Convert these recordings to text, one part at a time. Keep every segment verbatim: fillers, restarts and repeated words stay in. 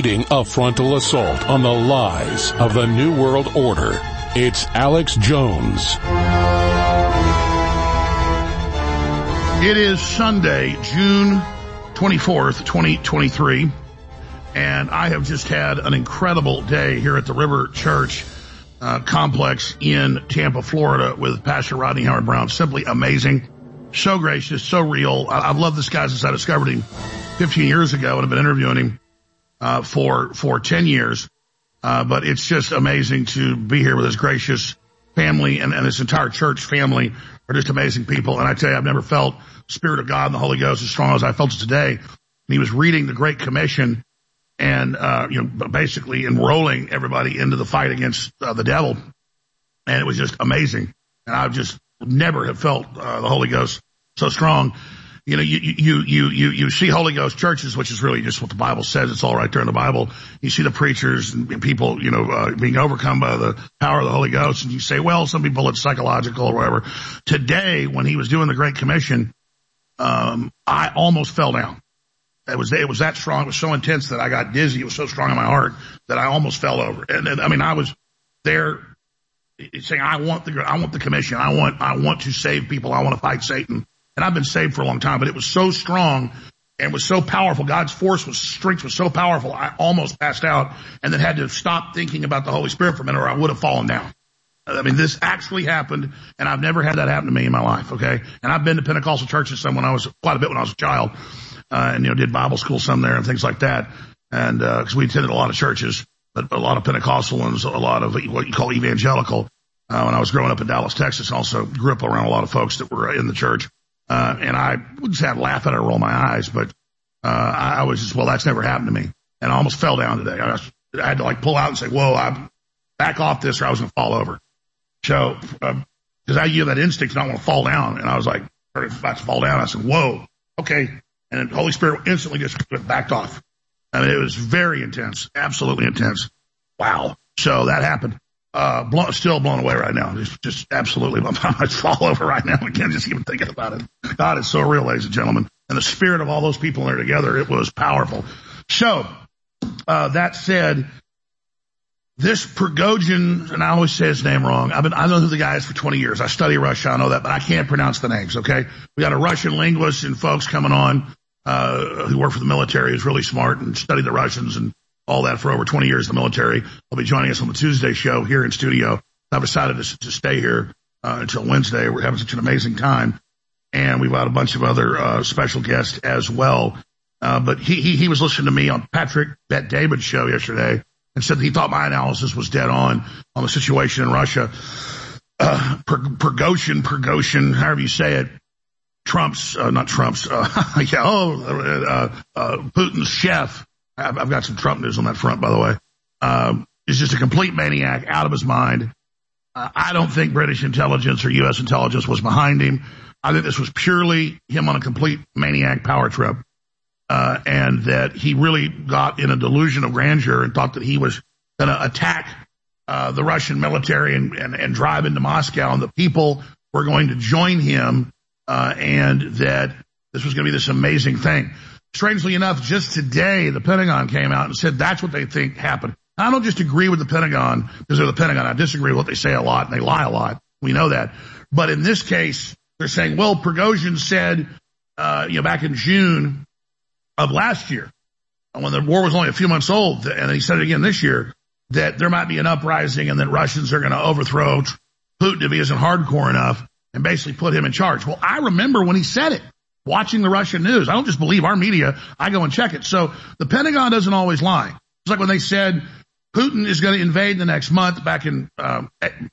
leading a frontal assault on the lies of the New World Order. It's Alex Jones. It is Sunday, June twenty-fourth, twenty twenty-three, and I have just had an incredible day here at the River Church uh, complex in Tampa, Florida with Pastor Rodney Howard-Browne. Simply amazing, so gracious, so real. I- I've loved this guy since I discovered him fifteen years ago, and I've been interviewing him uh, for, for ten years. Uh, but it's just amazing to be here with his gracious family, and, and this entire church family are just amazing people. And I tell you, I've never felt the Spirit of God and the Holy Ghost as strong as I felt it today. And he was reading the Great Commission and, uh, you know, basically enrolling everybody into the fight against uh, the devil. And it was just amazing. And I just never have felt uh, the Holy Ghost so strong. You know, you, you, you, you, you see Holy Ghost churches, which is really just what the Bible says. It's all right there in the Bible. You see the preachers and people, you know, uh, being overcome by the power of the Holy Ghost. And you say, well, some people it's psychological or whatever. Today, when he was doing the Great Commission, um, I almost fell down. It was, it was that strong. It was so intense that I got dizzy. It was so strong in my heart that I almost fell over. And, and I mean, I was there saying, I want the, I want the commission. I want, I want to save people. I want to fight Satan. And I've been saved for a long time, but it was so strong and was so powerful. God's force was, strength was so powerful. I almost passed out and then had to stop thinking about the Holy Spirit for a minute or I would have fallen down. I mean, this actually happened, and I've never had that happen to me in my life, okay? And I've been to Pentecostal churches some when I was, quite a bit when I was a child, uh, and, you know, did Bible school some there and things like that. And, uh, cause we attended a lot of churches, but a lot of Pentecostal ones, a lot of what you call evangelical. Uh, when I was growing up in Dallas, Texas, also grew up around a lot of folks that were in the church. Uh, and I would just have to laugh at it or roll my eyes, but, uh, I, I was just, well, that's never happened to me. And I almost fell down today. I, was, I had to like pull out and say, whoa, I back off this or I was going to fall over. So, um, cause I, you have that instinct to not want to fall down. And I was like, about to fall down. I said, whoa, okay. And then the Holy Spirit instantly just backed off. I mean, it was very intense, absolutely intense. Wow. So that happened. Uh, blown, still blown away right now. Just, just absolutely, I might fall over right now. I can't just even thinking about it. God is so real, ladies and gentlemen. And the spirit of all those people in there together, it was powerful. So, uh, that said, this Prigozhin, and I always say his name wrong. I've been, I know who the guy is for twenty years. I study Russian, I know that, but I can't pronounce the names, okay? We got a Russian linguist and folks coming on, uh, who work for the military, who's really smart and studied the Russians and all that for over twenty years in the military. They'll be joining us on the Tuesday show here in studio. I've decided to, to stay here uh, until Wednesday. We're having such an amazing time. And we've got a bunch of other uh, special guests as well. Uh, but he, he he was listening to me on Patrick Bet David's show yesterday and said that he thought my analysis was dead on on the situation in Russia. Uh, Prigozhin, Prigozhin, however you say it, Trump's, uh, not Trump's, uh, yeah, oh, uh, uh, Putin's chef. I've got some Trump news on that front, by the way. Um, he's just a complete maniac, out of his mind. Uh, I don't think British intelligence or U S intelligence was behind him. I think this was purely him on a complete maniac power trip, uh, and that he really got in a delusion of grandeur and thought that he was going to attack uh, the Russian military and, and, and drive into Moscow, and the people were going to join him, uh, and that this was going to be this amazing thing. Strangely enough, just today, the Pentagon came out and said that's what they think happened. I don't just agree with the Pentagon because they're the Pentagon. I disagree with what they say a lot, and they lie a lot. We know that. But in this case, they're saying, well, Prigozhin said, uh, you know, back in June of last year, when the war was only a few months old, and he said it again this year, that there might be an uprising and that Russians are going to overthrow Putin if he isn't hardcore enough and basically put him in charge. Well, I remember when he said it. Watching the Russian news. I don't just believe our media. I go and check it. So the Pentagon doesn't always lie. It's like when they said Putin is going to invade the next month back in uh,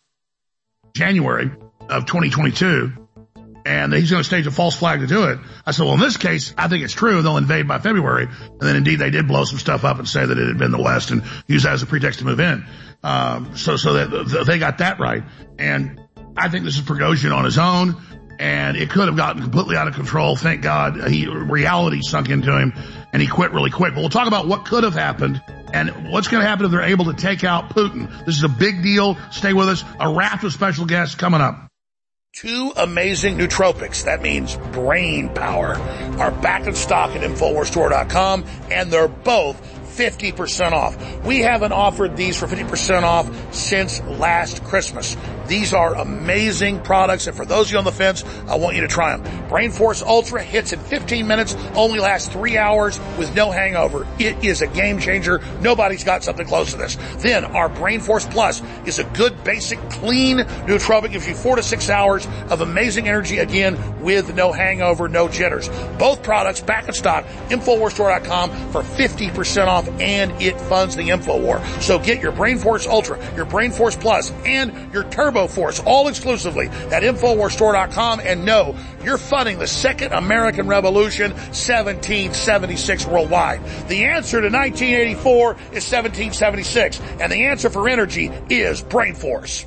January of twenty twenty-two, and he's going to stage a false flag to do it. I said, well, in this case, I think it's true. They'll invade by February. And then indeed they did blow some stuff up and say that it had been the West and use that as a pretext to move in. Um, so, so that they got that right. And I think this is Prigozhin on his own, and it could have gotten completely out of control. Thank God he, reality sunk into him and he quit really quick. But we'll talk about what could have happened and what's going to happen if they're able to take out Putin. This is a big deal. Stay with us. A raft of special guests coming up. Two amazing nootropics, that means brain power, are back in stock at Infowars Store dot com, and they're both fifty percent off. We haven't offered these for fifty percent off since last Christmas. These are amazing products, and for those of you on the fence, I want you to try them. Brain Force Ultra hits in fifteen minutes, only lasts three hours with no hangover. It is a game changer. Nobody's got something close to this. Then our Brain Force Plus is a good, basic, clean nootropic. Gives you four to six hours of amazing energy, again, with no hangover, no jitters. Both products back in stock, Infowars Store dot com for fifty percent off, and it funds the InfoWar. So get your Brain Force Ultra, your Brain Force Plus, and your Turbo Force, all exclusively at Infowars Store dot com, and know you're funding the second American Revolution, seventeen seventy-six worldwide. The answer to nineteen eighty-four is seventeen seventy-six, and the answer for energy is Brain Force.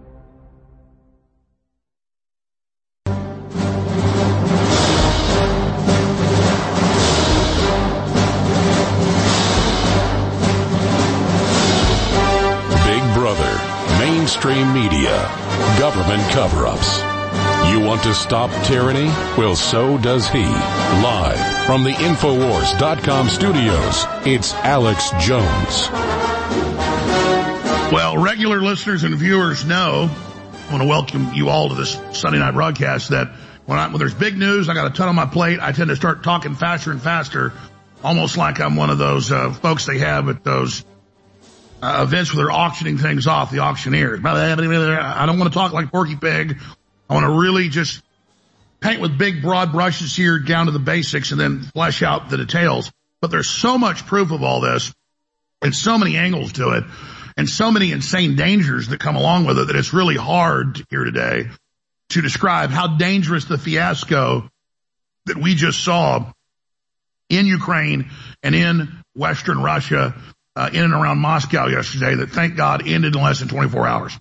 Mainstream media, government cover-ups. You want to stop tyranny? Well, so does he. Live from the Infowars dot com studios, it's Alex Jones. Well, regular listeners and viewers know, I want to welcome you all to this Sunday night broadcast, that when, I, when there's big news, I got a ton on my plate, I tend to start talking faster and faster, almost like I'm one of those uh, folks they have at those Uh, events where they're auctioning things off, the auctioneers. I don't want to talk like Porky Pig. I want to really just paint with big, broad brushes here down to the basics and then flesh out the details. But there's so much proof of all this and so many angles to it and so many insane dangers that come along with it that it's really hard here today to describe how dangerous the fiasco that we just saw in Ukraine and in Western Russia, Uh, in and around Moscow yesterday, that, thank God, ended in less than twenty-four hours.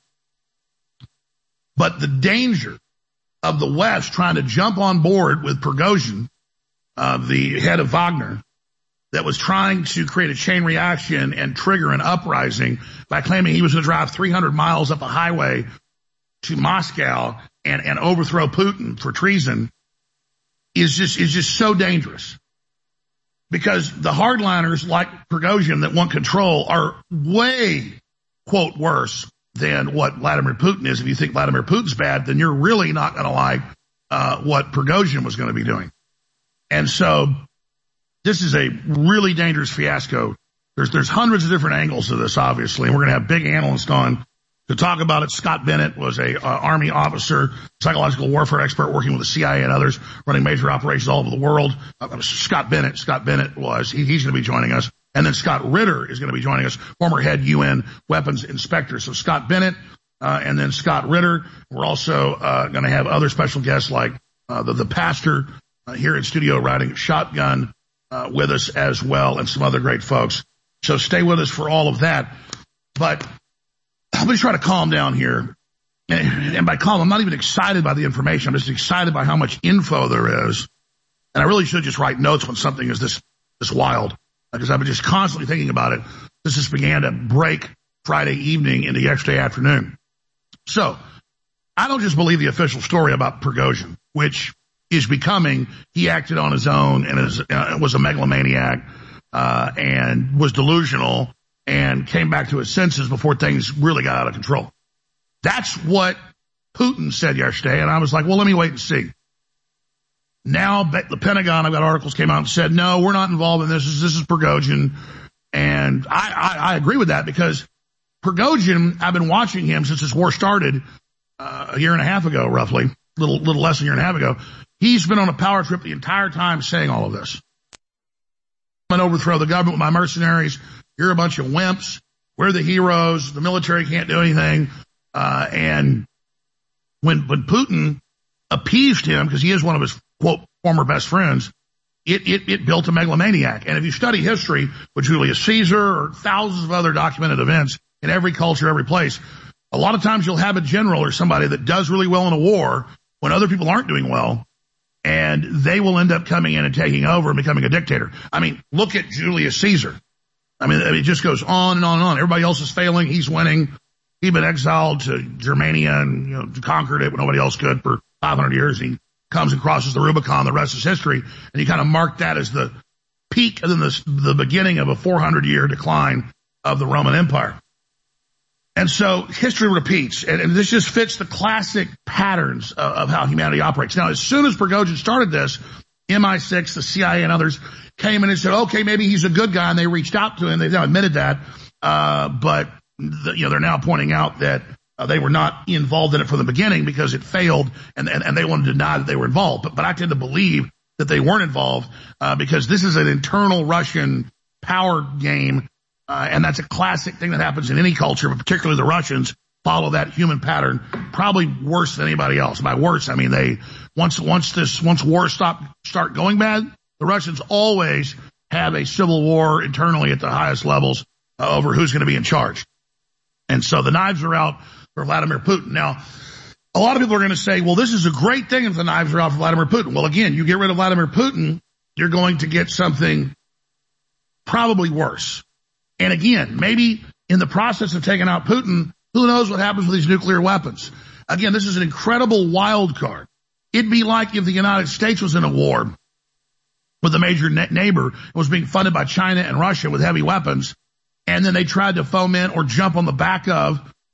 But the danger of the West trying to jump on board with Prigozhin, uh, the head of Wagner, that was trying to create a chain reaction and trigger an uprising by claiming he was going to drive three hundred miles up a highway to Moscow and, and overthrow Putin for treason, is just, is just so dangerous. Because the hardliners like Prigozhin that want control are way, quote, worse than what Vladimir Putin is. If you think Vladimir Putin's bad, then you're really not going to like uh, what Prigozhin was going to be doing. And so this is a really dangerous fiasco. There's there's hundreds of different angles to this, obviously, and we're going to have big analysts on to talk about it. Scott Bennett was a uh, Army officer, psychological warfare expert working with the C I A and others, running major operations all over the world. Uh, Scott Bennett, Scott Bennett was, he, he's going to be joining us. And then Scott Ritter is going to be joining us, former head U N weapons inspector. So Scott Bennett, uh, and then Scott Ritter. We're also, uh, going to have other special guests like, uh, the, the pastor, uh, here in studio riding shotgun, uh, with us as well, and some other great folks. So stay with us for all of that. But I'm going to try to calm down here. And, and by calm, I'm not even excited by the information. I'm just excited by how much info there is. And I really should just write notes when something is this, this wild, because I've been just constantly thinking about it. This just began to break Friday evening into yesterday afternoon. So I don't just believe the official story about Prigozhin, which is becoming, he acted on his own and is, uh, was a megalomaniac, uh, and was delusional, and came back to his senses before things really got out of control. That's what Putin said yesterday, and I was like, well, let me wait and see. Now, the Pentagon, I've got articles came out and said, no, we're not involved in this. This is, this is Prigozhin. And I, I, I agree with that, because Prigozhin, I've been watching him since this war started uh, a year and a half ago, roughly, little, little less than a year and a half ago. He's been on a power trip the entire time saying all of this. I'm going to overthrow the government with my mercenaries. You're a bunch of wimps. We're the heroes. The military can't do anything. Uh, and when, when Putin appeased him, because he is one of his, quote, former best friends, it, it, it built a megalomaniac. And if you study history with Julius Caesar or thousands of other documented events in every culture, every place, a lot of times you'll have a general or somebody that does really well in a war when other people aren't doing well, and they will end up coming in and taking over and becoming a dictator. I mean, look at Julius Caesar. I mean, it just goes on and on and on. Everybody else is failing. He's winning. He'd been exiled to Germania and, you know, conquered it when nobody else could for five hundred years. He comes and crosses the Rubicon. The rest is history. And you kind of mark that as the, peak and then the, the beginning of a four hundred year decline of the Roman Empire. And so history repeats, and, and this just fits the classic patterns of, of how humanity operates. Now, as soon as Prigozhin started this, M I six, the C I A, and others came in and said, okay, maybe he's a good guy, and they reached out to him. They've now admitted that, uh, but the, you know, they're now pointing out that uh, they were not involved in it from the beginning because it failed, and, and, and they wanted to deny that they were involved. But, but I tend to believe that they weren't involved uh, because this is an internal Russian power game. Uh, and that's a classic thing that happens in any culture, but particularly the Russians follow that human pattern probably worse than anybody else. By worse, I mean they once once this once wars stop start going bad, the Russians always have a civil war internally at the highest levels uh, over who's going to be in charge. And so the knives are out for Vladimir Putin. Now, a lot of people are going to say, well, this is a great thing if the knives are out for Vladimir Putin. Well, again, you get rid of Vladimir Putin, you're going to get something probably worse. And again, maybe in the process of taking out Putin, who knows what happens with these nuclear weapons. Again, this is an incredible wild card. It'd be like if the United States was in a war with a major ne- neighbor and was being funded by China and Russia with heavy weapons, and then they tried to foment or jump on the back of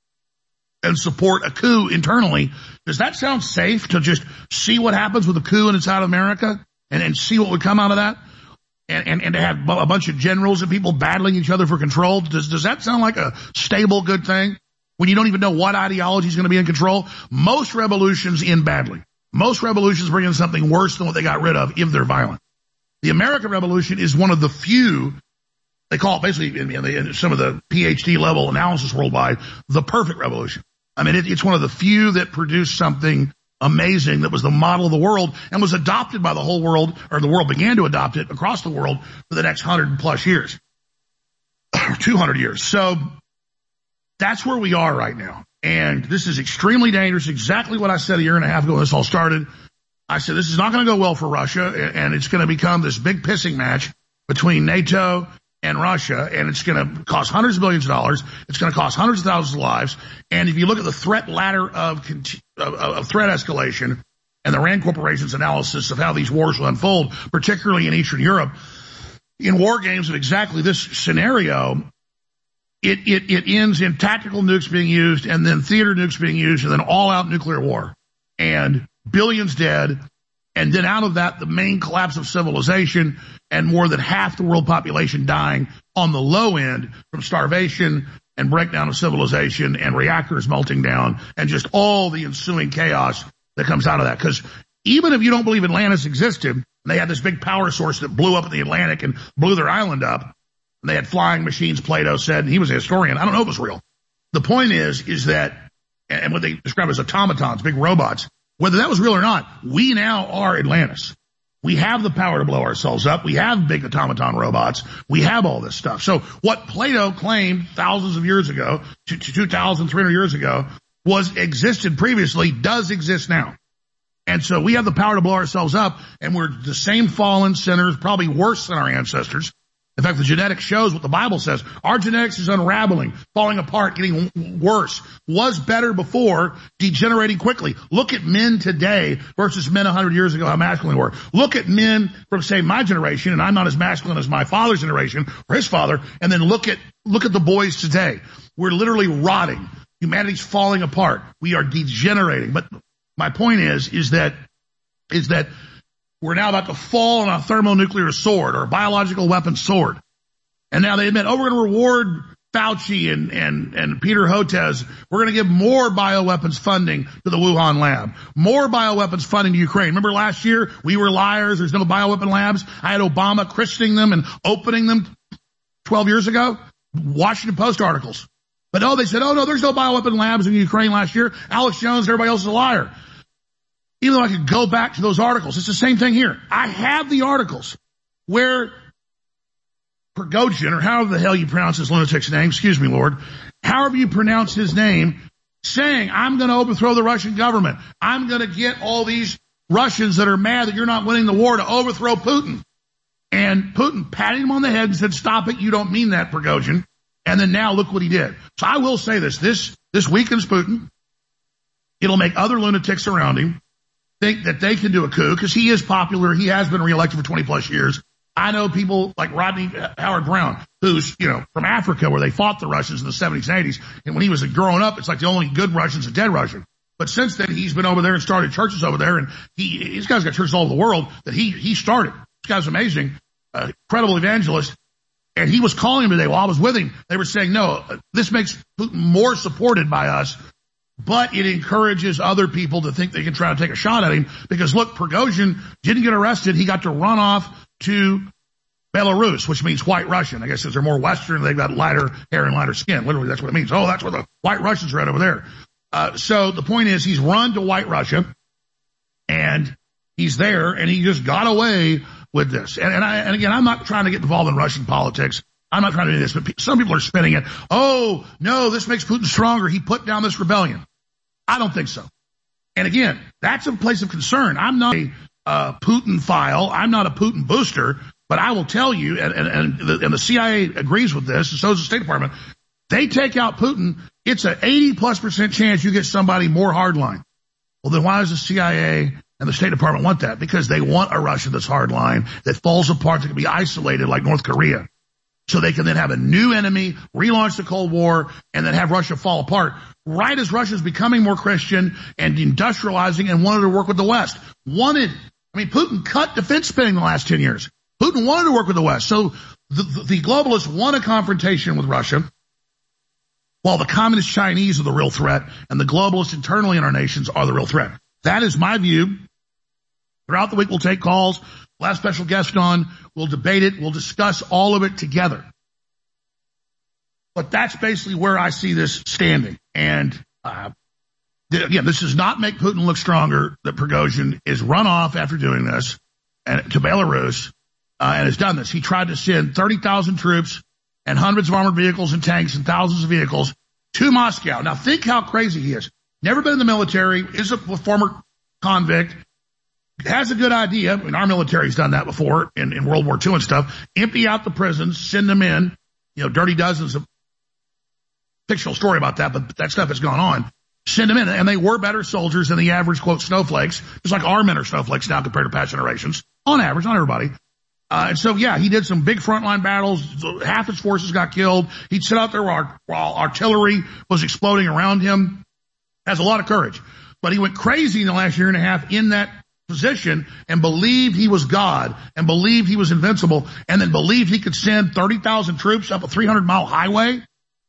and support a coup internally. Does that sound safe to just see what happens with a coup inside of America and, and see what would come out of that? And, and, and to have a bunch of generals and people battling each other for control, does, does that sound like a stable, good thing? When you don't even know what ideology is going to be in control? Most revolutions end badly. Most revolutions bring in something worse than what they got rid of if they're violent. The American Revolution is one of the few, they call it basically in, in some of the P H D level analysis worldwide, the perfect revolution. I mean, it, it's one of the few that produced something amazing that was the model of the world and was adopted by the whole world, or the world began to adopt it across the world for the next hundred plus years, or two hundred years. So that's where we are right now. And this is extremely dangerous. Exactly what I said a year and a half ago when this all started. I said, this is not going to go well for Russia, and it's going to become this big pissing match between NATO and Russia, and it's going to cost hundreds of billions of dollars. It's going to cost hundreds of thousands of lives. And if you look at the threat ladder of, of, of threat escalation and the RAND Corporation's analysis of how these wars will unfold, particularly in Eastern Europe, in war games of exactly this scenario, it, it, it ends in tactical nukes being used and then theater nukes being used and then all-out nuclear war. And billions dead. And then out of that, the main collapse of civilization and more than half the world population dying on the low end from starvation and breakdown of civilization and reactors melting down and just all the ensuing chaos that comes out of that. Because even if you don't believe Atlantis existed, and they had this big power source that blew up in the Atlantic and blew their island up, and they had flying machines, Plato said, and he was a historian. I don't know if it was real. The point is, is that, and what they describe as automatons, big robots, whether that was real or not, we now are Atlantis. We have the power to blow ourselves up. We have big automaton robots. We have all this stuff. So what Plato claimed thousands of years ago, two thousand three hundred years ago, was existed previously, does exist now. And so we have the power to blow ourselves up, and we're the same fallen sinners, probably worse than our ancestors. In fact, the genetics shows what the Bible says. Our genetics is unraveling, falling apart, getting worse. Was better before, degenerating quickly. Look at men today versus men a hundred years ago, how masculine we were. Look at men from, say, my generation, and I'm not as masculine as my father's generation or his father, and then look at, look at the boys today. We're literally rotting. Humanity's falling apart. We are degenerating. But my point is, is that, is that we're now about to fall on a thermonuclear sword or a biological weapon sword. And now they admit, oh, we're going to reward Fauci and, and, and Peter Hotez. We're going to give more bioweapons funding to the Wuhan lab, more bioweapons funding to Ukraine. Remember last year, we were liars. There's no bioweapon labs. I had Obama christening them and opening them twelve years ago. Washington Post articles. But oh, they said, oh no, there's no bioweapon labs in Ukraine last year. Alex Jones and everybody else is a liar. Even though I could go back to those articles, it's the same thing here. I have the articles where Prigozhin, or however the hell you pronounce this lunatic's name, excuse me, Lord, however you pronounce his name, saying, I'm going to overthrow the Russian government. I'm going to get all these Russians that are mad that you're not winning the war to overthrow Putin. And Putin patted him on the head and said, stop it, you don't mean that, Prigozhin. And then now look what he did. So I will say this, this, this weakens Putin. It'll make other lunatics around him think that they can do a coup because he is popular. He has been reelected for twenty plus years. I know people like Rodney Howard Brown, who's, you know, from Africa where they fought the Russians in the seventies and eighties. And when he was growing up, it's like the only good Russian's a dead Russian. But since then, he's been over there and started churches over there. And he, these guys got churches all over the world that he, he started. This guy's amazing, uh, incredible evangelist. And he was calling him today while I was with him. They were saying, no, this makes Putin more supported by us, but it encourages other people to think they can try to take a shot at him. Because look, Prigozhin didn't get arrested. He got to run off to Belarus, which means white Russian. I guess because they're more Western, they've got lighter hair and lighter skin. Literally, that's what it means. Oh, that's where the white Russians are at over there. Uh, so the point is he's run to white Russia, and he's there, and he just got away with this. And, and, I, and again, I'm not trying to get involved in Russian politics. I'm not trying to do this, but pe- some people are spinning it. Oh, no, this makes Putin stronger. He put down this rebellion. I don't think so. And again, that's a place of concern. I'm not a uh, Putin file. I'm not a Putin booster, but I will tell you, and, and, and, the, and the C I A agrees with this, and so does the State Department, they take out Putin, it's an eighty plus percent chance you get somebody more hardline. Well, then why does the C I A and the State Department want that? Because they want a Russia that's hardline, that falls apart, that can be isolated like North Korea. So they can then have a new enemy, relaunch the Cold War, and then have Russia fall apart. Right as Russia's becoming more Christian and industrializing and wanted to work with the West. Wanted, I mean, Putin cut defense spending the last ten years. Putin wanted to work with the West. So the, the, the globalists want a confrontation with Russia, while the communist Chinese are the real threat, and the globalists internally in our nations are the real threat. That is my view. Throughout the week, we'll take calls. We'll have special guests on. We'll debate it. We'll discuss all of it together. But that's basically where I see this standing. And uh, again, this does not make Putin look stronger, that Prigozhin is run off after doing this and to Belarus uh, and has done this. He tried to send thirty thousand troops and hundreds of armored vehicles and tanks and thousands of vehicles to Moscow. Now think how crazy he is. Never been in the military, is a former convict, has a good idea. I mean, our military's done that before in, in World War Two and stuff. Empty out the prisons, send them in. You know, Dirty Dozen's a fictional story about that, but that stuff has gone on. Send them in, and they were better soldiers than the average, quote, snowflakes. Just like our men are snowflakes now compared to past generations. On average, not everybody. Uh, and so, yeah, he did some big frontline battles. Half his forces got killed. He'd sit out there while, while artillery was exploding around him. Has a lot of courage. But he went crazy in the last year and a half in that position and believed he was God and believed he was invincible and then believed he could send thirty thousand troops up a three hundred mile highway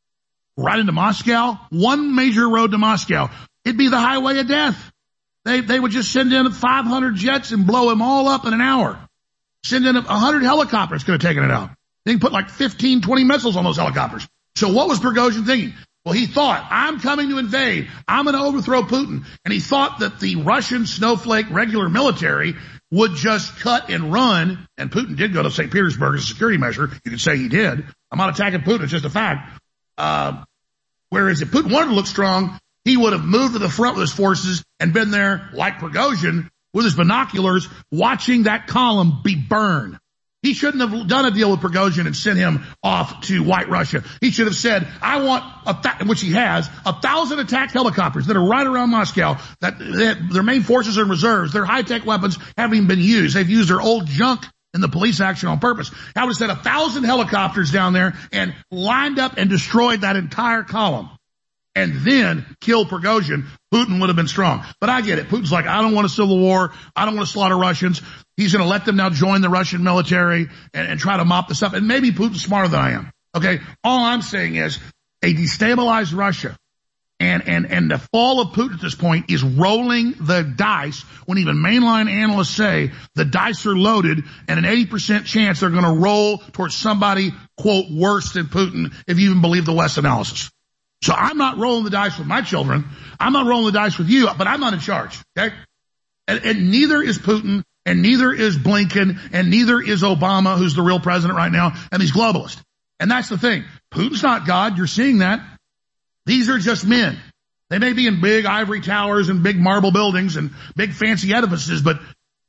right into Moscow. One major road to Moscow. It'd be the highway of death. They, they would just send in five hundred jets and blow them all up in an hour. Send in one hundred helicopters could have taken it out. They can put like fifteen, twenty missiles on those helicopters. So what was Prigozhin thinking? Well, he thought, I'm coming to invade. I'm going to overthrow Putin. And he thought that the Russian snowflake regular military would just cut and run. And Putin did go to Saint Petersburg as a security measure. You could say he did. I'm not attacking Putin. It's just a fact. Uh, whereas if Putin wanted to look strong, he would have moved to the front with his forces and been there like Prigozhin with his binoculars watching that column be burned. He shouldn't have done a deal with Prigozhin and sent him off to White Russia. He should have said, I want, a th- which he has, a thousand attack helicopters that are right around Moscow, that, that their main forces are in reserves. Their high-tech weapons haven't even been used. They've used their old junk in the police action on purpose. I would have sent a thousand helicopters down there and lined up and destroyed that entire column. And then kill Prigozhin. Putin would have been strong. But I get it. Putin's like, I don't want a civil war. I don't want to slaughter Russians. He's going to let them now join the Russian military and, and try to mop this up. And maybe Putin's smarter than I am. Okay. All I'm saying is a destabilized Russia and, and, and the fall of Putin at this point is rolling the dice when even mainline analysts say the dice are loaded and an eighty percent chance they're going to roll towards somebody, quote, worse than Putin, if you even believe the West analysis. So I'm not rolling the dice with my children. I'm not rolling the dice with you, but I'm not in charge, okay? And, and neither is Putin, and neither is Blinken, and neither is Obama, who's the real president right now, and these globalists. And that's the thing. Putin's not God. You're seeing that. These are just men. They may be in big ivory towers and big marble buildings and big fancy edifices, but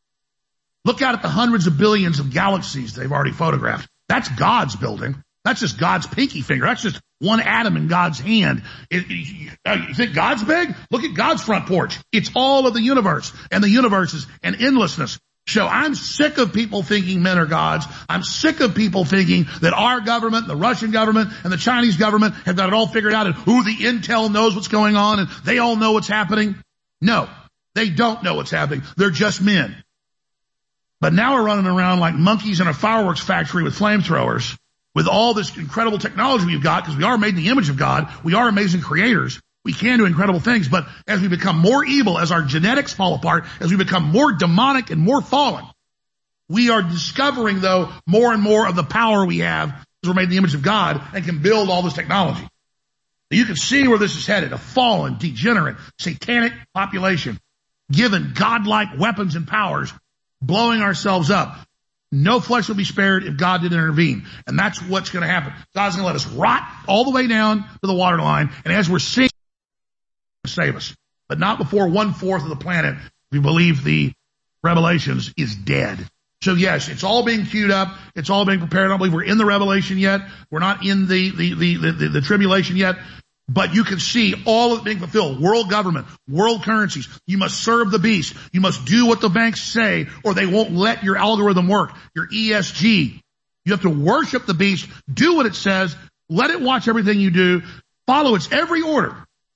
look out at the hundreds of billions of galaxies they've already photographed. That's God's building. That's just God's pinky finger. That's just one atom in God's hand. It, it, you think God's big? Look at God's front porch. It's all of the universe, and the universe is an endlessness. So I'm sick of people thinking men are gods. I'm sick of people thinking that our government, the Russian government, and the Chinese government have got it all figured out, and who the intel knows what's going on, and they all know what's happening. No, they don't know what's happening. They're just men. But now we're running around like monkeys in a fireworks factory with flamethrowers, with all this incredible technology we've got, because we are made in the image of God. We are amazing creators. We can do incredible things, but as we become more evil, as our genetics fall apart, as we become more demonic and more fallen, we are discovering, though, more and more of the power we have because we're made in the image of God and can build all this technology. You can see where this is headed, a fallen, degenerate, satanic population, given godlike weapons and powers, blowing ourselves up. No flesh will be spared if God didn't intervene. And that's what's going to happen. God's going to let us rot all the way down to the waterline, and as we're seeing, save us, but not before one-fourth of the planet, if you believe the Revelations, is dead. So yes, it's all being queued up. It's all being prepared. I don't believe we're in the Revelation yet. We're not in the, the, the, the, the, the tribulation yet. But you can see all of it being fulfilled. World government, world currencies. You must serve the beast. You must do what the banks say, or they won't let your algorithm work. Your E S G. You have to worship the beast. Do what it says. Let it watch everything you do. Follow its every order.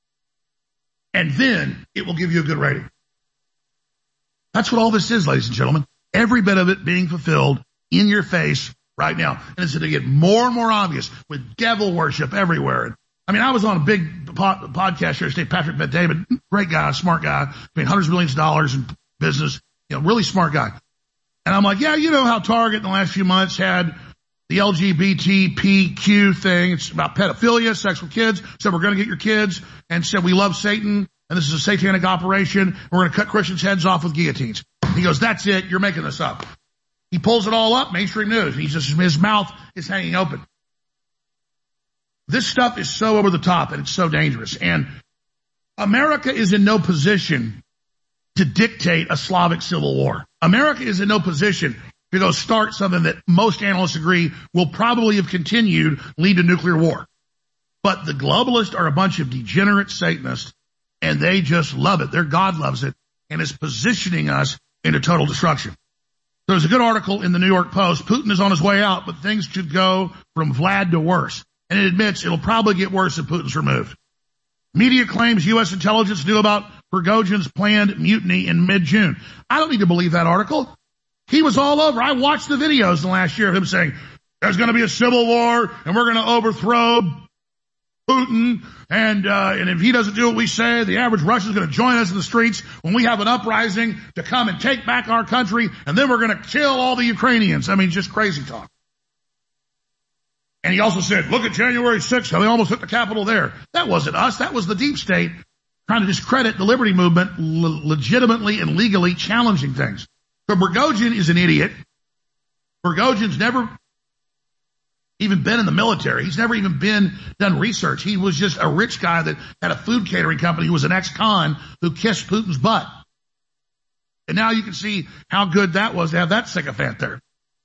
And then it will give you a good rating. That's what all this is, ladies and gentlemen. Every bit of it being fulfilled in your face right now. And it's going to get more and more obvious with devil worship everywhere. I mean, I was on a big pod, podcast here today, Patrick Bet-David, great guy, smart guy, made hundreds of millions of dollars in business, you know, really smart guy. And I'm like, yeah, you know how Target in the last few months had the L G B T Q thing. It's about pedophilia, sex with kids. Said we're going to get your kids, and said we love Satan, and this is a satanic operation. We're going to cut Christians' heads off with guillotines. He goes, that's it. You're making this up. He pulls it all up, mainstream news. He's just, his mouth is hanging open. This stuff is so over the top, and it's so dangerous. And America is in no position to dictate a Slavic civil war. America is in no position to go start something that most analysts agree will probably have continued, lead to nuclear war. But the globalists are a bunch of degenerate Satanists, and they just love it. Their God loves it, and is positioning us into total destruction. There's a good article in the New York Post. Putin is on his way out, but things could go from Vlad to worse. And it admits it'll probably get worse if Putin's removed. Media claims U S intelligence knew about Prigozhin's planned mutiny in mid-June. I don't need to believe that article. He was all over. I watched the videos in the last year of him saying, there's going to be a civil war, and we're going to overthrow Putin, and uh, and if he doesn't do what we say, the average Russian's going to join us in the streets when we have an uprising to come and take back our country, and then we're going to kill all the Ukrainians. I mean, just crazy talk. And he also said, look at January sixth, how they almost hit the Capitol there. That wasn't us. That was the deep state trying to discredit the liberty movement, le- legitimately and legally challenging things. So Prigozhin is an idiot. Prigozhin's never even been in the military. He's never even been done research. He was just a rich guy that had a food catering company who was an ex-con who kissed Putin's butt. And now you can see how good that was to have that sycophant there.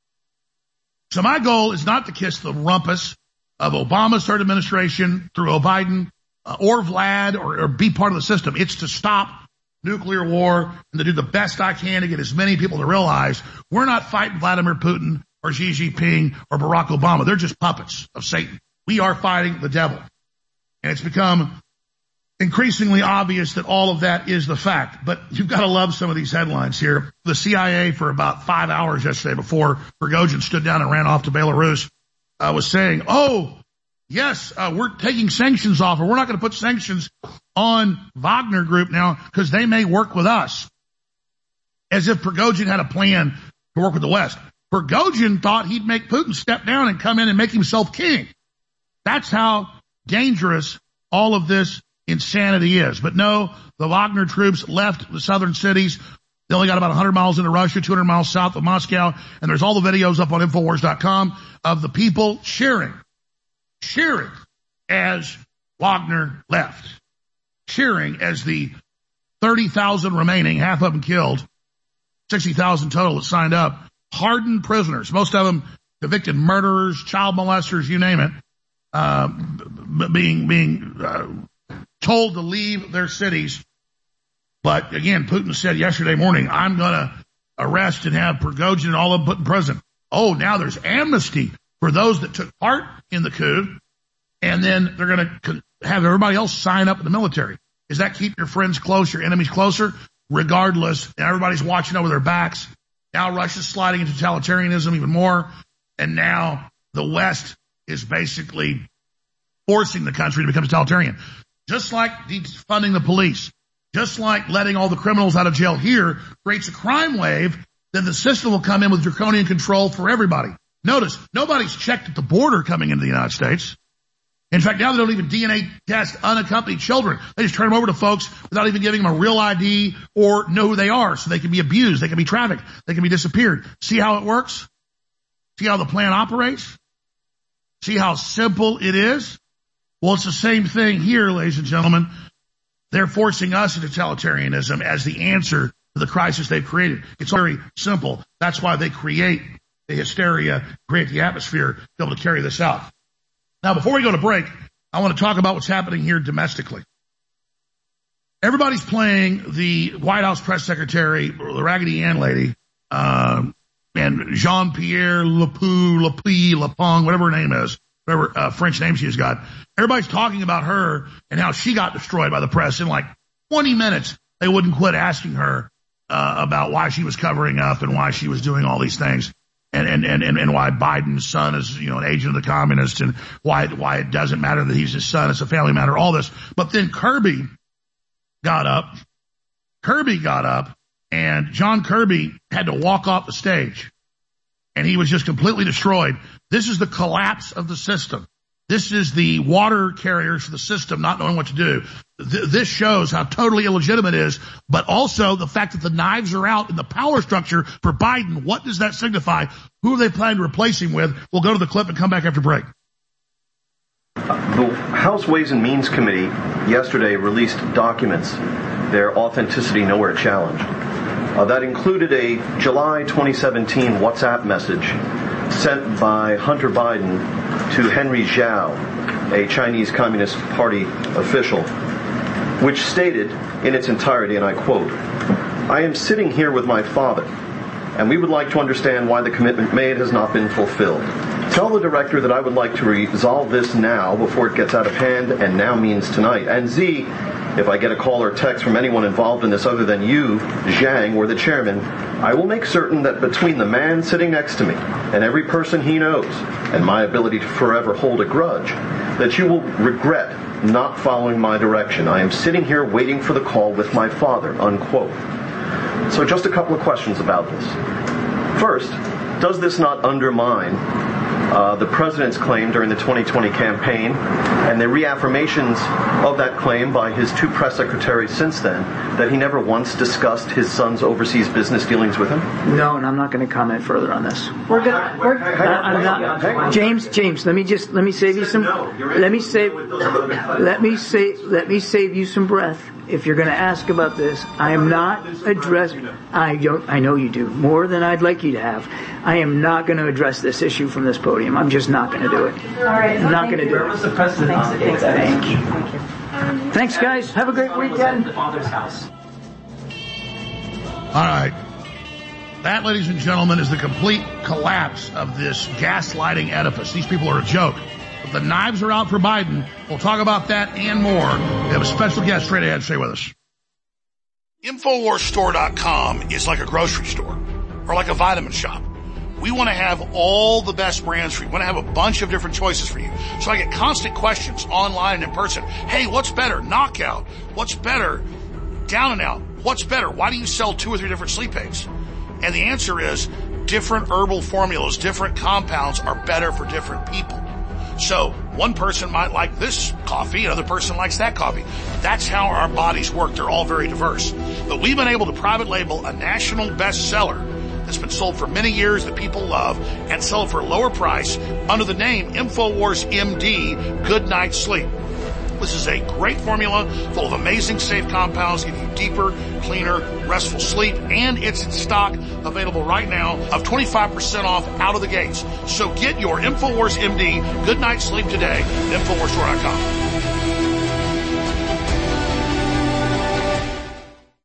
So my goal is not to kiss the rumpus of Obama's third administration through Joe Biden uh, or Vlad or, or be part of the system. It's to stop nuclear war and to do the best I can to get as many people to realize we're not fighting Vladimir Putin or Xi Jinping or Barack Obama. They're just puppets of Satan. We are fighting the devil. And it's become increasingly obvious that all of that is the fact. But you've got to love some of these headlines here. The C I A for about five hours yesterday before Prigozhin stood down and ran off to Belarus uh, was saying, oh, yes, uh, we're taking sanctions off, or we're not going to put sanctions on Wagner Group now because they may work with us. As if Prigozhin had a plan to work with the West. Prigozhin thought he'd make Putin step down and come in and make himself king. That's how dangerous all of this insanity is. But no, the Wagner troops left the southern cities. They only got about one hundred miles into Russia, two hundred miles south of Moscow. And there's all the videos up on Infowars dot com of the people cheering, cheering as Wagner left, cheering as the thirty thousand remaining, half of them killed, sixty thousand total that signed up, hardened prisoners, most of them convicted murderers, child molesters, you name it, uh, being, being, uh, told to leave their cities. But again, Putin said yesterday morning, I'm going to arrest and have Prigozhin and all of them put in prison. Oh, now there's amnesty for those that took part in the coup, and then they're going to have everybody else sign up in the military. Does that keep your friends close, your enemies closer? Regardless, everybody's watching over their backs. Now Russia's sliding into totalitarianism even more, and now the West is basically forcing the country to become totalitarian. Just like defunding the police, just like letting all the criminals out of jail here creates a crime wave, then the system will come in with draconian control for everybody. Notice, nobody's checked at the border coming into the United States. In fact, now they don't even D N A test unaccompanied children. They just turn them over to folks without even giving them a real I D or know who they are, so they can be abused, they can be trafficked, they can be disappeared. See how it works? See how the plan operates? See how simple it is? Well, it's the same thing here, ladies and gentlemen. They're forcing us into totalitarianism as the answer to the crisis they've created. It's very simple. That's why they create the hysteria, create the atmosphere to be able to carry this out. Now, before we go to break, I want to talk about what's happening here domestically. Everybody's playing the White House press secretary, the Raggedy Ann lady, um, and Jean-Pierre Lepou, Lepie, Lepong, whatever her name is, whatever uh, French name she's got. Everybody's talking about her and how she got destroyed by the press. In like twenty minutes, they wouldn't quit asking her uh, about why she was covering up and why she was doing all these things. And, and, and, and why Biden's son is, you know, an agent of the communists, and why, why it doesn't matter that he's his son. It's a family matter, all this. But then Kirby got up, Kirby got up, and John Kirby had to walk off the stage, and he was just completely destroyed. This is the collapse of the system. This is the water carriers for the system not knowing what to do. Th- this shows how totally illegitimate it is, but also the fact that the knives are out in the power structure for Biden. What does that signify? Who are they planning to replace him with? We'll go to the clip and come back after break. The House Ways and Means Committee yesterday released documents, their authenticity nowhere challenged. Uh, that included a July twenty seventeen WhatsApp message sent by Hunter Biden to Henry Zhao, a Chinese Communist Party official, which stated in its entirety, and I quote, "I am sitting here with my father, and we would like to understand why the commitment made has not been fulfilled. Tell the director that I would like to resolve this now before it gets out of hand, and now means tonight. And Z, if I get a call or text from anyone involved in this other than you, Zhang, or the chairman, I will make certain that between the man sitting next to me and every person he knows, and my ability to forever hold a grudge, that you will regret not following my direction. I am sitting here waiting for the call with my father," unquote. So just a couple of questions about this. First, does this not undermine uh, the president's claim during the twenty twenty campaign and the reaffirmations of that claim by his two press secretaries since then, that he never once discussed his son's overseas business dealings with him? No, and I'm not going to comment further on this. We're going. We're. I'm not. James, James, let me just let me save you some. Let me save. Let me say. Let me save you some breath. If you're going to ask about this, I am not addressing. I don't. I know you do more than I'd like you to have. I am not going to address this issue from this podium. I'm just not going to do it. All right. I'm not going to do it. Where was the president on Thank you. Thank you. Thanks, guys. Have a great weekend. The father's house. All right. That, ladies and gentlemen, is the complete collapse of this gaslighting edifice. These people are a joke. But the knives are out for Biden. We'll talk about that and more. We have a special guest straight ahead. Stay with us. Infowars Store dot com is like a grocery store or like a vitamin shop. We want to have all the best brands for you. We want to have a bunch of different choices for you. So I get constant questions online and in person. Hey, what's better? Knockout. What's better? Down and Out. What's better? Why do you sell two or three different sleep aids? And the answer is different herbal formulas, different compounds are better for different people. So one person might like this coffee, another person likes that coffee. That's how our bodies work. They're all very diverse. But we've been able to private label a national bestseller that's been sold for many years that people love and sell it for a lower price under the name InfoWars M D Good Night Sleep. This is a great formula full of amazing safe compounds, giving you deeper, cleaner, restful sleep, and it's in stock, available right now, of twenty-five percent off out of the gates. So get your InfoWars M D Good Night Sleep today at Infowars Store dot com.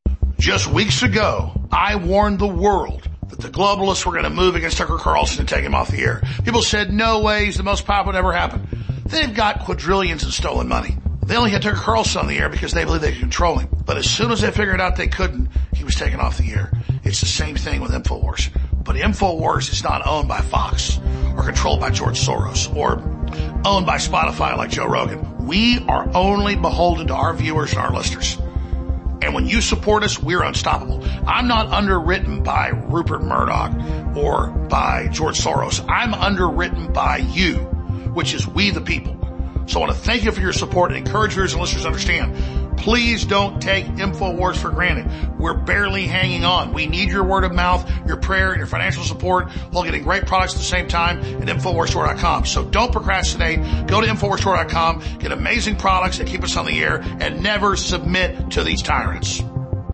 Just weeks ago, I warned the world that the globalists were going to move against Tucker Carlson and take him off the air. People said, no way, he's the most popular that ever happened. They've got quadrillions in stolen money. They only had Tucker Carlson on the air because they believe they could control him. But as soon as they figured out they couldn't, he was taken off the air. It's the same thing with InfoWars. But InfoWars is not owned by Fox or controlled by George Soros or owned by Spotify like Joe Rogan. We are only beholden to our viewers and our listeners. And when you support us, we're unstoppable. I'm not underwritten by Rupert Murdoch or by George Soros. I'm underwritten by you, which is we the people. So I want to thank you for your support and encourage viewers and listeners to understand. Please don't take InfoWars for granted. We're barely hanging on. We need your word of mouth, your prayer, and your financial support while getting great products at the same time at Infowars Store dot com. So don't procrastinate. Go to Infowars Store dot com, get amazing products that keep us on the air, and never submit to these tyrants.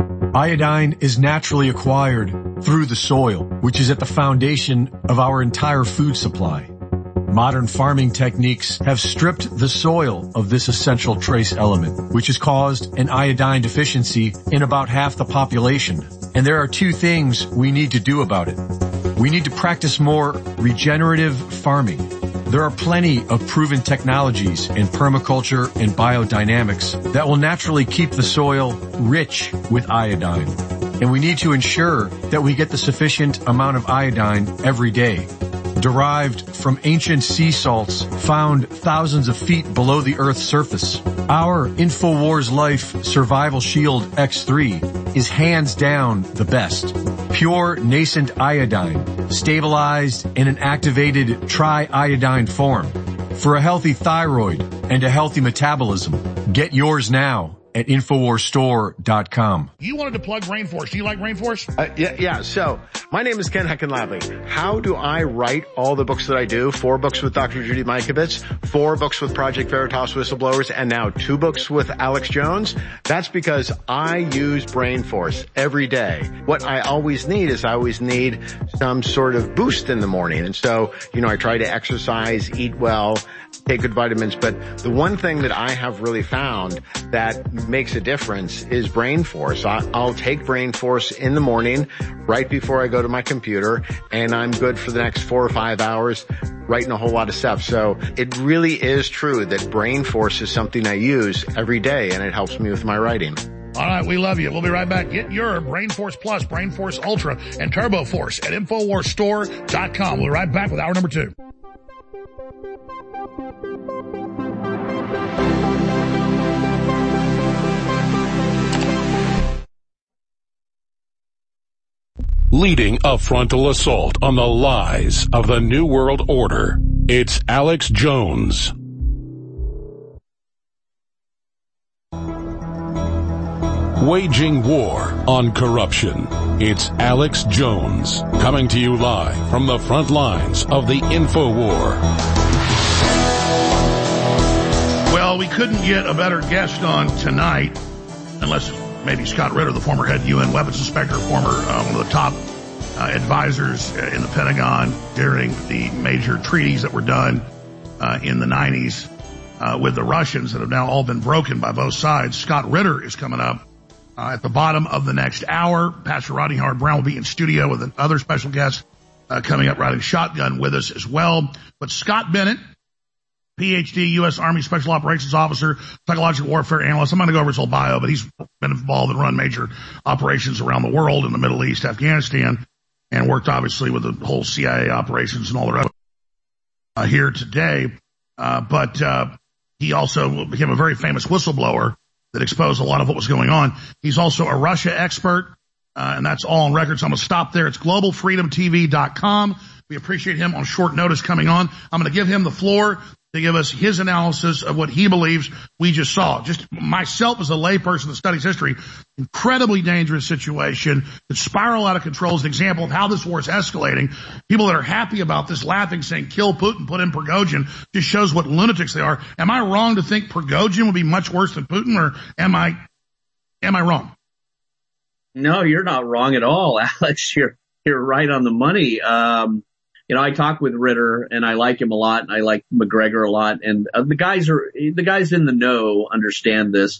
Iodine is naturally acquired through the soil, which is at the foundation of our entire food supply. Modern farming techniques have stripped the soil of this essential trace element, which has caused an iodine deficiency in about half the population. And there are two things we need to do about it. We need to practice more regenerative farming. There are plenty of proven technologies in permaculture and biodynamics that will naturally keep the soil rich with iodine. And we need to ensure that we get the sufficient amount of iodine every day. Derived from ancient sea salts found thousands of feet below the Earth's surface. Our InfoWars Life Survival Shield X three is hands down the best. Pure nascent iodine, stabilized in an activated triiodine form. For a healthy thyroid and a healthy metabolism, get yours now at Infowars Store dot com. You wanted to plug Rainforce. Do you like Rainforce? Uh, yeah, yeah. So, my name is Ken Heckenladley. How do I write all the books that I do? Four books with Doctor Judy Mikovits, four books with Project Veritas Whistleblowers, and now two books with Alex Jones. That's because I use Brainforce every day. What I always need is I always need some sort of boost in the morning. And so, you know, I try to exercise, eat well, take good vitamins. But the one thing that I have really found that makes a difference is Brainforce. I'll take Brainforce in the morning right before I go to my computer, and I'm good for the next four or five hours writing a whole lot of stuff. So it really is true that Brainforce is something I use every day, and it helps me with my writing. All right, we love you. We'll be right back. Get your Brainforce Plus, Brainforce Ultra, and Turbo Force at Infowars Store dot com. We'll be right back with hour number two. Leading a frontal assault on the lies of the New World Order, it's Alex Jones. Waging war on corruption, it's Alex Jones, coming to you live from the front lines of the InfoWar. Well, we couldn't get a better guest on tonight, unless maybe Scott Ritter, the former head U N weapons inspector, former uh, one of the top uh, advisors in the Pentagon during the major treaties that were done uh, in the nineties uh, with the Russians that have now all been broken by both sides. Scott Ritter is coming up uh, at the bottom of the next hour. Pastor Rodney Howard-Brown will be in studio with another special guest uh, coming up riding shotgun with us as well. But Scott Bennett, P H D, U S Army Special Operations Officer, Psychological Warfare Analyst. I'm going to go over his whole bio, but he's been involved and run major operations around the world in the Middle East, Afghanistan, and worked obviously with the whole C I A operations and all the rest uh, here today. Uh, but uh, he also became a very famous whistleblower that exposed a lot of what was going on. He's also a Russia expert, uh, and that's all on record, so I'm going to stop there. It's global freedom T V dot com. We appreciate him on short notice coming on. I'm going to give him the floor to give us his analysis of what he believes we just saw. Just myself as a layperson that studies history, incredibly dangerous situation that spiral out of control is an example of how this war is escalating. People that are happy about this laughing, saying kill Putin, put in Prigozhin, just shows what lunatics they are. Am I wrong to think Prigozhin would be much worse than Putin, or am I, am I wrong? No, you're not wrong at all, Alex. You're, you're right on the money. Um, You know, I talk with Ritter, and I like him a lot, and I like McGregor a lot, and uh, the guys are, the guys in the know understand this.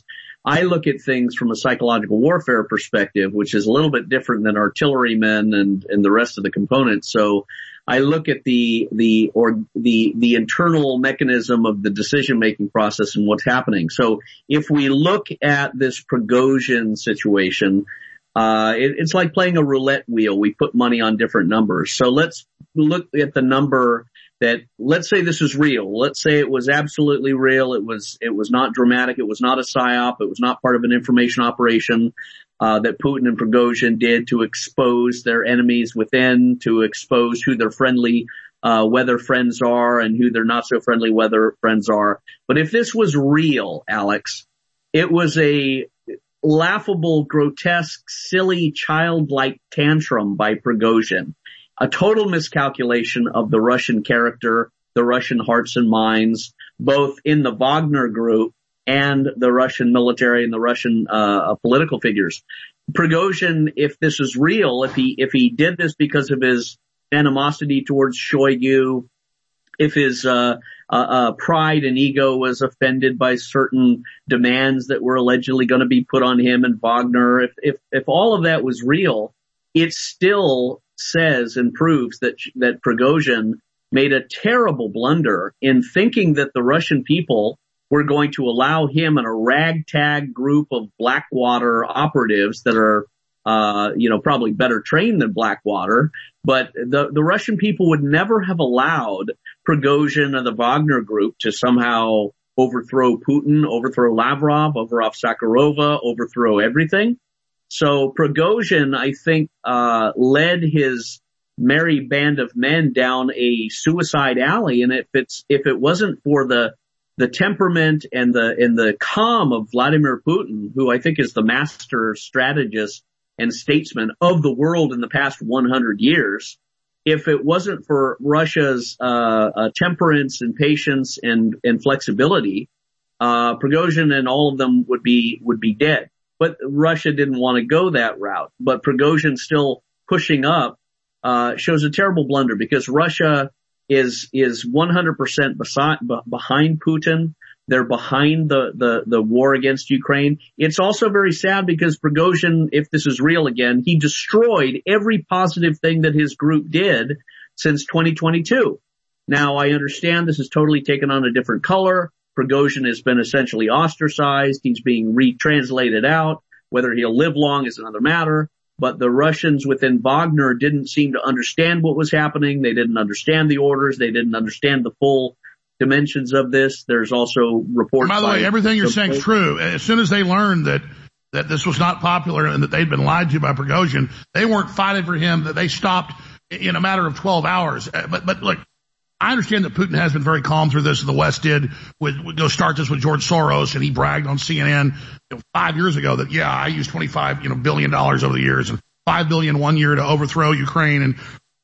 I look at things from a psychological warfare perspective, which is a little bit different than artillerymen and, and the rest of the components. So I look at the, the, or the, the internal mechanism of the decision-making process and what's happening. So if we look at this Prigozhin situation, uh, it, it's like playing a roulette wheel. We put money on different numbers. So let's look at the number that, let's say this is real. Let's say it was absolutely real. It was, it was not dramatic. It was not a psyop. It was not part of an information operation, uh, that Putin and Prigozhin did to expose their enemies within, to expose who their friendly, uh, weather friends are and who their not so friendly weather friends are. But if this was real, Alex, it was a laughable, grotesque, silly, childlike tantrum by Prigozhin. A total miscalculation of the Russian character, the Russian hearts and minds, both in the Wagner group and the Russian military and the Russian uh political figures. Prigozhin, if this is real, if he if he did this because of his animosity towards Shoigu, if his uh, uh, uh pride and ego was offended by certain demands that were allegedly going to be put on him and Wagner, if if if all of that was real, it still says and proves that that Prigozhin made a terrible blunder in thinking that the Russian people were going to allow him and a ragtag group of Blackwater operatives that are, uh, you know, probably better trained than Blackwater, but the the Russian people would never have allowed Prigozhin and the Wagner group to somehow overthrow Putin, overthrow Lavrov, overthrow Sakharova, overthrow everything. So Prigozhin, I think, uh, led his merry band of men down a suicide alley. And if it's, if it wasn't for the, the temperament and the, and the calm of Vladimir Putin, who I think is the master strategist and statesman of the world in the past one hundred years, if it wasn't for Russia's, uh, uh temperance and patience and, and flexibility, uh, Prigozhin and all of them would be, would be dead. But Russia didn't want to go that route. But Prigozhin still pushing up, uh, shows a terrible blunder because Russia is, is one hundred percent beside, behind Putin. They're behind the, the, the war against Ukraine. It's also very sad because Prigozhin, if this is real again, he destroyed every positive thing that his group did since twenty twenty-two. Now I understand this has totally taken on a different color. Prigozhin has been essentially ostracized. He's being retranslated out. Whether he'll live long is another matter. But the Russians within Wagner didn't seem to understand what was happening. They didn't understand the orders. They didn't understand the full dimensions of this. There's also reports. By the way, everything you're saying is true. As soon as they learned that that this was not popular and that they'd been lied to by Prigozhin, they weren't fighting for him. That they stopped in a matter of twelve hours. But but look. I understand that Putin has been very calm through this, and the West did. With, with go start this with George Soros, and he bragged on C N N you know, five years ago that yeah, I used twenty-five you know billion dollars over the years, and five billion one year to overthrow Ukraine, and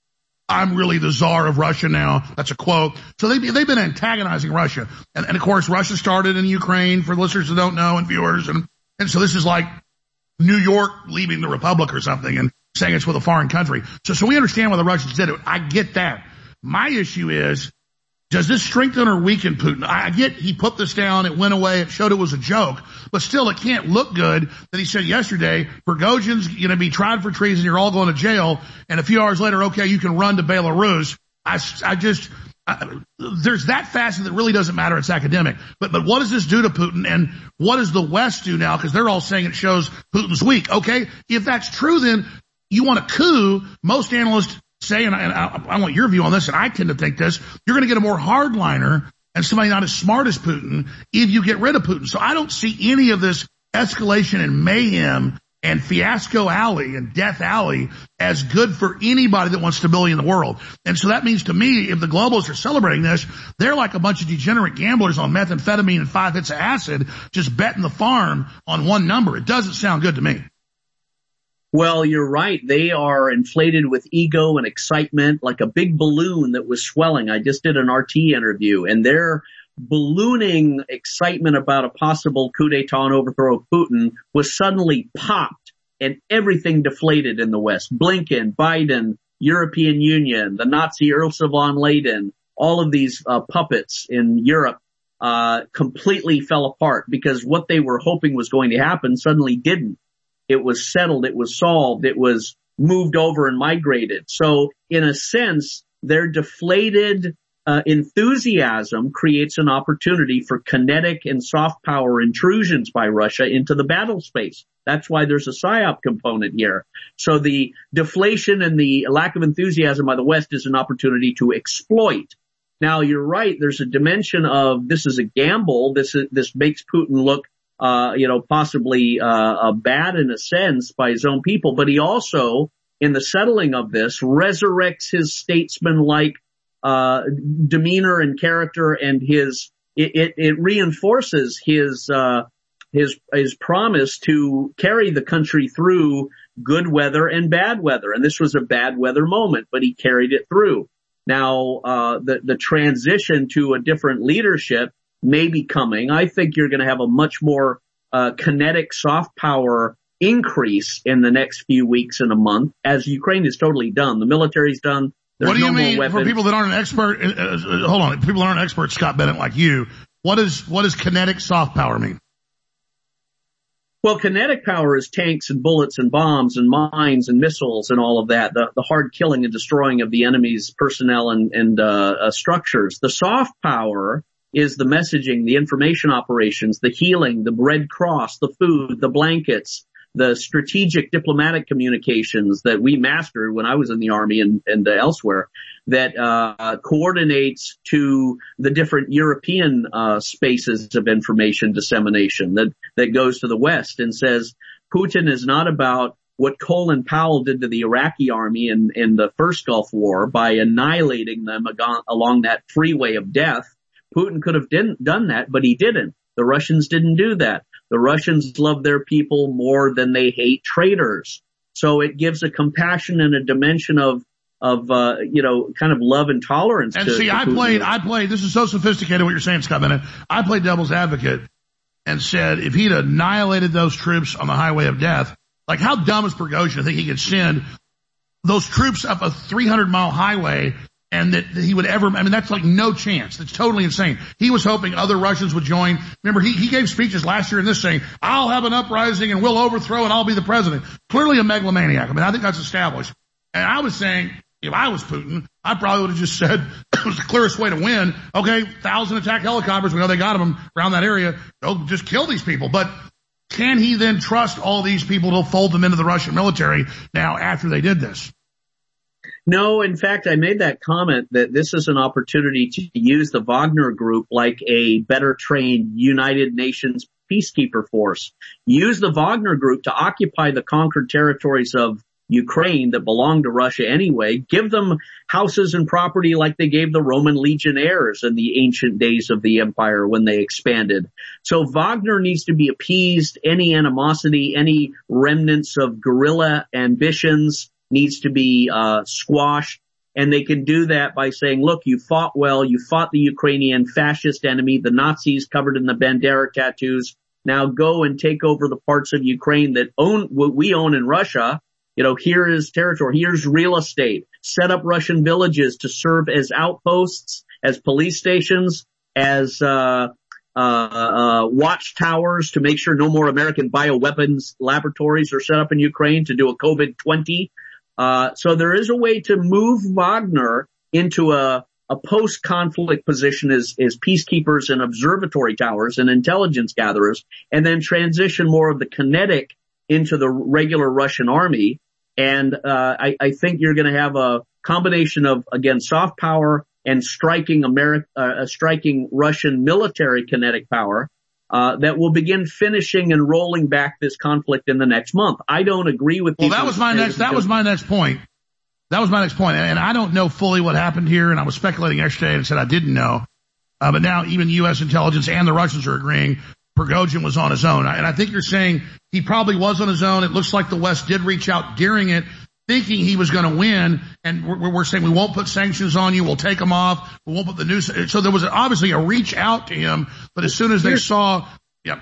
I'm really the czar of Russia now. That's a quote. So they they've been antagonizing Russia, and, and of course Russia started in Ukraine for listeners who don't know and viewers, and and so this is like New York leaving the Republic or something and saying it's with a foreign country. So so we understand why the Russians did it. I get that. My issue is, does this strengthen or weaken Putin? I get he put this down, it went away, it showed it was a joke, but still it can't look good that he said yesterday, Prigozhin's going to be tried for treason, you're all going to jail, and a few hours later, okay, you can run to Belarus. I, I just, I, there's that facet that really doesn't matter, it's academic. But, but what does this do to Putin, and what does the West do now? Because they're all saying it shows Putin's weak. Okay, if that's true, then you want a coup. Most analysts say, and I, and I want your view on this, and I tend to think this, you're going to get a more hardliner and somebody not as smart as Putin if you get rid of Putin. So I don't see any of this escalation and mayhem and fiasco alley and death alley as good for anybody that wants stability in the world. And so that means to me, if the globalists are celebrating this, they're like a bunch of degenerate gamblers on methamphetamine and five hits of acid, just betting the farm on one number. It doesn't sound good to me. Well, you're right. They are inflated with ego and excitement like a big balloon that was swelling. I just did an R T interview, and their ballooning excitement about a possible coup d'etat and overthrow of Putin was suddenly popped, and everything deflated in the West. Blinken, Biden, European Union, the Nazi Ursula von Leyen, all of these uh, puppets in Europe uh, completely fell apart because what they were hoping was going to happen suddenly didn't. It was settled. It was solved. It was moved over and migrated. So in a sense, their deflated uh, enthusiasm creates an opportunity for kinetic and soft power intrusions by Russia into the battle space. That's why there's a psyop component here. So the deflation and the lack of enthusiasm by the West is an opportunity to exploit. Now, you're right. There's a dimension of this is a gamble. This is, this makes Putin look, uh, you know, possibly, uh, uh, bad in a sense by his own people. But he also, in the settling of this, resurrects his statesman-like, uh, demeanor and character, and his, it, it, it reinforces his, uh, his, his promise to carry the country through good weather and bad weather. And this was a bad weather moment, but he carried it through. Now, uh, the, the transition to a different leadership may be coming. I think you're going to have a much more, uh, kinetic soft power increase in the next few weeks and a month as Ukraine is totally done. The military's done. There's what do you no mean more for people that aren't an expert? Uh, uh, hold on. People that aren't experts, Scott Bennett, like you, what is, what does kinetic soft power mean? Well, kinetic power is tanks and bullets and bombs and mines and missiles and all of that, the, the hard killing and destroying of the enemy's personnel and, and uh, uh, structures. The soft power is the messaging, the information operations, the healing, the Red Cross, the food, the blankets, the strategic diplomatic communications that we mastered when I was in the Army and, and uh, elsewhere that uh coordinates to the different European uh spaces of information dissemination that that goes to the West and says Putin is not about what Colin Powell did to the Iraqi army in in the first Gulf War by annihilating them ag- along that freeway of death. Putin could have didn't, done that, but he didn't. The Russians didn't do that. The Russians love their people more than they hate traitors. So it gives a compassion and a dimension of of, uh, you know, kind of love and tolerance. And to, see, to I Putin. played, I played, this is so sophisticated what you're saying, Scott Bennett. I played devil's advocate and said if he'd annihilated those troops on the highway of death, like how dumb is Prigozhin to think he could send those troops up a three hundred mile highway and that he would ever, I mean, that's like no chance. That's totally insane. He was hoping other Russians would join. Remember, he, he gave speeches last year in this saying, I'll have an uprising and we'll overthrow and I'll be the president. Clearly a megalomaniac. I mean, I think that's established. And I was saying, if I was Putin, I probably would have just said it was the clearest way to win. Okay, thousand attack helicopters. We know they got them around that area. Go just kill these people. But can he then trust all these people to fold them into the Russian military now after they did this? No, in fact, I made that comment that this is an opportunity to use the Wagner Group like a better trained United Nations peacekeeper force. Use the Wagner Group to occupy the conquered territories of Ukraine that belong to Russia anyway. Give them houses and property like they gave the Roman legionnaires in the ancient days of the empire when they expanded. So Wagner needs to be appeased. Any animosity, any remnants of guerrilla ambitions needs to be uh squashed. And they can do that by saying, look, you fought well. You fought the Ukrainian fascist enemy, the Nazis covered in the Bandera tattoos. Now go and take over the parts of Ukraine that own what we own in Russia. You know, here is territory. Here's real estate. Set up Russian villages to serve as outposts, as police stations, as uh uh uh watchtowers to make sure no more American bioweapons laboratories are set up in Ukraine to do a COVID twenty. Uh so there is a way to move Wagner into a a post-conflict position as, as peacekeepers and observatory towers and intelligence gatherers, and then transition more of the kinetic into the regular Russian army. And, uh, I, I think you're going to have a combination of, again, soft power and striking America, uh, striking Russian military kinetic power, uh, that will begin finishing and rolling back this conflict in the next month. I don't agree with Well, that was my next, that was my next point. That was my next point. And, and I don't know fully what happened here. And I was speculating yesterday and said I didn't know. Uh, but now even U S intelligence and the Russians are agreeing Prigozhin was on his own. And I think you're saying he probably was on his own. It looks like the West did reach out during it, thinking he was going to win. And we're, we're saying we won't put sanctions on you. We'll take them off. We won't put the news. So there was obviously a reach out to him. But as soon as they saw, yeah.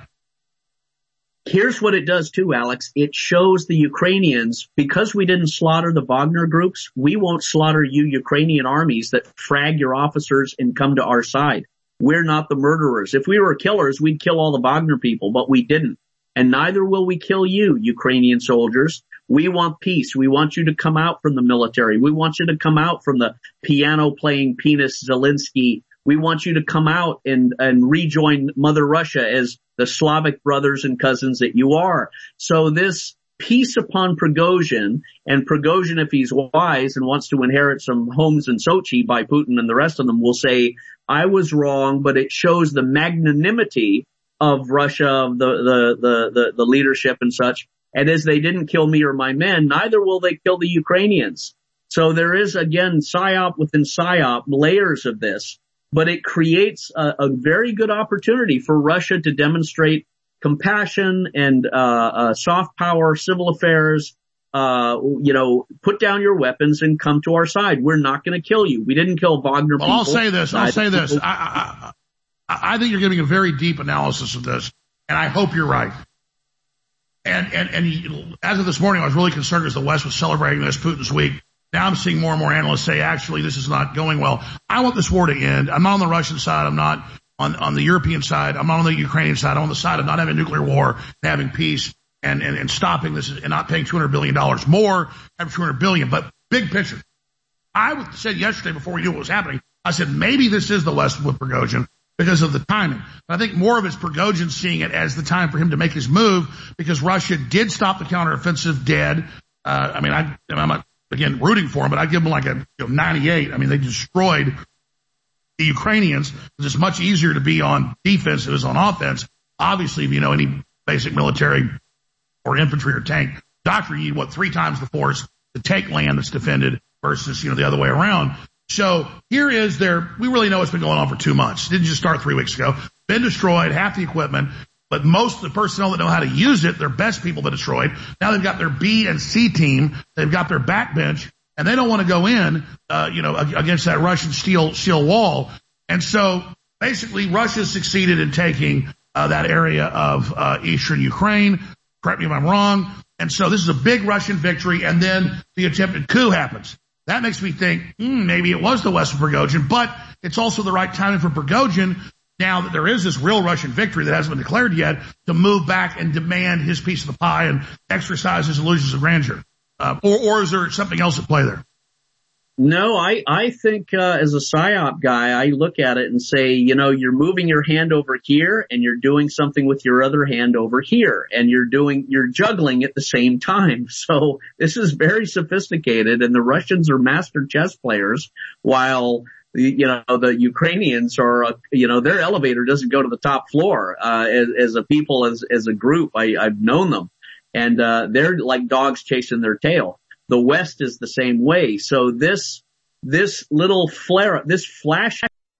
Here's what it does too, Alex. It shows the Ukrainians, because we didn't slaughter the Wagner groups, we won't slaughter you Ukrainian armies that frag your officers and come to our side. We're not the murderers. If we were killers, we'd kill all the Wagner people, but we didn't. And neither will we kill you, Ukrainian soldiers. We want peace. We want you to come out from the military. We want you to come out from the piano-playing penis Zelensky. We want you to come out and, and rejoin Mother Russia as the Slavic brothers and cousins that you are. So this peace upon Prigozhin, and Prigozhin, if he's wise and wants to inherit some homes in Sochi by Putin and the rest of them, will say, I was wrong, but it shows the magnanimity of Russia, of the, the, the, the, the leadership and such. And as they didn't kill me or my men, neither will they kill the Ukrainians. So there is, again, psyop within psyop, layers of this, but it creates a, a very good opportunity for Russia to demonstrate compassion and, uh, uh, soft power, civil affairs, uh, you know, put down your weapons and come to our side. We're not going to kill you. We didn't kill Wagner well, people. I'll say this. I'll say this. I, I, I think you're giving a very deep analysis of this, and I hope you're right. And, and, and as of this morning, I was really concerned because the West was celebrating this Putin's week. Now I'm seeing more and more analysts say, actually, this is not going well. I want this war to end. I'm not on the Russian side. I'm not on, on the European side. I'm not on the Ukrainian side. I'm on the side of not having nuclear war and having peace and, and, and stopping this and not paying two hundred billion dollars more, have two hundred billion dollars. But big picture, I said yesterday before we knew what was happening, I said maybe this is the West with Prigozhin because of the timing. But I think more of it's Prigozhin seeing it as the time for him to make his move because Russia did stop the counteroffensive dead. Uh, I mean, I, I'm not, again, rooting for him, but I give them like a you know, ninety-eight. I mean, they destroyed the Ukrainians. It's much easier to be on defense than it is on offense. Obviously, if you know any basic military or infantry or tank doctrine, you need, what, three times the force to take land that's defended versus, you know, the other way around. So here is their, we really know it's been going on for two months. It didn't just start three weeks ago. Been destroyed, half the equipment, but most of the personnel that know how to use it, their best people that destroyed. Now they've got their B and C team. They've got their backbench, and they don't want to go in, uh, you know, against that Russian steel, steel wall. And so basically Russia succeeded in taking, uh, that area of, uh, eastern Ukraine. Correct me if I'm wrong. And so this is a big Russian victory, and then the attempted coup happens. That makes me think, hmm, maybe it was the West of Prigozhin, but it's also the right timing for Prigozhin, now that there is this real Russian victory that hasn't been declared yet, to move back and demand his piece of the pie and exercise his illusions of grandeur. Uh, or, or is there something else at play there? No, I, I think, uh, as a PSYOP guy, I look at it and say, you know, you're moving your hand over here and you're doing something with your other hand over here, and you're doing, you're juggling at the same time. So this is very sophisticated, and the Russians are master chess players, while, you know, the Ukrainians are, uh, you know, their elevator doesn't go to the top floor, uh, as, as a people, as, as a group. I, I've known them, and, uh, they're like dogs chasing their tail. The West is the same way. So this, this little flare, this flash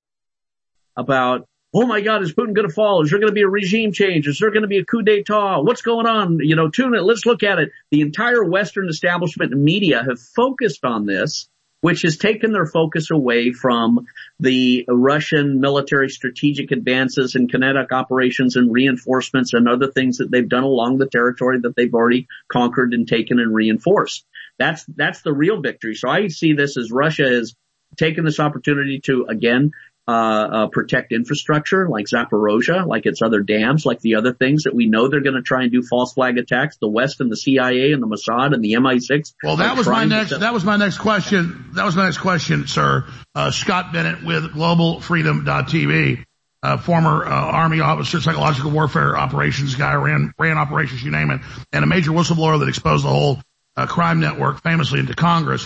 about, oh my God, is Putin going to fall? Is there going to be a regime change? Is there going to be a coup d'etat? What's going on? You know, tune it. Let's look at it. The entire Western establishment and media have focused on this, which has taken their focus away from the Russian military strategic advances and kinetic operations and reinforcements and other things that they've done along the territory that they've already conquered and taken and reinforced. That's, that's the real victory. So I see this as Russia has taken this opportunity to, again, uh, uh, protect infrastructure like Zaporozhye, like its other dams, like the other things that we know they're going to try and do false flag attacks. The West and the C I A and the Mossad and the M I six. Well, that was my next, that was my next question. That was my next question, sir. Uh, Scott Bennett with global freedom dot t v. Uh, former, uh, Army officer, psychological warfare operations guy, ran, ran operations, you name it, and a major whistleblower that exposed the whole Uh, crime network famously into Congress.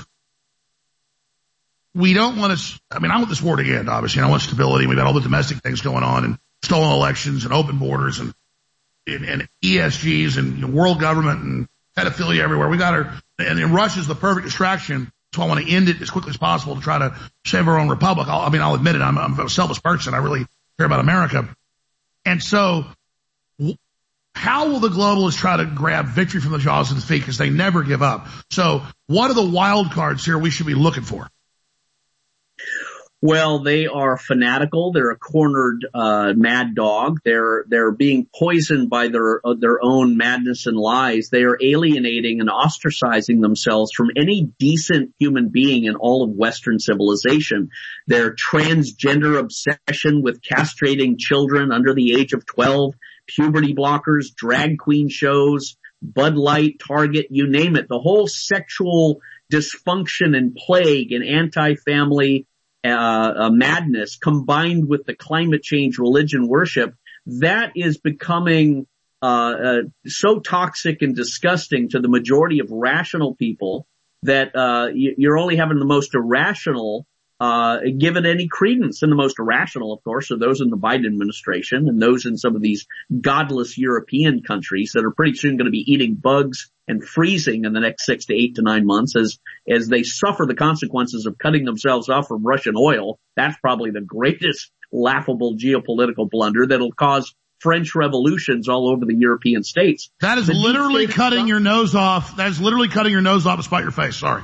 We don't want to, I mean, I want this war to end, obviously. I want stability. We've got all the domestic things going on and stolen elections and open borders and, and, and E S Gs and, you know, world government and pedophilia everywhere. We got our, and, and Russia's the perfect distraction. So I want to end it as quickly as possible to try to save our own republic. I'll, I mean, I'll admit it. I'm, I'm a selfish person. I really care about America. And so, how will the globalists try to grab victory from the jaws of defeat? Because they never give up. So what are the wild cards here we should be looking for? Well, they are fanatical. They're a cornered uh mad dog. They're they're being poisoned by their uh, their own madness and lies. They are alienating and ostracizing themselves from any decent human being in all of Western civilization. Their transgender obsession with castrating children under the age of twelve, puberty blockers, drag queen shows, Bud Light, Target, you name it. The whole sexual dysfunction and plague and anti-family Uh, uh, madness combined with the climate change religion worship, that is becoming uh, uh so toxic and disgusting to the majority of rational people that uh you're only having the most irrational uh given any credence. And the most irrational, of course, are those in the Biden administration and those in some of these godless European countries that are pretty soon going to be eating bugs and freezing in the next six to eight to nine months as as they suffer the consequences of cutting themselves off from Russian oil. That's probably the greatest laughable geopolitical blunder that'll cause French revolutions all over the European states. That is the literally cutting your nose off. That is literally cutting your nose off to spite your face. Sorry.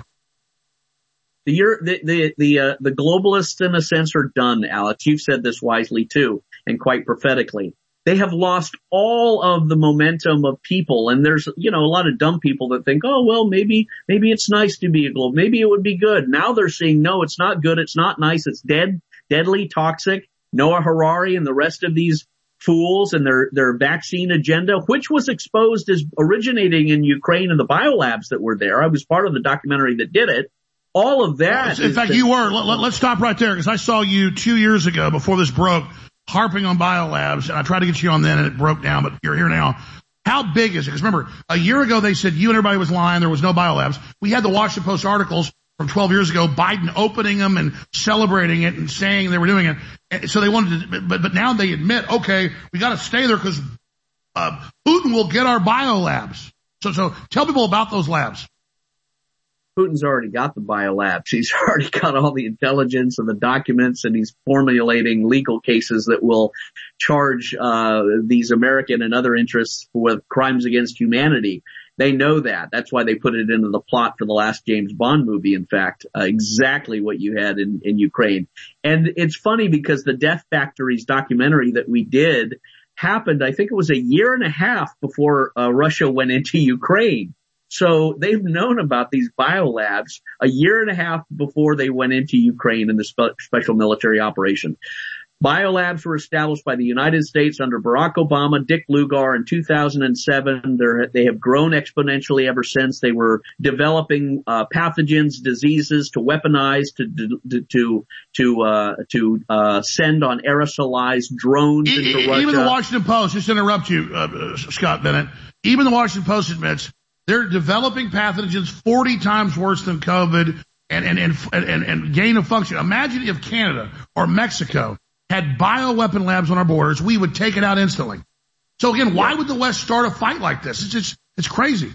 The the the the, uh, the globalists, in a sense, are done, Alex. You've said this wisely too, and quite prophetically. They have lost all of the momentum of people, and there's, you know, a lot of dumb people that think, oh, well, maybe, maybe it's nice to be a global, maybe it would be good. Now they're saying, no, it's not good, it's not nice, it's dead, deadly, toxic. Noah Harari and the rest of these fools and their, their vaccine agenda, which was exposed as originating in Ukraine and the biolabs that were there. I was part of the documentary that did it. All of that. In fact, you were. Let, let, let's stop right there, because I saw you two years ago before this broke, harping on biolabs, and I tried to get you on then and it broke down, but you're here now. How big is it? Because remember, a year ago they said you and everybody was lying, there was no biolabs. We had the Washington Post articles from twelve years ago, Biden opening them and celebrating it and saying they were doing it. And so they wanted to, but, but now they admit, okay, we got to stay there because uh, Putin will get our biolabs. So, so tell people about those labs. Putin's already got the biolabs. He's already got all the intelligence and the documents, and he's formulating legal cases that will charge uh these American and other interests with crimes against humanity. They know that. That's why they put it into the plot for the last James Bond movie, in fact, uh, exactly what you had in, in Ukraine. And it's funny because the Death Factories documentary that we did happened, I think it was a year and a half before uh, Russia went into Ukraine. So they've known about these biolabs a year and a half before they went into Ukraine in the spe- special military operation. Biolabs were established by the United States under Barack Obama, Dick Lugar in two thousand seven. They're, they have grown exponentially ever since. They were developing uh, pathogens, diseases to weaponize, to to to to, uh, to uh, send on aerosolized drones into e- Russia. Even the Washington Post, just to interrupt you, uh, Scott Bennett, even the Washington Post admits they're developing pathogens forty times worse than COVID and, and, and, and, and gain of function. Imagine if Canada or Mexico had bioweapon labs on our borders, we would take it out instantly. So again, why would the West start a fight like this? It's just, it's crazy.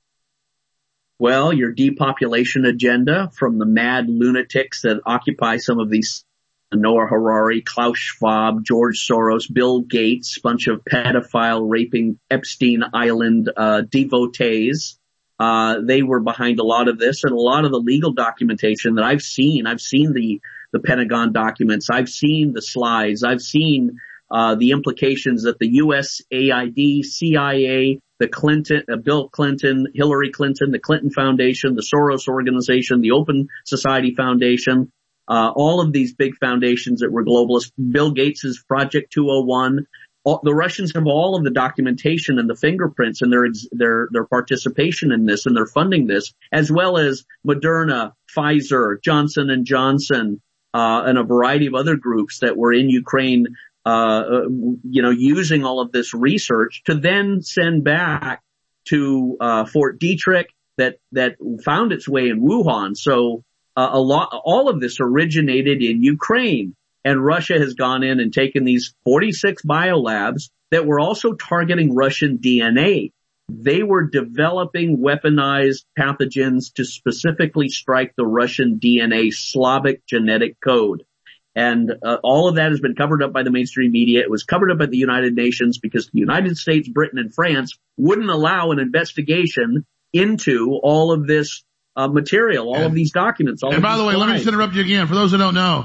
Well, your depopulation agenda from the mad lunatics that occupy some of these, Noah Harari, Klaus Schwab, George Soros, Bill Gates, bunch of pedophile raping Epstein Island uh devotees. Uh they were behind a lot of this, and a lot of the legal documentation that I've seen. I've seen the the Pentagon documents. I've seen the slides. I've seen uh the implications that the U S A I D, C I A, the Clinton, uh, Bill Clinton, Hillary Clinton, the Clinton Foundation, the Soros Organization, the Open Society Foundation, Uh, all of these big foundations that were globalist, Bill Gates's Project two oh one, all, the Russians have all of the documentation and the fingerprints and their, their, their participation in this, and they're funding this, as well as Moderna, Pfizer, Johnson and Johnson, uh, and a variety of other groups that were in Ukraine, uh, you know, using all of this research to then send back to, uh, Fort Detrick that, that found its way in Wuhan. So, Uh, a lot, all of this originated in Ukraine, and Russia has gone in and taken these forty-six biolabs that were also targeting Russian D N A. They were developing weaponized pathogens to specifically strike the Russian D N A Slavic genetic code. And uh, all of that has been covered up by the mainstream media. It was covered up by the United Nations because the United States, Britain, and France wouldn't allow an investigation into all of this Uh, material, all and, of these documents. All and of by the way, slides. let me just interrupt you again. For those that don't know,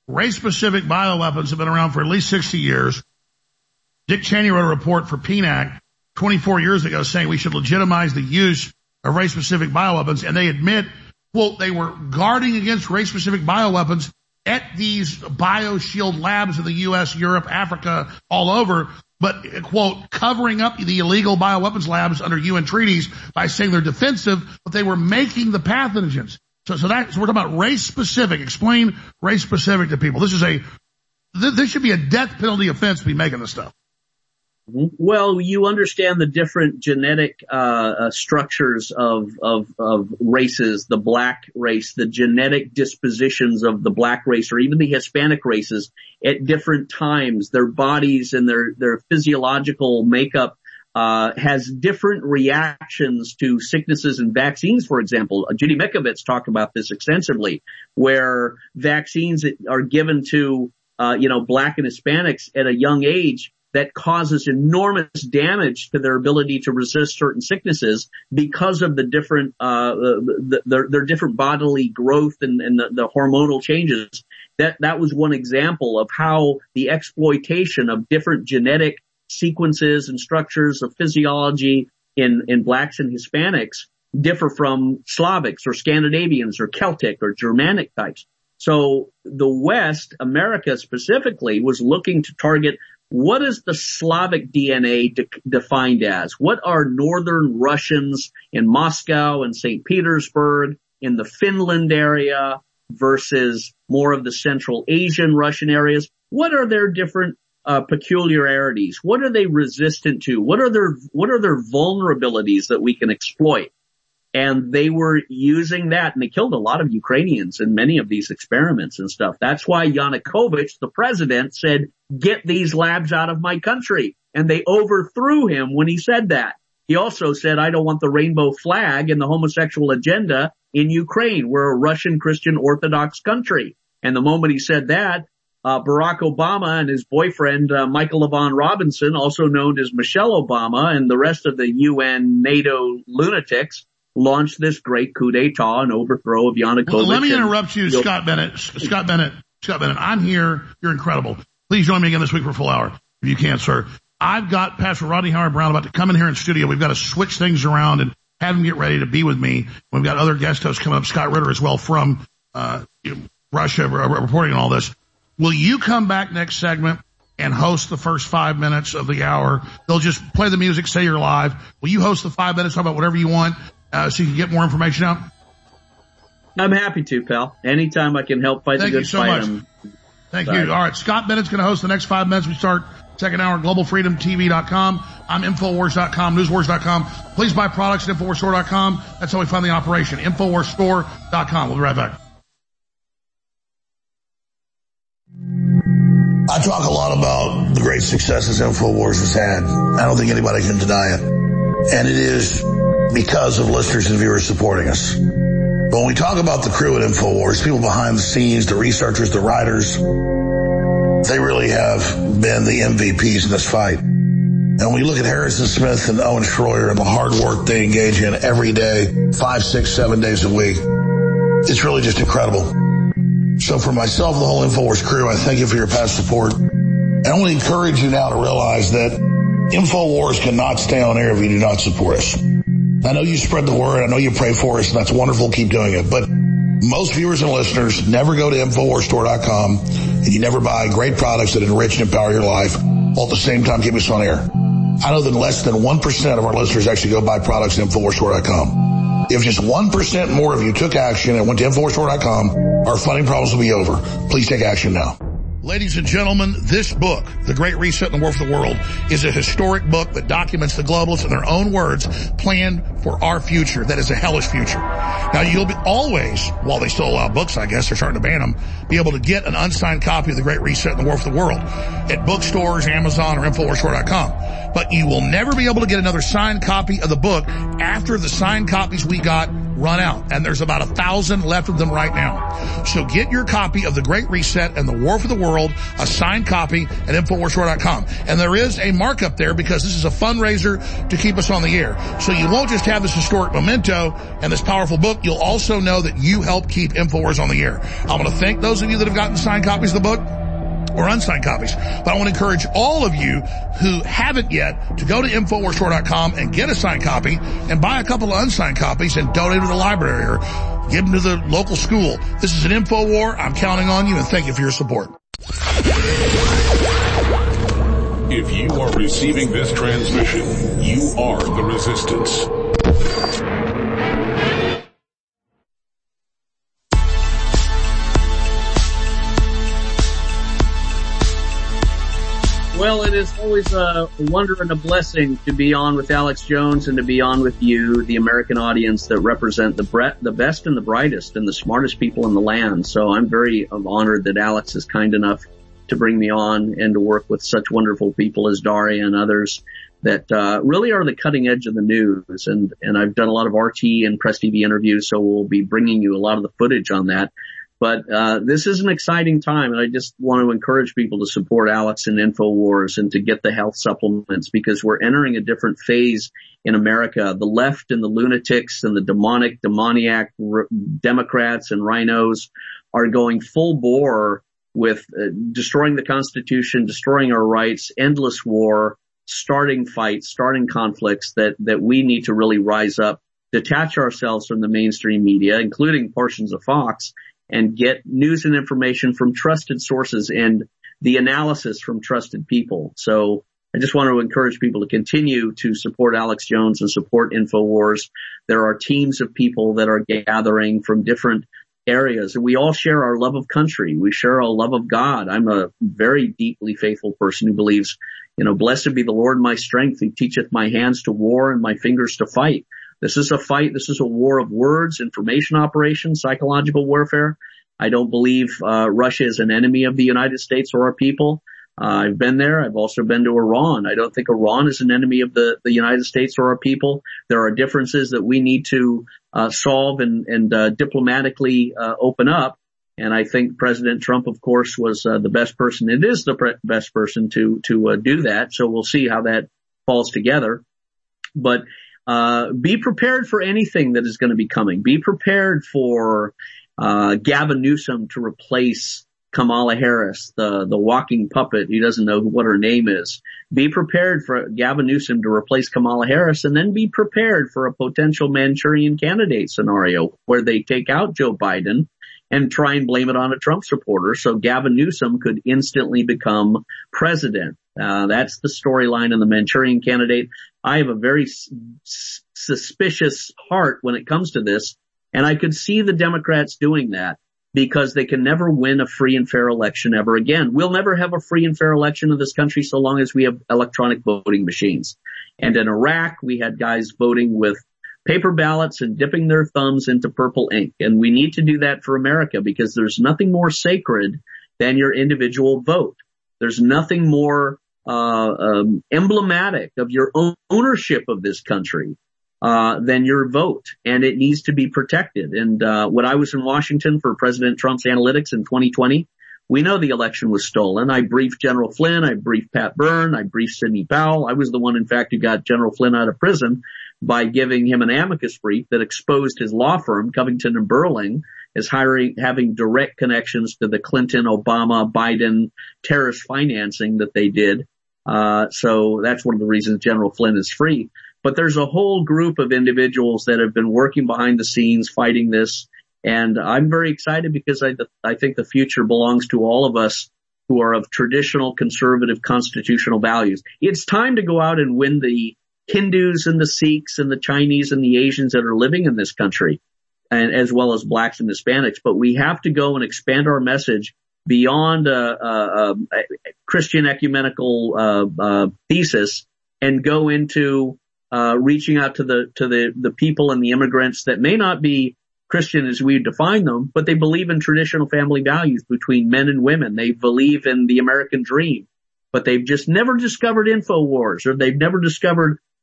race-specific bioweapons have been around for at least sixty years. Dick Cheney wrote a report for P NAC twenty-four years ago saying we should legitimize the use of race-specific bioweapons, and they admit, quote, they were guarding against race-specific bioweapons at these bioshield labs in the U S, Europe, Africa, all over, but, quote, covering up the illegal bioweapons labs under U N treaties by saying they're defensive, but they were making the pathogens. So, so that's, so we're talking about race-specific. Explain race-specific to people. This is a, th- this should be a death penalty offense to be making this stuff. Well, you understand the different genetic uh, uh structures of, of of races, the black race, the genetic dispositions of the black race, or even the Hispanic races at different times. Their bodies and their their physiological makeup uh has different reactions to sicknesses and vaccines. For example, Judy Mikovits talked about this extensively, where vaccines are given to uh you know black and Hispanics at a young age that causes enormous damage to their ability to resist certain sicknesses because of the different, uh, the, their, their different bodily growth and, and the, the hormonal changes. That, that was one example of how the exploitation of different genetic sequences and structures of physiology in, in blacks and Hispanics differ from Slavics or Scandinavians or Celtic or Germanic types. So the West, America specifically, was looking to target what is the Slavic D N A de- defined as? What are Northern Russians in Moscow and Saint Petersburg in the Finland area versus more of the Central Asian Russian areas? What are their different uh, peculiarities? What are they resistant to? What are their what are their vulnerabilities that we can exploit? And they were using that, and they killed a lot of Ukrainians in many of these experiments and stuff. That's why Yanukovych, the president, said, get these labs out of my country. And they overthrew him when he said that. He also said, I don't want the rainbow flag and the homosexual agenda in Ukraine. We're a Russian Christian Orthodox country. And the moment he said that, uh, Barack Obama and his boyfriend, uh, Michael LaVaughn Robinson, also known as Michelle Obama, and the rest of the U N NATO lunatics, launched this great coup d'etat and overthrow of Yanukovych. Well, let me interrupt you, Scott Bennett. Scott Bennett. Scott Bennett, I'm here. You're incredible. Please join me again this week for a full hour, if you can, sir. I've got Pastor Rodney Howard-Browne about to come in here in studio. We've got to switch things around and have him get ready to be with me. We've got other guest hosts coming up, Scott Ritter as well from uh Russia, reporting on all this. Will you come back next segment and host the first five minutes of the hour? They'll just play the music, say you're live. Will you host the five minutes, talk about whatever you want? Uh, so you can get more information out? I'm happy to, pal. Anytime I can help fight Thank the good you so fight. much. I'm Thank sorry. you. All right, Scott Bennett's going to host the next five minutes. We start second hour, global freedom T V dot com. I'm Infowars dot com, Newswars dot com. Please buy products at Infowars Store dot com. That's how we fund the operation. Infowars Store dot com. We'll be right back. I talk a lot about the great successes Infowars has had. I don't think anybody can deny it. And it is because of listeners and viewers supporting us. But when we talk about the crew at Infowars, people behind the scenes, the researchers, the writers, they really have been the M V Ps in this fight. And when we look at Harrison Smith and Owen Schroyer and the hard work they engage in every day, five, six, seven days a week, it's really just incredible. So for myself and the whole Infowars crew, I thank you for your past support. And I want to encourage you now to realize that Infowars cannot stay on air if you do not support us. I know you spread the word. I know you pray for us, and that's wonderful. Keep doing it. But most viewers and listeners never go to Infowars Store dot com, and you never buy great products that enrich and empower your life while at the same time keep us on air. I know that less than one percent of our listeners actually go buy products at Infowars Store dot com. If just one percent more of you took action and went to Infowars Store dot com, our funding problems will be over. Please take action now. Ladies and gentlemen, this book, The Great Reset and the War for the World, is a historic book that documents the globalists in their own words plan for our future. That is a hellish future. Now, you'll be always, while they still allow books, I guess, they're starting to ban them, be able to get an unsigned copy of The Great Reset and the War for the World at bookstores, Amazon, or Infowars Store dot com. But you will never be able to get another signed copy of the book after the signed copies we got run out, and there's about a thousand left of them right now. So get your copy of The Great Reset and The War for the World, a signed copy at Infowars Store dot com. And there is a markup there because this is a fundraiser to keep us on the air. So you won't just have this historic memento and this powerful book, you'll also know that you help keep Infowars on the air. I want to thank those of you that have gotten signed copies of the book, or unsigned copies. But I want to encourage all of you who haven't yet to go to Infowars Store dot com and get a signed copy and buy a couple of unsigned copies and donate to the library or give them to the local school. This is an InfoWar. I'm counting on you, and thank you for your support. If you are receiving this transmission, you are the resistance. Well, it is always a wonder and a blessing to be on with Alex Jones and to be on with you, the American audience that represent the bre- the best and the brightest and the smartest people in the land. So I'm very honored that Alex is kind enough to bring me on and to work with such wonderful people as Daria and others that uh really are the cutting edge of the news. And and I've done a lot of R T and Press T V interviews, so we'll be bringing you a lot of the footage on that. But uh this is an exciting time, and I just want to encourage people to support Alex and InfoWars and to get the health supplements, because we're entering a different phase in America. The left and the lunatics and the demonic, demoniac r- Democrats and rhinos are going full bore with uh, destroying the Constitution, destroying our rights, endless war, starting fights, starting conflicts that that we need to really rise up, detach ourselves from the mainstream media, including portions of Fox, and get news and information from trusted sources and the analysis from trusted people. So I just want to encourage people to continue to support Alex Jones and support InfoWars. There are teams of people that are gathering from different areas, and we all share our love of country. We share our love of God. I'm a very deeply faithful person who believes, you know, blessed be the Lord my strength, who teacheth my hands to war and my fingers to fight. This is a fight. This is a war of words, information operations, psychological warfare. I don't believe uh Russia is an enemy of the United States or our people. Uh, I've been there. I've also been to Iran. I don't think Iran is an enemy of the, the United States or our people. There are differences that we need to uh solve and, and uh diplomatically uh open up. And I think President Trump, of course, was uh, the best person. It is the pre- best person to to uh, do that. So we'll see how that falls together. But Uh, be prepared for anything that is going to be coming. Be prepared for, uh, Gavin Newsom to replace Kamala Harris, the, the walking puppet. He doesn't know what her name is. Be prepared for Gavin Newsom to replace Kamala Harris, and then be prepared for a potential Manchurian candidate scenario where they take out Joe Biden and try and blame it on a Trump supporter. So Gavin Newsom could instantly become president. Uh, that's the storyline in the Manchurian candidate. I have a very s- suspicious heart when it comes to this, and I could see the Democrats doing that because they can never win a free and fair election ever again. We'll never have a free and fair election in this country so long as we have electronic voting machines. And in Iraq, we had guys voting with paper ballots and dipping their thumbs into purple ink. And we need to do that for America, because there's nothing more sacred than your individual vote. There's nothing more uh um, emblematic of your own ownership of this country uh than your vote, and it needs to be protected. And uh when I was in Washington for President Trump's analytics in twenty twenty, we know the election was stolen. I briefed General Flynn, I briefed Pat Byrne, I briefed Sidney Powell. I was the one, in fact, who got General Flynn out of prison by giving him an amicus brief that exposed his law firm, Covington and Burling, as hiring, having direct connections to the Clinton, Obama, Biden terrorist financing that they did. Uh, so that's one of the reasons General Flynn is free. But there's a whole group of individuals that have been working behind the scenes fighting this. And I'm very excited because I, I think the future belongs to all of us who are of traditional conservative constitutional values. It's time to go out and win the Hindus and the Sikhs and the Chinese and the Asians that are living in this country, and as well as blacks and Hispanics. But we have to go and expand our message beyond a, a, a Christian ecumenical uh, uh, thesis and go into uh reaching out to the to the the people and the immigrants that may not be Christian as we define them, but they believe in traditional family values between men and women. They believe in the American dream, but they've just never discovered InfoWars, or they've never discovered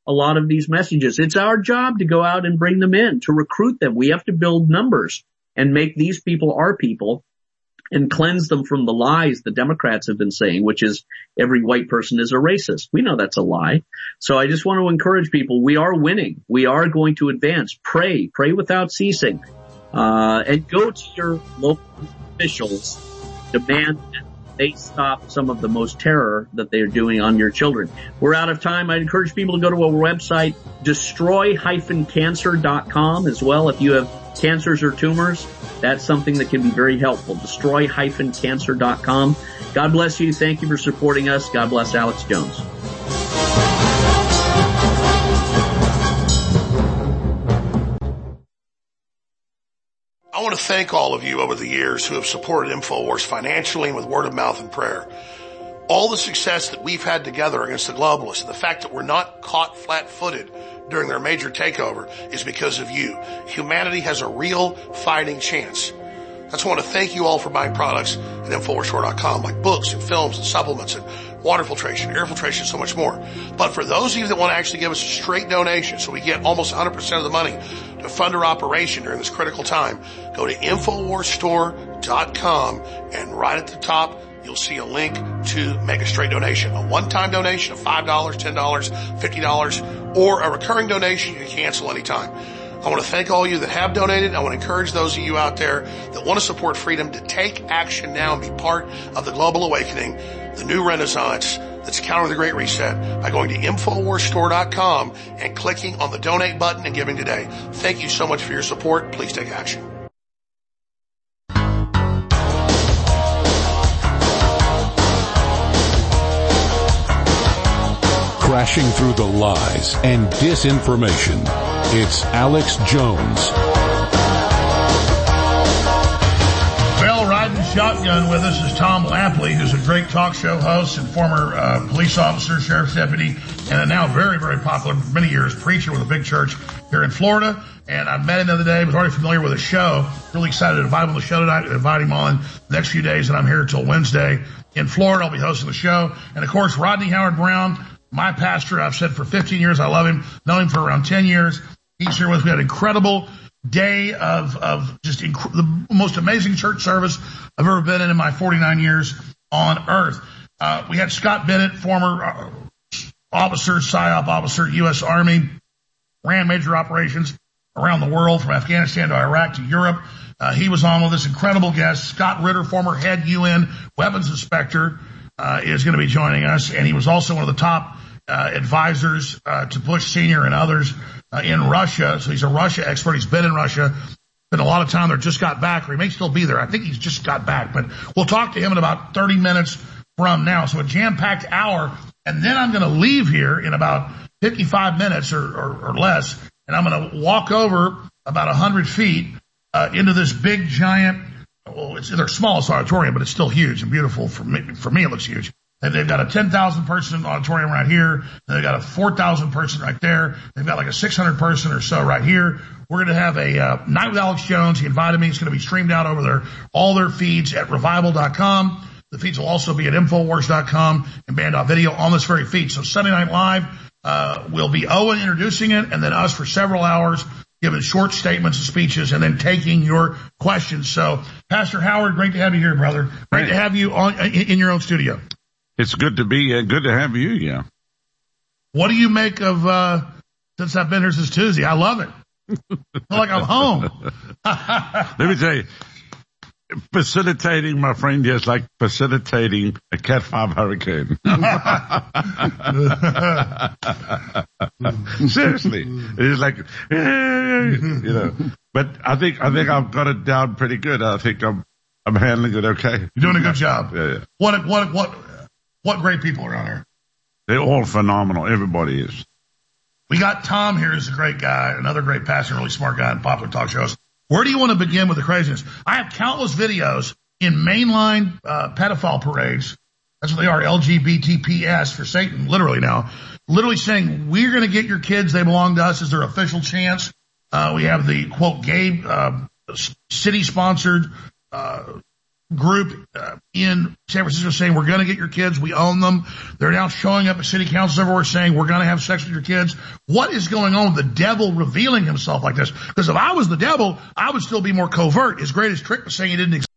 a lot of these messages. It's our job to go out and bring them in, to recruit them. We have to build numbers and make these people our people and cleanse them from the lies the Democrats have been saying, which is every white person is a racist. We know that's a lie. So I just want to encourage people. We are winning. We are going to advance. Pray. Pray without ceasing. Uh, and go to your local officials. Demand that they stop some of the most terror that they are doing on your children. We're out of time. I encourage people to go to our website, destroy dash cancer dot com as well. If you have cancers or tumors, that's something that can be very helpful. destroy dash cancer dot com. God bless you. Thank you for supporting us. God bless Alex Jones. I want to thank all of you over the years who have supported InfoWars financially and with word of mouth and prayer. All the success that we've had together against the globalists and the fact that we're not caught flat-footed during their major takeover is because of you. Humanity has a real fighting chance. I just want to thank you all for buying products at Infowars Store dot com, like books and films and supplements and water filtration, air filtration, and so much more. But for those of you that want to actually give us a straight donation so we get almost one hundred percent of the money to fund our operation during this critical time, go to Infowars Store dot com and right at the top, you'll see a link to make a straight donation. A one-time donation of five dollars, ten dollars, fifty dollars, or a recurring donation you can cancel anytime. I want to thank all of you that have donated. I want to encourage those of you out there that want to support freedom to take action now and be part of the global awakening, the new renaissance that's countering the Great Reset, by going to Infowars Store dot com and clicking on the donate button and giving today. Thank you so much for your support. Please take action. Crashing through the lies and disinformation. It's Alex Jones. Well, riding shotgun with us is Tom Lampley, who's a great talk show host and former uh, police officer, sheriff's deputy, and a now very, very popular, for many years, preacher with a big church here in Florida. And I met him the other day, was already familiar with the show. Really excited to invite him on the show tonight and invite him on the next few days, and I'm here until Wednesday in Florida. I'll be hosting the show. And, of course, Rodney Howard-Browne, my pastor, I've said for fifteen years, I love him, known him for around ten years. He's here with us. We had an incredible day of, of just inc- the most amazing church service I've ever been in in my forty-nine years on earth. Uh, we had Scott Bennett, former uh, officer, PSYOP officer, U S Army, ran major operations around the world from Afghanistan to Iraq to Europe. Uh, he was on with this incredible guest. Scott Ritter, former head U N weapons inspector, uh, is going to be joining us. And he was also one of the top uh, advisors uh, to Bush Senior and others uh, in Russia. So he's a Russia expert. He's been in Russia. Spent a lot of time there, just got back, or he may still be there. I think he's just got back. But we'll talk to him in about thirty minutes from now. So a jam-packed hour. And then I'm going to leave here in about fifty-five minutes or, or, or less. And I'm going to walk over about one hundred feet uh, into this big, giant, well, it's their smallest auditorium, but it's still huge and beautiful. For me, for me it looks huge. And they've got a ten thousand person auditorium right here. They've got a four thousand person right there. They've got like a six hundred person or so right here. We're going to have a uh, Night with Alex Jones. He invited me. It's going to be streamed out over their all their feeds at revival dot com. The feeds will also be at Infowars dot com and Band Video on this very feed. So Sunday Night Live uh, will be Owen introducing it, and then us for several hours giving short statements and speeches, and then taking your questions. So, Pastor Howard, great to have you here, brother. Great hey. to have you on in, in your own studio. It's good to be, uh, good to have you, yeah. What do you make of, uh, since I've been here since Tuesday? I love it. I feel like I'm home. Let me tell you, facilitating my friend is like facilitating a Cat five hurricane. Seriously. It is like, you know, but I think, I think I've got it down pretty good. I think I'm, I'm handling it okay. You're doing a good job. Yeah, yeah. What, what, what, what great people are on here. They're all phenomenal. Everybody is. We got Tom here, who's a great guy, another great pastor, really smart guy in popular talk shows. Where do you want to begin with the craziness? I have countless videos in mainline uh, pedophile parades. That's what they are, L G B T P S for Satan, literally now. Literally saying, we're going to get your kids. They belong to us as their official chance. Uh, we have the, quote, gay uh, city-sponsored uh group uh, in San Francisco saying, we're going to get your kids. We own them. They're now showing up at city councils everywhere saying, we're going to have sex with your kids. What is going on? The devil revealing himself like this. Because if I was the devil, I would still be more covert. His greatest trick was saying he didn't exist.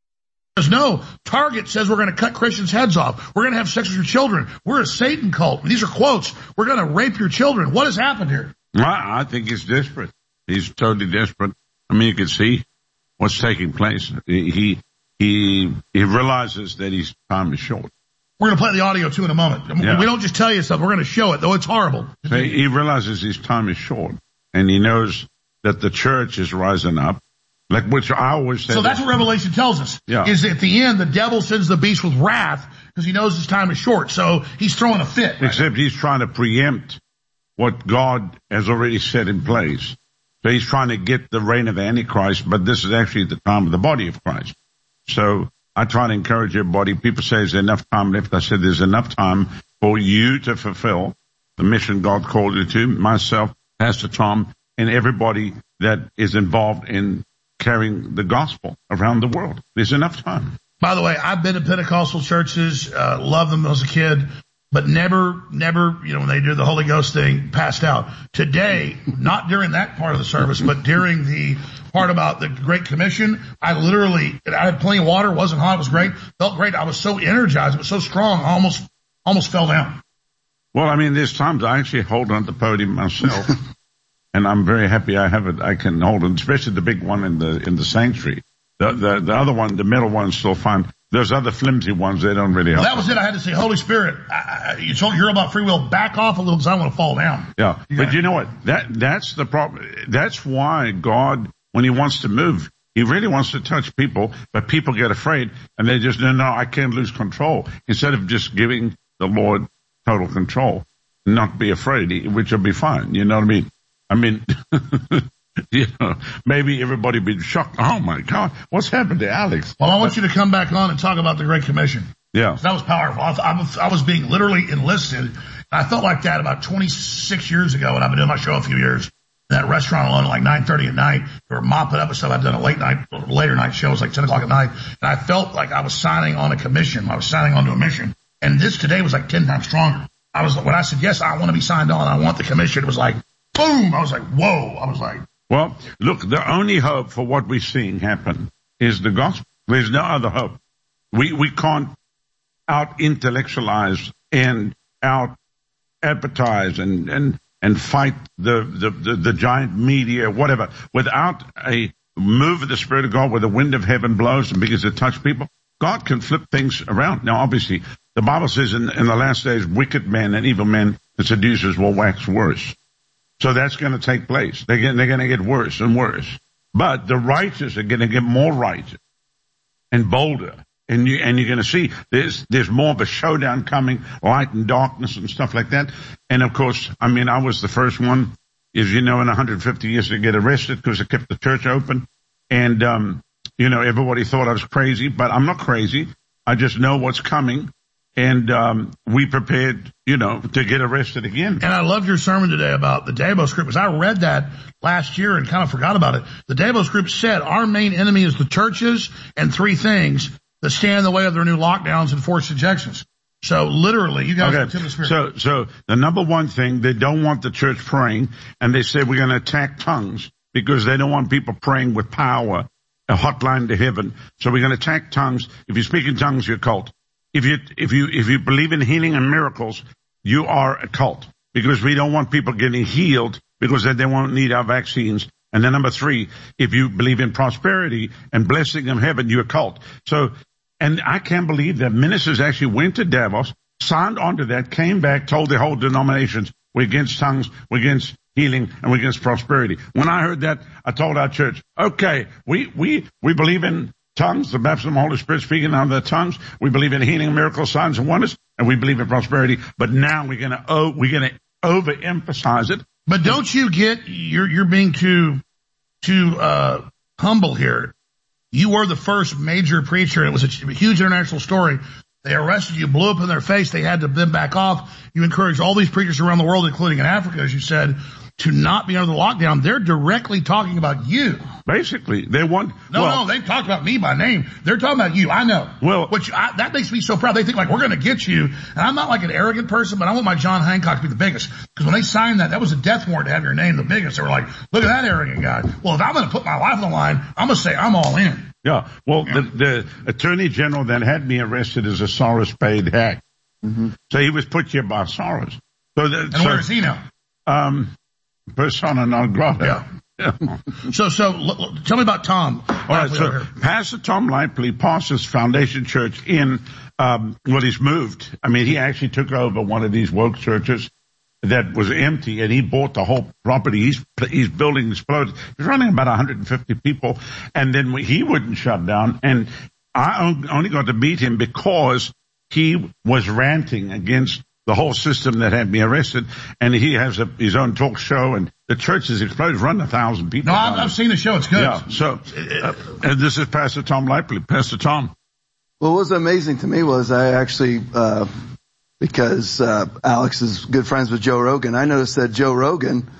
No, Target says we're going to cut Christians' heads off. We're going to have sex with your children. We're a Satan cult. These are quotes. We're going to rape your children. What has happened here? I, I think he's desperate. He's totally desperate. I mean, you can see what's taking place. He he he realizes that his time is short. We're going to play the audio, too, in a moment. Yeah. We don't just tell you stuff. We're going to show it, though it's horrible. So he realizes his time is short, and he knows that the church is rising up. Like, which I always say. So that's what Revelation tells us. Yeah. Is at the end, the devil sends the beast with wrath because he knows his time is short. So he's throwing a fit. Right? Except he's trying to preempt what God has already set in place. So he's trying to get the reign of the Antichrist, but this is actually the time of the body of Christ. So I try to encourage everybody. People say, is there enough time left? I said, there's enough time for you to fulfill the mission God called you to, myself, Pastor Tom, and everybody that is involved in carrying the gospel around the world. There's enough time. By the way, I've been to Pentecostal churches, uh, loved them as a kid, but never, never, you know, when they do the Holy Ghost thing, passed out. Today, not during that part of the service, but during the part about the Great Commission, I literally, I had plenty of water, wasn't hot, it was great, felt great. I was so energized, it was so strong, I almost, almost fell down. Well, I mean, there's times I actually hold on the podium myself. And I'm very happy I have it. I can hold it, especially the big one in the in the sanctuary. The the, the other one, the middle one's still fine. Those other flimsy ones, they don't really help. Well, that was it. I had to say, Holy Spirit, I, I, you told you're about free will. Back off a little because I want to fall down. Yeah, you but you know what? That that's the problem. That's why God, when He wants to move, He really wants to touch people, but people get afraid and they just no, no, I can't lose control. Instead of just giving the Lord total control, not be afraid, which will be fine. You know what I mean? I mean, you know, maybe everybody be shocked. Oh my God, what's happened to Alex? Well, I want you to come back on and talk about the Great Commission. Yeah. That was powerful. I, I, was, I was being literally enlisted. I felt like that about twenty-six years ago, and I've been doing my show a few years. That restaurant alone at like nine thirty at night, they were mopping up and stuff. I've done a late night, later night show. It was like ten o'clock at night. And I felt like I was signing on a commission. I was signing on to a mission. And this today was like ten times stronger. I was, when I said, yes, I want to be signed on, I want the commission, it was like, boom! I was like, whoa! I was like... Well, look, the only hope for what we're seeing happen is the gospel. There's no other hope. We we can't out-intellectualize and out-advertise and, and, and fight the, the, the, the giant media, whatever, without a move of the Spirit of God where the wind of heaven blows and begins to touch people. God can flip things around. Now, obviously, the Bible says in, in the last days, wicked men and evil men and seducers will wax worse. So that's going to take place. They're going, they're going to get worse and worse. But the righteous are going to get more righteous and bolder. And, you, and you're going to see there's, there's more of a showdown coming, light and darkness and stuff like that. And, of course, I mean, I was the first one, as you know, in one hundred fifty years to get arrested because I kept the church open. And, um, you know, everybody thought I was crazy, but I'm not crazy. I just know what's coming. And um we prepared, you know, to get arrested again. And I loved your sermon today about the Davos Group, because I read that last year and kind of forgot about it. The Davos Group said our main enemy is the churches and three things that stand in the way of their new lockdowns and forced ejections. So literally, you guys okay. are the Spirit. So, so the number one thing, they don't want the church praying, and they say we're going to attack tongues because they don't want people praying with power, a hotline to heaven. So we're going to attack tongues. If you speak in tongues, you're a cult. If you, if you, if you believe in healing and miracles, you are a cult, because we don't want people getting healed because then they won't need our vaccines. And then number three, if you believe in prosperity and blessing of heaven, you're a cult. So, and I can't believe that ministers actually went to Davos, signed onto that, came back, told the whole denominations, we're against tongues, we're against healing, and we're against prosperity. When I heard that, I told our church, okay, we, we, we believe in tongues, the baptism of the Holy Spirit, speaking out of the tongues. We believe in healing, miracles, signs, and wonders, and we believe in prosperity. But now we're going to oh, we're going to overemphasize it. But don't you get you're you're being too too uh, humble here? You were the first major preacher, and it was a huge international story. They arrested you, blew up in their face. They had to then back off. You encouraged all these preachers around the world, including in Africa, as you said, to not be under the lockdown, they're directly talking about you. Basically, they want... No, well, no, ththey've talked about me by name. They're talking about you. I know. Well... Which, I, that makes me so proud. They think, like, we're going to get you. And I'm not like an arrogant person, but I want my John Hancock to be the biggest. Because when they signed that, that was a death warrant to have your name the biggest. They were like, look at that arrogant guy. Well, if I'm going to put my life on the line, I'm going to say I'm all in. Yeah. Well, yeah. The, the Attorney General that had me arrested is a Soros paid hack. Mm-hmm. So he was put here by Soros. So the, and so, where is he now? Um, persona non grata. Yeah. Yeah. so, so l- l- tell me about Tom. All right. So Pastor Tom Lively pastors Foundation Church in, um, well, he's moved. I mean, he actually took over one of these woke churches that was empty, and he bought the whole property. He's he's building this place. He's running about one hundred fifty people, and then he wouldn't shut down. And I only got to meet him because he was ranting against the whole system that had me arrested, and he has a, his own talk show, and the church has exploded, run a thousand people. No, I've, I've seen the show. It's good. Yeah. So, uh, and this is Pastor Tom Lively. Pastor Tom. Well, what was amazing to me was I actually, uh, because uh, Alex is good friends with Joe Rogan, I noticed that Joe Rogan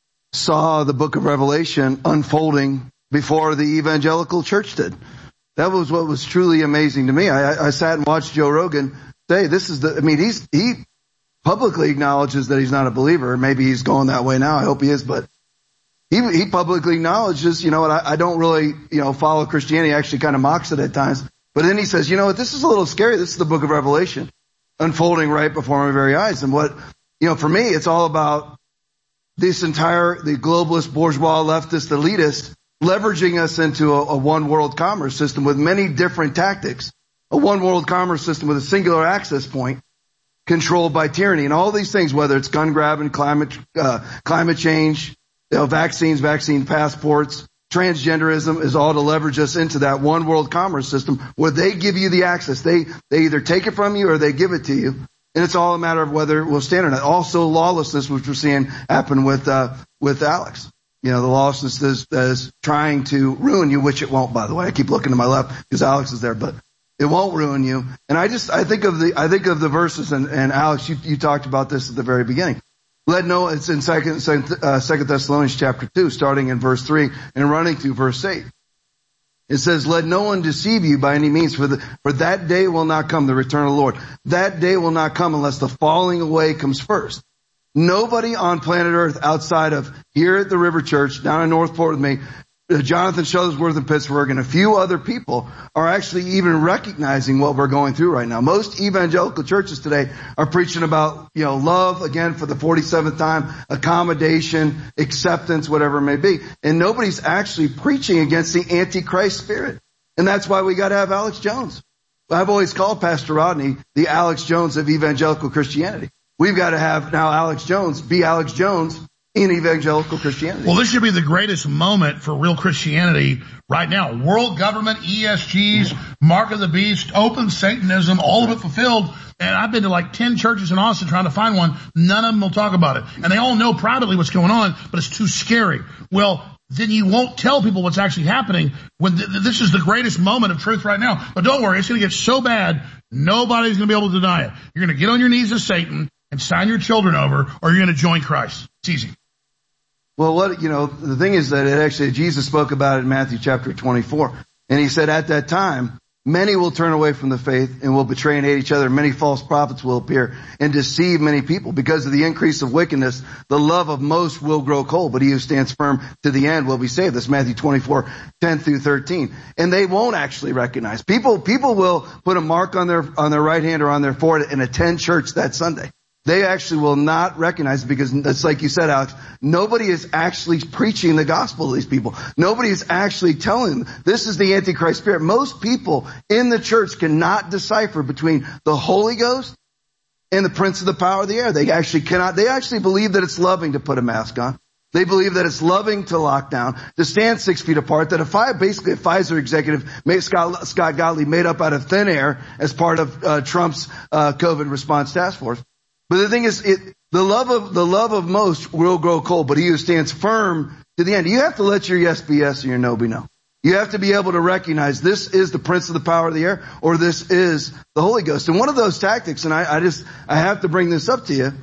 saw the book of Revelation unfolding before the evangelical church did. That was what was truly amazing to me. I, I sat and watched Joe Rogan say, this is the, I mean, he's, he publicly acknowledges that he's not a believer. Maybe he's going that way now. I hope he is, but he, he publicly acknowledges, you know what, I, I don't really, you know, follow Christianity. Actually kind of mocks it at times. But then he says, you know what, this is a little scary. This is the book of Revelation unfolding right before my very eyes. And what, you know, for me, it's all about this entire, the globalist, bourgeois, leftist, elitist leveraging us into a, a one world commerce system with many different tactics, a one world commerce system with a singular access point controlled by tyranny and all these things, whether it's gun grabbing, climate, uh, climate change, you know, vaccines, vaccine passports, transgenderism is all to leverage us into that one world commerce system where they give you the access. They, they either take it from you or they give it to you. And it's all a matter of whether it will stand or not. Also lawlessness, which we're seeing happen with, uh, with Alex. You know, the lawlessness is, is trying to ruin you, which it won't, by the way. I keep looking to my left because Alex is there, but it won't ruin you. And I just, I think of the, I think of the verses, and, and Alex, you, you talked about this at the very beginning. Let no, it's in second, second, uh, second Thessalonians chapter two, starting in verse three and running through verse eight. It says, let no one deceive you by any means, for the, for that day will not come, the return of the Lord. That day will not come unless the falling away comes first. Nobody on planet Earth outside of here at the River Church, down in Northport with me, Jonathan Shuttlesworth in Pittsburgh, and a few other people are actually even recognizing what we're going through right now. Most evangelical churches today are preaching about, you know, love, again, for the forty-seventh time, accommodation, acceptance, whatever it may be. And nobody's actually preaching against the Antichrist spirit. And that's why we got to have Alex Jones. I've always called Pastor Rodney the Alex Jones of evangelical Christianity. We've got to have now Alex Jones be Alex Jones in evangelical Christianity. Well, this should be the greatest moment for real Christianity right now. World government, E S Gs, Mark of the Beast, open Satanism, all of it fulfilled. And I've been to like ten churches in Austin trying to find one. None of them will talk about it. And they all know privately what's going on, but it's too scary. Well, then you won't tell people what's actually happening when th- this is the greatest moment of truth right now. But don't worry, it's going to get so bad, nobody's going to be able to deny it. You're going to get on your knees to Satan and sign your children over, or you're going to join Christ. It's easy. Well, what, you know, the thing is that it actually, Jesus spoke about it in Matthew chapter twenty-four. And he said at that time, many will turn away from the faith and will betray and hate each other. Many false prophets will appear and deceive many people. Because of the increase of wickedness, the love of most will grow cold, but he who stands firm to the end will be saved. That's Matthew twenty-four, ten through thirteen. And they won't actually recognize. People, people will put a mark on their, on their right hand or on their forehead and attend church that Sunday. They actually will not recognize it because it's like you said, Alex, nobody is actually preaching the gospel to these people. Nobody is actually telling them this is the Antichrist spirit. Most people in the church cannot decipher between the Holy Ghost and the prince of the power of the air. They actually cannot. They actually believe that it's loving to put a mask on. They believe that it's loving to lock down, to stand six feet apart, that if I, basically a Pfizer executive, Scott, Scott Gottlieb, made up out of thin air as part of uh, Trump's uh, COVID response task force. But the thing is, it, the love of, the love of most will grow cold, but he who stands firm to the end. You have to let your yes be yes and your no be no. You have to be able to recognize this is the prince of the power of the air, or this is the Holy Ghost. And one of those tactics, and I, I just, I have to bring this up to you,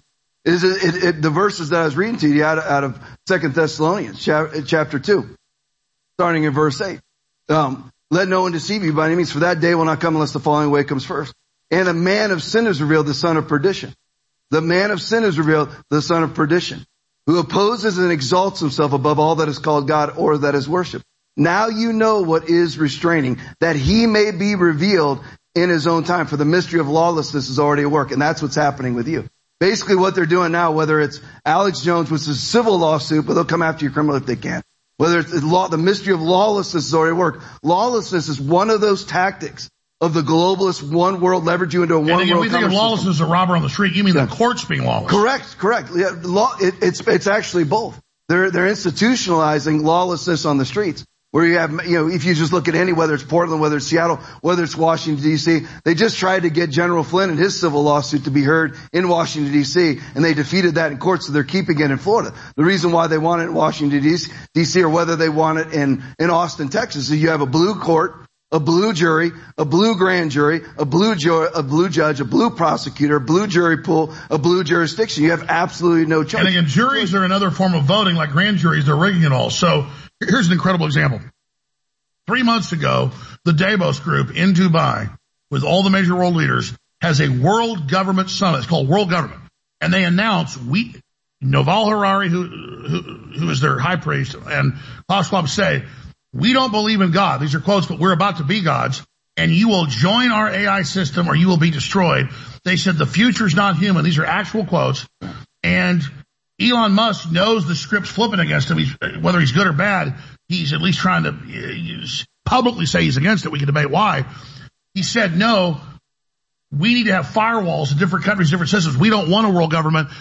Is it, it, it the verses that I was reading to you out of, out of Second Thessalonians chapter two, starting in verse eight. Um, let no one deceive you by any means, for that day will not come unless the falling away comes first. And a man of sin is revealed, the son of perdition. The man of sin is revealed, the son of perdition, who opposes and exalts himself above all that is called God or that is worshipped. Now you know what is restraining, that he may be revealed in his own time, for the mystery of lawlessness is already at work, and that's what's happening with you. Basically what they're doing now, whether it's Alex Jones, which is a civil lawsuit, but they'll come after you criminally if they can. Whether it's law, the mystery of lawlessness is already at work. Lawlessness is one of those tactics of the globalist one world, leverage you into a one and again, world. We think of lawlessness as a robber on the street. You mean yeah. the courts being lawless? Correct, correct. Yeah, law, it, it's it's actually both. They're they're institutionalizing lawlessness on the streets. Where you have, you know, if you just look at any, whether it's Portland, whether it's Seattle, whether it's Washington, D C, they just tried to get General Flynn and his civil lawsuit to be heard in Washington, D C, and they defeated that in court, so they're keeping it in Florida. The reason why they want it in Washington, D C, or whether they want it in, in Austin, Texas, is you have a blue court, a blue jury, a blue grand jury, a blue ju- a blue judge, a blue prosecutor, a blue jury pool, a blue jurisdiction. You have absolutely no choice. And again, juries are another form of voting, like grand juries. They're rigging it all. So here's an incredible example. Three months ago, the Davos Group in Dubai, with all the major world leaders, has a world government summit. It's called World Government. And they announced, we, Noval Harari, who, who, who is their high priest, and Klaus Schwab say, we don't believe in God. These are quotes, but we're about to be gods, and you will join our A I system or you will be destroyed. They said the future's not human. These are actual quotes. And Elon Musk knows the script's flipping against him. He's, whether he's good or bad, he's at least trying to uh, publicly say he's against it. We can debate why. He said, no, we need to have firewalls in different countries, different systems. We don't want a world government.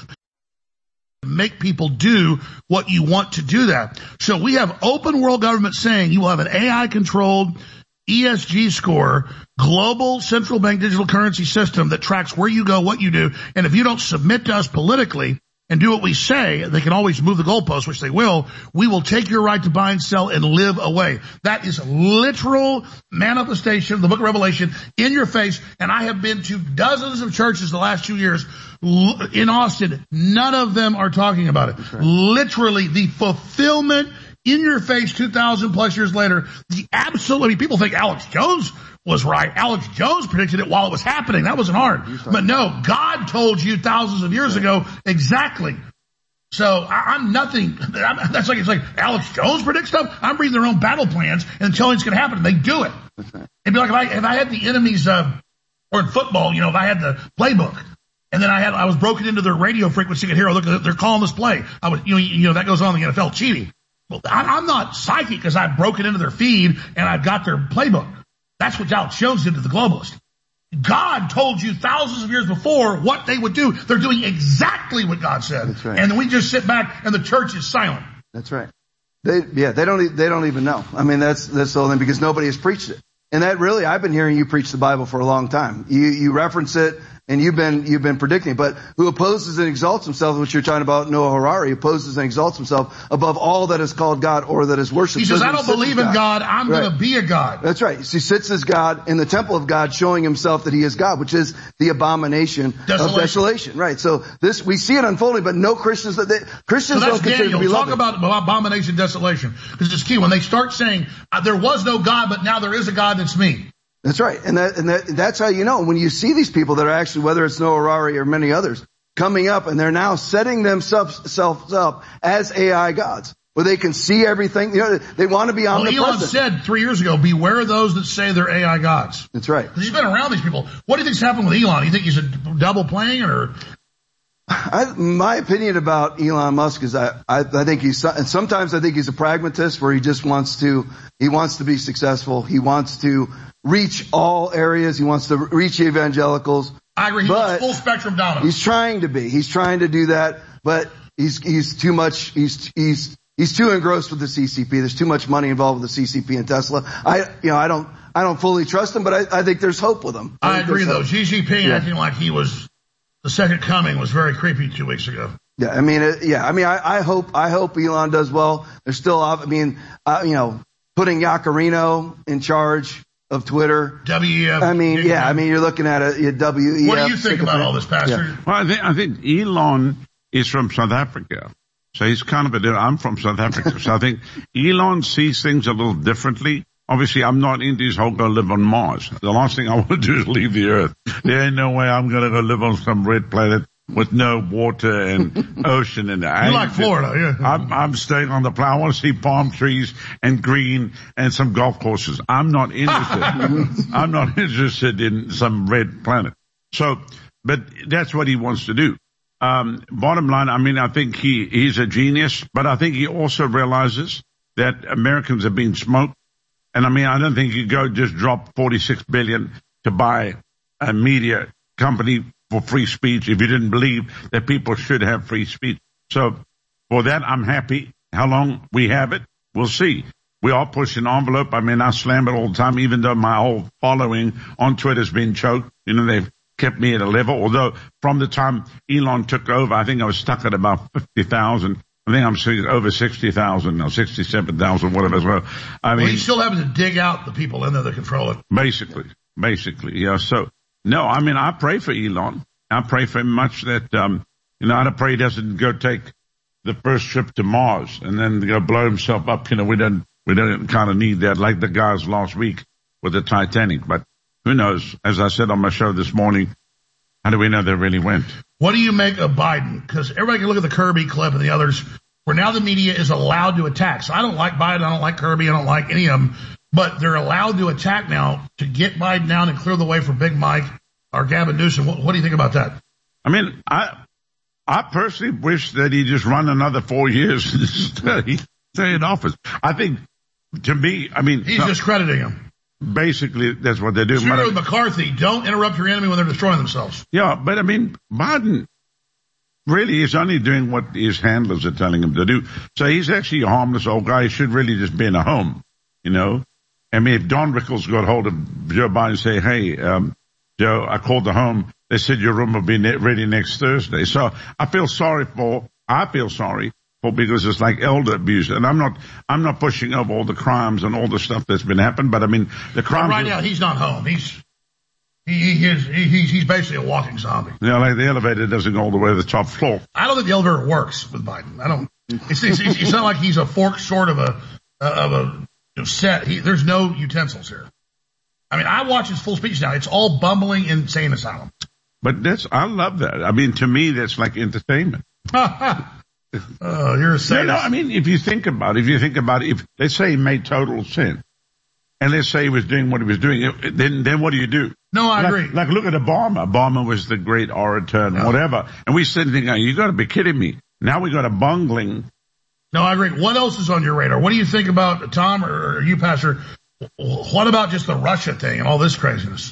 Make people do what you want to do that. So we have open world government saying you will have an A I-controlled E S G score, global central bank digital currency system that tracks where you go, what you do. And if you don't submit to us politically and do what we say, they can always move the goalposts, which they will. We will take your right to buy and sell and live away. That is literal manifestation of the book of Revelation in your face. And I have been to dozens of churches the last two years in Austin. None of them are talking about it. Right. Literally the fulfillment in your face two thousand plus years later. The absolute, I mean, people think Alex Jones was right. Alex Jones predicted it while it was happening. That wasn't hard. But no, God told you thousands of years ago exactly. So I, I'm nothing. I'm, that's like, it's like Alex Jones predicts stuff. I'm reading their own battle plans and telling it's going to happen. They do it. It'd be like if I, if I had the enemy's, uh, or in football, you know, if I had the playbook and then I had, I was broken into their radio frequency and here, look, they're calling this play. I was, you know, you know, that goes on in the N F L, cheating. Well, I, I'm not psychic because I've broken into their feed and I've got their playbook. That's what Alex Jones did to the globalist. God told you thousands of years before what they would do. They're doing exactly what God said. That's right. And then we just sit back and the church is silent. That's right. They, yeah, they don't, they don't even know. I mean, that's, that's the whole thing because nobody has preached it. And that really, I've been hearing you preach the Bible for a long time. You, you reference it and you've been, you've been predicting it. But who opposes and exalts himself, which you're talking about, Noah Harari, opposes and exalts himself above all that is called God or that is worshipped. He says, I don't believe in God. God. I'm right. going to be a God. That's right. He sits as God in the temple of God, showing himself that he is God, which is the abomination desolation. of desolation. Right. So this, we see it unfolding, but no Christians, that they, Christians so don't consider Daniel. to be Talk loving. about abomination, desolation, because it's key. When they start saying, uh, there was no God, but now there is a God that's me. That's right. And that, and that, that's how you know when you see these people that are actually, whether it's Noah Harari or many others, coming up and they're now setting themselves up as A I gods where they can see everything. You know, they want to be omnipresent. Well, Elon said three years ago, beware of those that say they're A I gods. That's right. Because he's been around these people. What do you think's happened with Elon? Do you think he's a double playing or? I, my opinion about Elon Musk is I, I, I think he's, and sometimes I think he's a pragmatist where he just wants to, he wants to be successful. He wants to reach all areas. He wants to reach evangelicals. I agree. He's but full spectrum dominant. He's trying to be. He's trying to do that, but he's, he's too much, he's, he's, he's too engrossed with the C C P. There's too much money involved with the C C P and Tesla. I, you know, I don't, I don't fully trust him, but I, I think there's hope with him. I, I agree though. Hope. Xi Jinping yeah. acting like he was the second coming was very creepy two weeks ago. Yeah, I mean, it, yeah, I mean, I, I hope, I hope Elon does well. There's still, I mean, uh, you know, putting Yaccarino in charge of Twitter. W E F. I mean, yeah, I mean, you're looking at a, a W E F. What do you think about all this, Pastor? Yeah. Well, I think, I think Elon is from South Africa. So he's kind of a, I'm from South Africa. So I think Elon sees things a little differently. Obviously, I'm not into his whole go live on Mars. The last thing I want to do is leave the Earth. There ain't no way I'm going to go live on some red planet with no water and ocean in there. You like Florida, yeah. I'm, I'm staying on the planet. I want to see palm trees and green and some golf courses. I'm not interested. I'm not interested in some red planet. So, but that's what he wants to do. Um, bottom line, I mean, I think he, he's a genius, but I think he also realizes that Americans are being smoked. And I mean, I don't think you go just drop forty-six billion to buy a media company for free speech if you didn't believe that people should have free speech. So for that, I'm happy. How long we have it, we'll see. We all push an envelope. I mean, I slam it all the time, even though my whole following on Twitter has been choked. You know, they've kept me at a level. Although from the time Elon took over, I think I was stuck at about fifty thousand. I think I'm over sixty thousand now, sixty-seven thousand, whatever as well. I mean, well, he's still having to dig out the people in there that control it. Basically, basically, yeah. So, no, I mean, I pray for Elon. I pray for him much that, um, you know, I pray he doesn't go take the first trip to Mars and then go blow himself up. You know, we don't, we don't kind of need that like the guys last week with the Titanic. But who knows? As I said on my show this morning, how do we know they really went? What do you make of Biden? Because everybody can look at the Kirby clip and the others where now the media is allowed to attack. So I don't like Biden. I don't like Kirby. I don't like any of them. But they're allowed to attack now to get Biden down and clear the way for Big Mike or Gavin Newsom. What, what do you think about that? I mean, I I personally wish that he just run another four years and stay, stay in office. I think, to me, I mean. He's no, discrediting him. Basically, that's what they do. Sure, with McCarthy, don't interrupt your enemy when they're destroying themselves. Yeah, but I mean, Biden really is only doing what his handlers are telling him to do. So he's actually a harmless old guy. He should really just be in a home, you know. I mean, if Don Rickles got hold of Joe Biden and say, hey, um, Joe, I called the home. They said your room will be ne- ready next Thursday. So I feel sorry for, I feel sorry for, because it's like elder abuse. And I'm not, I'm not pushing over all the crimes and all the stuff that's been happened, but I mean, the crimes. Well, right now, he's not home. He's, he, he is, he, he's, he's basically a walking zombie. Yeah, like the elevator doesn't go all the way to the top floor. I don't think the elevator works with Biden. I don't, it's, it's, it's, it's not like he's a fork short of a, of a you know, set. He, there's no utensils here. I mean, I watch his full speech now. It's all bumbling insane asylum. But that's, I love that. I mean, to me, that's like entertainment. Oh, you're a sadist. No, no, I mean, if you think about it, if you think about it, if, let's say he made total sense, and let's say he was doing what he was doing, then, then what do you do? No, I like, agree. Like, look at Obama. Obama was the great orator and no. whatever. And we said, you got to be kidding me. Now we got a bungling. No, I agree. What else is on your radar? What do you think about, Tom, or, or you, Pastor? What about just the Russia thing and all this craziness?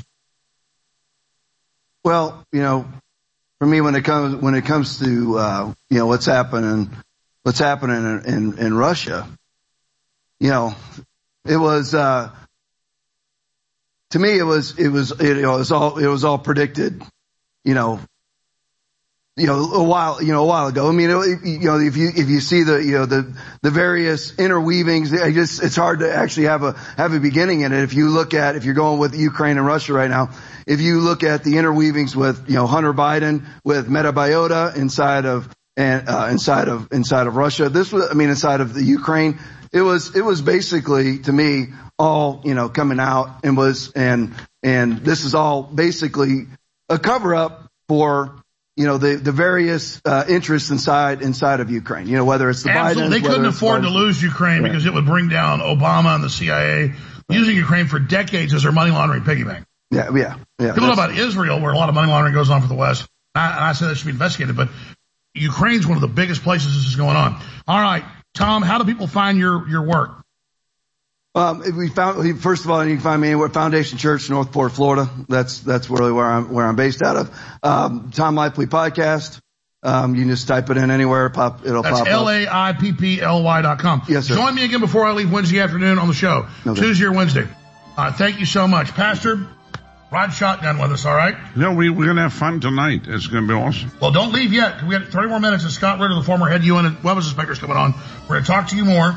Well, you know, for me, when it comes when it comes to uh, you know what's happening, what's happening in, in, in Russia, you know, it was uh, to me it was it was it, you know, it was all it was all predicted, you know, you know a while you know a while ago. I mean, it, you know, if you if you see the you know the the various interweavings, it just it's hard to actually have a have a beginning in it. If you look at if you're going with Ukraine and Russia right now. If you look at the interweavings with, you know, Hunter Biden, with Metabiota inside of, and, uh, inside of, inside of Russia, this was, I mean, inside of the Ukraine, it was, it was basically, to me, all, you know, coming out and was, and, and this is all basically a cover up for, you know, the, the various, uh, interests inside, inside of Ukraine, you know, whether it's the Biden. They couldn't afford to lose Ukraine yeah. because it would bring down Obama and the C I A using Ukraine for decades as their money laundering piggy bank. Yeah, yeah, yeah. People know about Israel, where a lot of money laundering goes on for the West. I, and I say that should be investigated, but Ukraine's one of the biggest places this is going on. All right, Tom, how do people find your, your work? Um, if we found, first of all, you can find me anywhere, Foundation Church, Northport, Florida. That's, that's really where I'm, where I'm based out of. Um, Tom Laipply Podcast. Um, you can just type it in anywhere, pop, it'll That's pop up. That's L A I P P L Y dot com. Yes, sir. Join me again before I leave Wednesday afternoon on the show. Okay. Tuesday or Wednesday. Uh, thank you so much. Pastor, ride shotgun with us, all right? No, we, we're going to have fun tonight. It's going to be awesome. Well, don't leave yet. We got thirty more minutes, and Scott Ritter, the former head U N Weapons Inspector, is coming on. We're going to talk to you more.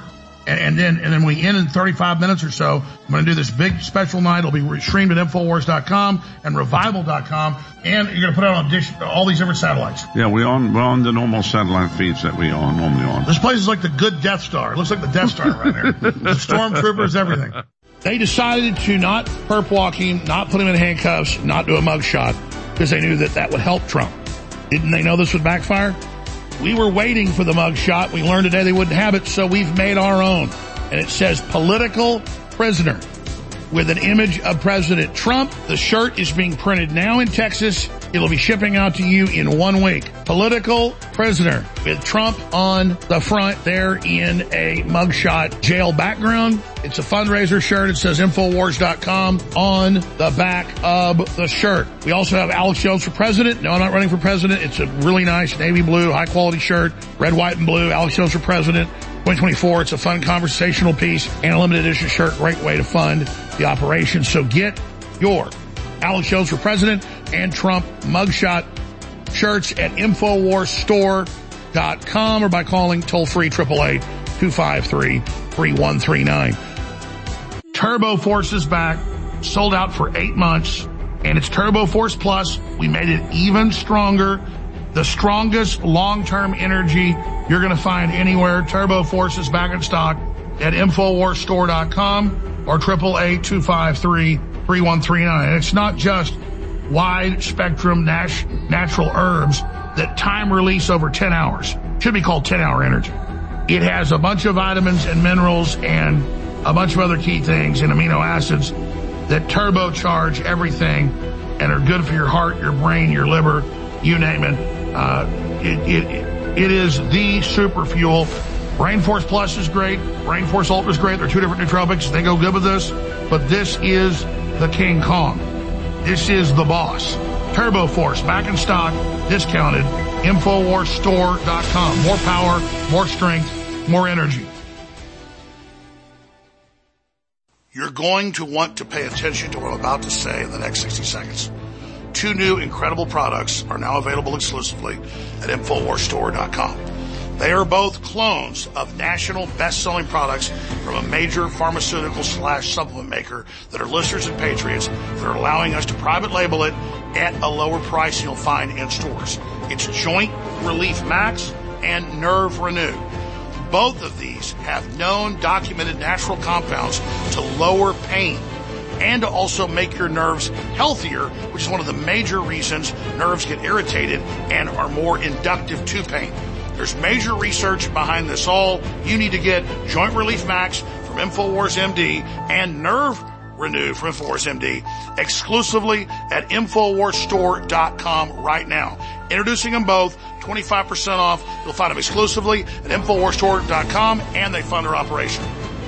And, and then, and then we end in thirty-five minutes or so. I'm going to do this big special night. It'll be streamed at Infowars dot com and Revival dot com. And you're going to put it on dish, all these different satellites. Yeah, we on, we're on the normal satellite feeds that we are normally on. This place is like the good Death Star. It looks like the Death Star right here. The stormtroopers, everything. They decided to not perp walk him, not put him in handcuffs, not do a mugshot, because they knew that that would help Trump. Didn't they know this would backfire? We were waiting for the mugshot. We learned today they wouldn't have it, so we've made our own. And it says political prisoner with an image of President Trump. The shirt is being printed now in Texas. It'll be shipping out to you in one week. Political prisoner with Trump on the front there in a mugshot jail background. It's a fundraiser shirt. It says Infowars dot com on the back of the shirt. We also have Alex Jones for president. No, I'm not running for president. It's a really nice navy blue, high quality shirt. Red, white, and blue. Alex Jones for president. twenty twenty-four. It's a fun conversational piece and a limited edition shirt. Great way to fund the operation. So get your Alex Jones for president and Trump mugshot shirts at Infowars Store dot com or by calling toll free eight eight eight, two five three, three one three nine. Turbo Force is back, sold out for eight months, and it's Turbo Force Plus. We made it even stronger. The strongest long-term energy you're going to find anywhere. Turbo Force is back in stock at Infowars Store dot com or eight eight eight, two five three, three one three nine. And it's not just wide spectrum nat- natural herbs that time release over ten hours. Should be called ten hour energy. It has a bunch of vitamins and minerals and a bunch of other key things and amino acids that turbocharge everything and are good for your heart, your brain, your liver, you name it. Uh, it, it, it is the super fuel. Rainforce Plus is great. Rainforce Ultra is great. They're two different nootropics. They go good with this. But this is the King Kong. This is the boss. Turbo Force, back in stock, discounted. Infowars Store dot com. More power, more strength, more energy. You're going to want to pay attention to what I'm about to say in the next sixty seconds. Two new incredible products are now available exclusively at Infowars Store dot com. They are both clones of national best-selling products from a major pharmaceutical slash supplement maker that are listeners and patriots that are allowing us to private label it at a lower price you'll find in stores. It's Joint Relief Max and Nerve Renew. Both of these have known documented natural compounds to lower pain and to also make your nerves healthier, which is one of the major reasons nerves get irritated and are more inductive to pain. There's major research behind this all. You need to get Joint Relief Max from Infowars M D and Nerve Renew from Infowars M D exclusively at Infowars Store dot com right now. Introducing them both, twenty-five percent off. You'll find them exclusively at Infowars Store dot com, and they fund their operation.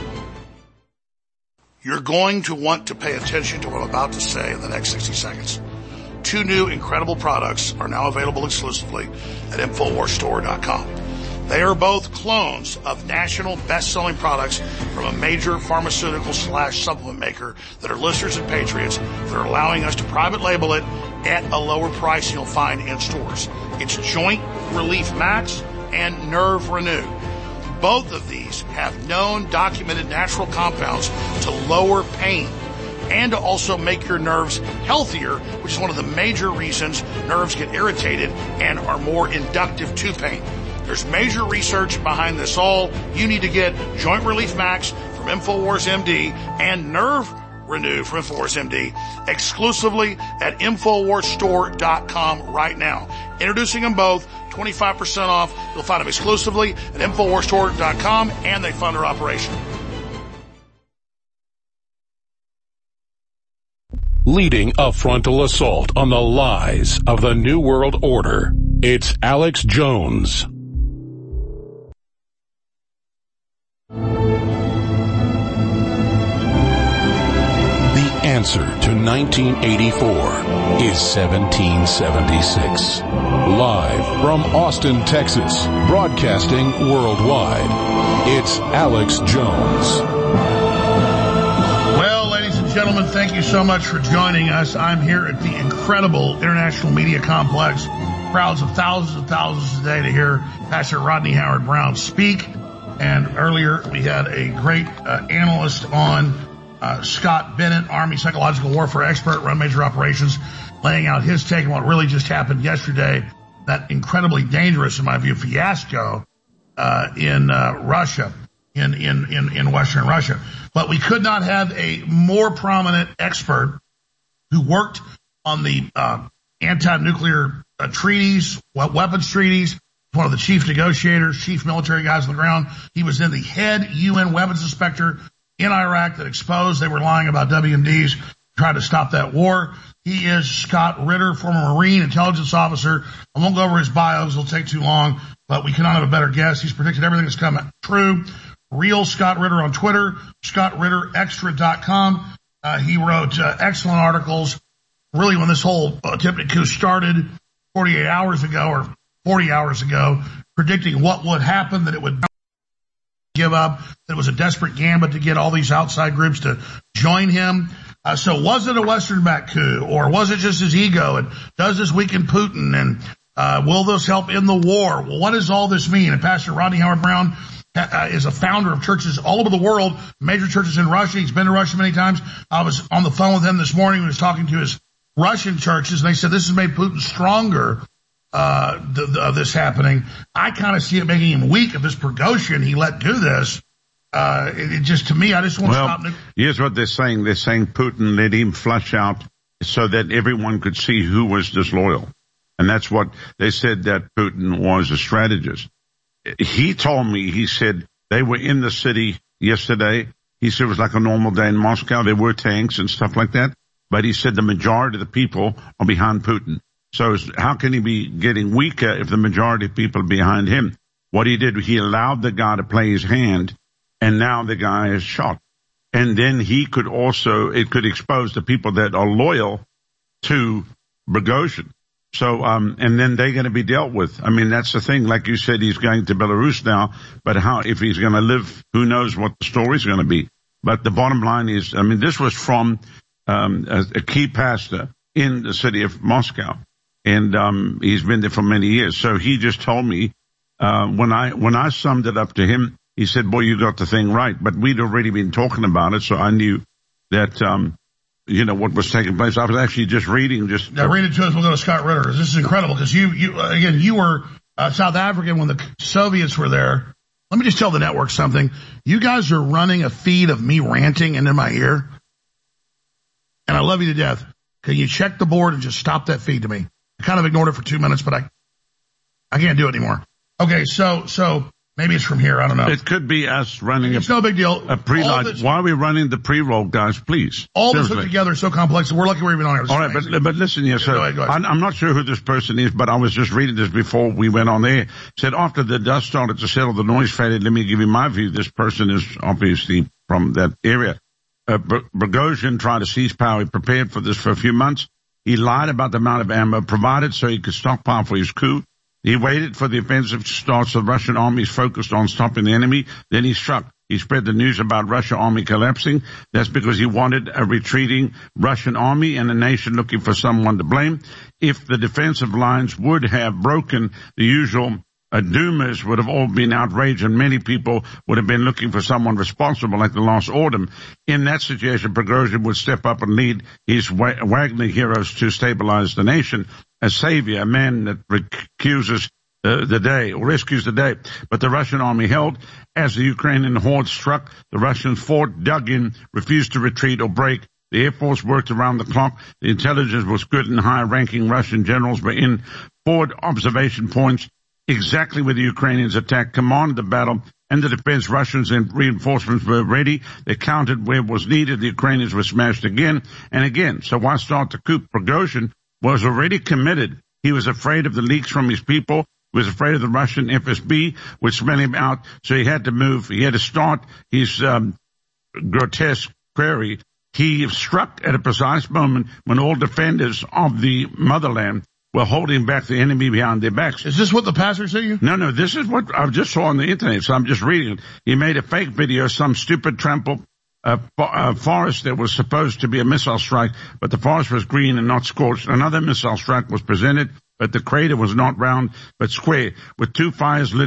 You're going to want to pay attention to what I'm about to say in the next sixty seconds. Two new incredible products are now available exclusively at Infowars Store dot com. They are both clones of national best-selling products from a major pharmaceutical slash supplement maker that are listeners and patriots that are allowing us to private label it at a lower price you'll find in stores. It's Joint Relief Max and Nerve Renew. Both of these have known documented natural compounds to lower pain and to also make your nerves healthier, which is one of the major reasons nerves get irritated and are more inductive to pain. There's major research behind this all. You need to get Joint Relief Max from Infowars M D and Nerve Renew from Infowars M D exclusively at Infowars Store dot com right now. Introducing them both, twenty-five percent off. You'll find them exclusively at Infowars Store dot com, and they fund their operation. Leading a frontal assault on the lies of the New World Order, it's Alex Jones. The answer to nineteen eighty-four is seventeen seventy-six. Live from Austin, Texas, broadcasting worldwide, it's Alex Jones. Gentlemen, thank you so much for joining us. I'm here at the incredible International Media Complex. Crowds of thousands and thousands today to hear Pastor Rodney Howard-Browne speak. And earlier we had a great uh, analyst on, uh, Scott Bennett, Army psychological warfare expert, run major operations, laying out his take on what really just happened yesterday, that incredibly dangerous, in my view, fiasco uh, in uh, Russia, in, in, in, in Western Russia. But we could not have a more prominent expert who worked on the uh, anti-nuclear uh, treaties, weapons treaties, one of the chief negotiators, chief military guys on the ground. He was then the head U N weapons inspector in Iraq that exposed they were lying about W M Ds, tried to stop that war. He is Scott Ritter, former Marine intelligence officer. I won't go over his bios, it'll take too long, but we cannot have a better guess. He's predicted everything that's come true. Real Scott Ritter on Twitter, scott ritter extra dot com. Uh, he wrote uh, excellent articles. Really, when this whole attempted coup started forty-eight hours ago or forty hours ago, predicting what would happen, that it would give up, that it was a desperate gambit to get all these outside groups to join him. Uh, so was it a Western-backed coup, or was it just his ego? And does this weaken Putin? And uh, will this help end the war? Well, what does all this mean? And Pastor Rodney Howard-Browne uh, is a founder of churches all over the world, major churches in Russia. He's been to Russia many times. I was on the phone with him this morning. He was talking to his Russian churches, and they said this has made Putin stronger. Uh, the, the, this happening. I kind of see it making him weak. If this Prigozhin he let do this, uh, it, it just, to me, I just want well, to stop. Here's what they're saying. They're saying Putin let him flush out so that everyone could see who was disloyal. And that's what they said, that Putin was a strategist. He told me, he said they were in the city yesterday. He said it was like a normal day in Moscow. There were tanks and stuff like that. But he said the majority of the people are behind Putin. So how can he be getting weaker if the majority of people are behind him? What he did, he allowed the guy to play his hand, and now the guy is shot. And then he could also, it could expose the people that are loyal to Prigozhin. So, um, and then they're going to be dealt with. I mean, that's the thing. Like you said, he's going to Belarus now, but how, if he's going to live, who knows what the story's going to be. But the bottom line is, I mean, this was from um, a, a key pastor in the city of Moscow. And, um, he's been there for many years. So he just told me, uh, when I, when I summed it up to him, he said, boy, you got the thing right. But we'd already been talking about it. So I knew that, um, you know, what was taking place. I was actually just reading, just. Yeah, read it to us. We'll go to Scott Ritter. This is incredible because you, you, again, you were, uh, South African when the Soviets were there. Let me just tell the network something. You guys are running a feed of me ranting into my ear. And I love you to death. Can you check the board and just stop that feed to me? I kind of ignored it for two minutes, but I, I can't do it anymore. Okay, so, so maybe it's from here. I don't know. It could be us running. It's a, no big deal. A pre-roll. Why are we running the pre-roll, guys? Please. All this put together is so complex. We're lucky we're even on here. All right, but but listen here, sir. Go ahead, go ahead. I'm not sure who this person is, but I was just reading this before we went on there. It said after the dust started to settle, the noise faded. Let me give you my view. This person is obviously from that area. Uh, Prigozhin tried to seize power. He prepared for this for a few months. He lied about the amount of ammo provided so he could stockpile for his coup. He waited for the offensive to start so the Russian army is focused on stopping the enemy. Then he struck. He spread the news about Russian army collapsing. That's because he wanted a retreating Russian army and a nation looking for someone to blame. If the defensive lines would have broken, the usual uh, doomers would have all been outraged, and many people would have been looking for someone responsible like the last autumn. In that situation, Prigozhin would step up and lead his Wa- Wagner heroes to stabilize the nation. A savior, a man that recuses uh, the day, or rescues the day. But the Russian army held. As the Ukrainian horde struck, the Russians fought, dug in, refused to retreat or break. The Air Force worked around the clock. The intelligence was good, and high-ranking Russian generals were in forward observation points exactly where the Ukrainians attacked, commanded the battle, and the defense Russians and reinforcements were ready. They counted where it was needed. The Ukrainians were smashed again and again. So why start the coup? Prigozhin was already committed. He was afraid of the leaks from his people. He was afraid of the Russian F S B would smell him out. So he had to move. He had to start his um, grotesque query. He struck at a precise moment when all defenders of the motherland were holding back the enemy behind their backs. Is this what the pastor said to you? No, no, this is what I just saw on the internet, so I'm just reading it. He made a fake video, some stupid trample a, a forest that was supposed to be a missile strike, but the forest was green and not scorched. Another missile strike was presented, but the crater was not round, but square, with two fires lit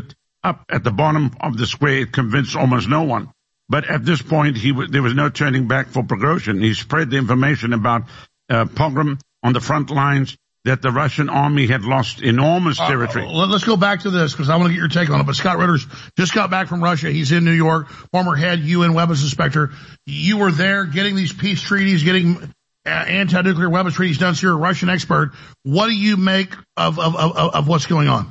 up at the bottom of the square. It convinced almost no one. But at this point, he w- there was no turning back for Prigozhin. He spread the information about uh, pogrom on the front lines, that the Russian army had lost enormous territory. Uh, let's go back to this because I want to get your take on it. But Scott Ritter's just got back from Russia. He's in New York, former head U N weapons inspector. You were there getting these peace treaties, getting uh, anti-nuclear weapons treaties done. So you're a Russian expert. What do you make of, of, of, of what's going on?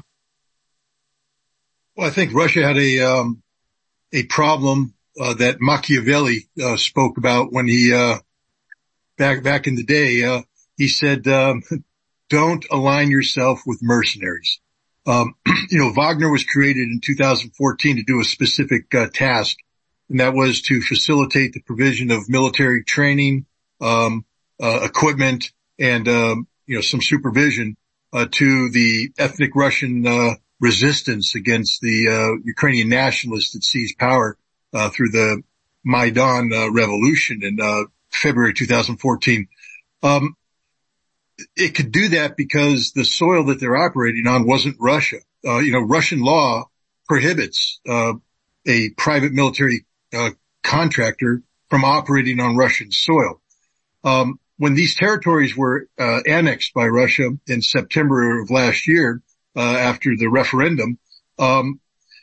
Well, I think Russia had a, um, a problem, uh, that Machiavelli, uh, spoke about when he, uh, back, back in the day, uh, he said, um, don't align yourself with mercenaries. Um, you know, Wagner was created in two thousand fourteen to do a specific uh, task, and that was to facilitate the provision of military training, um, uh, equipment, and, um, you know, some supervision, uh, to the ethnic Russian, uh, resistance against the, uh, Ukrainian nationalists that seized power, uh, through the Maidan, uh, revolution in, uh, February two thousand fourteen. Um, It could do that because the soil that they're operating on wasn't Russia. Uh, you know, Russian law prohibits, uh, a private military, uh, contractor from operating on Russian soil. Um, when these territories were, uh, annexed by Russia in September of last year, uh, after the referendum, um,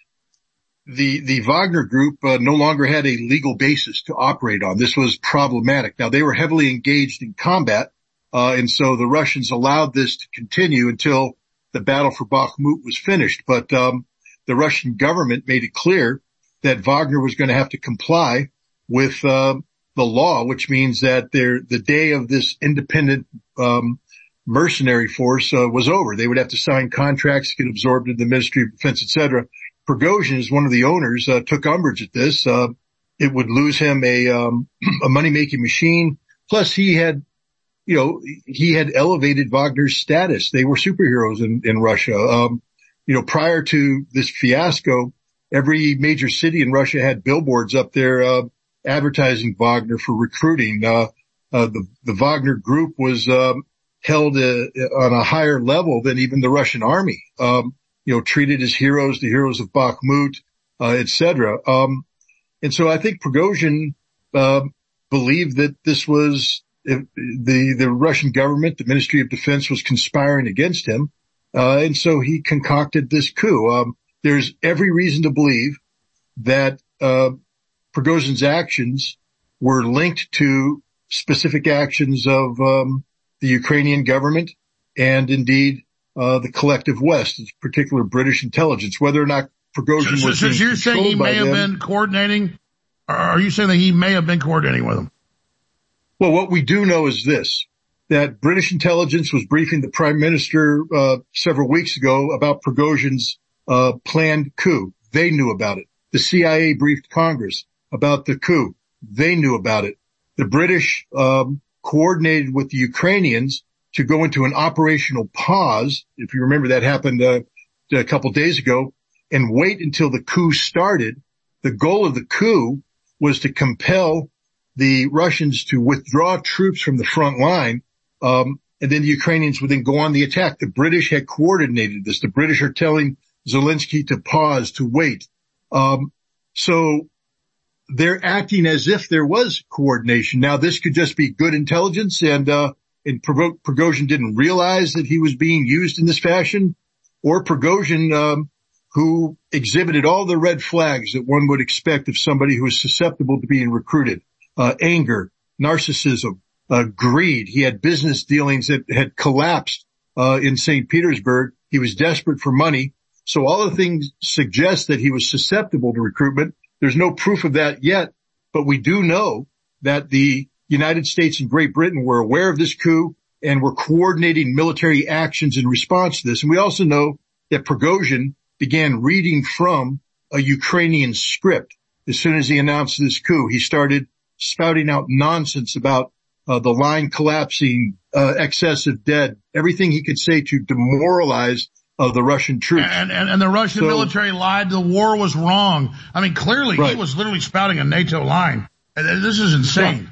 the, the Wagner group, uh, no longer had a legal basis to operate on. This was problematic. Now, they were heavily engaged in combat. Uh, and so the Russians allowed this to continue until the battle for Bakhmut was finished. But, um, the Russian government made it clear that Wagner was going to have to comply with, uh, the law, which means that their, the day of this independent, um, mercenary force, uh, was over. They would have to sign contracts, get absorbed in the Ministry of Defense, et cetera. Prigozhin, is one of the owners, uh, took umbrage at this. Uh, it would lose him a, um, a money-making machine. Plus he had, you know, he had elevated Wagner's status. They were superheroes in, in Russia. Um, you know, prior to this fiasco, every major city in Russia had billboards up there, uh, advertising Wagner for recruiting. Uh, uh, the, the Wagner group was, um, held, uh, on a higher level than even the Russian army. Um, you know, treated as heroes, the heroes of Bakhmut, uh, et cetera. Um, and so I think Prigozhin, uh, believed that this was, If the, the Russian government, the Ministry of Defense was conspiring against him. Uh, and so he concocted this coup. Um, there's every reason to believe that, uh, Prigozhin's actions were linked to specific actions of, um, the Ukrainian government and indeed, uh, the collective West, in particular British intelligence, whether or not Prigozhin so, was so, so you're saying he may have them. been coordinating, or are you saying that he may have been coordinating with them? Well, what we do know is this, that British intelligence was briefing the Prime Minister, uh, several weeks ago about Prigozhin's, uh, planned coup. They knew about it. The C I A briefed Congress about the coup. They knew about it. The British, um, coordinated with the Ukrainians to go into an operational pause. If you remember, that happened, uh, a couple days ago, and wait until the coup started. The goal of the coup was to compel the Russians to withdraw troops from the front line, um, and then the Ukrainians would then go on the attack. The British had coordinated this. The British are telling Zelensky to pause, to wait. Um, so they're acting as if there was coordination. Now, this could just be good intelligence, and uh, and Prigozhin didn't realize that he was being used in this fashion, or Prigozhin, um, who exhibited all the red flags that one would expect of somebody who is susceptible to being recruited. Uh, anger, narcissism, uh, greed. He had business dealings that had collapsed, uh, in Saint Petersburg. He was desperate for money. So all the things suggest that he was susceptible to recruitment. There's no proof of that yet, but we do know that the United States and Great Britain were aware of this coup and were coordinating military actions in response to this. And we also know that Prigozhin began reading from a Ukrainian script. As soon as he announced this coup, he started spouting out nonsense about uh, the line collapsing, uh, excessive dead, everything he could say to demoralize uh, the Russian troops. And, and, and the Russian so, military lied. The war was wrong. I mean, clearly right. He was literally spouting a NATO line. This is insane.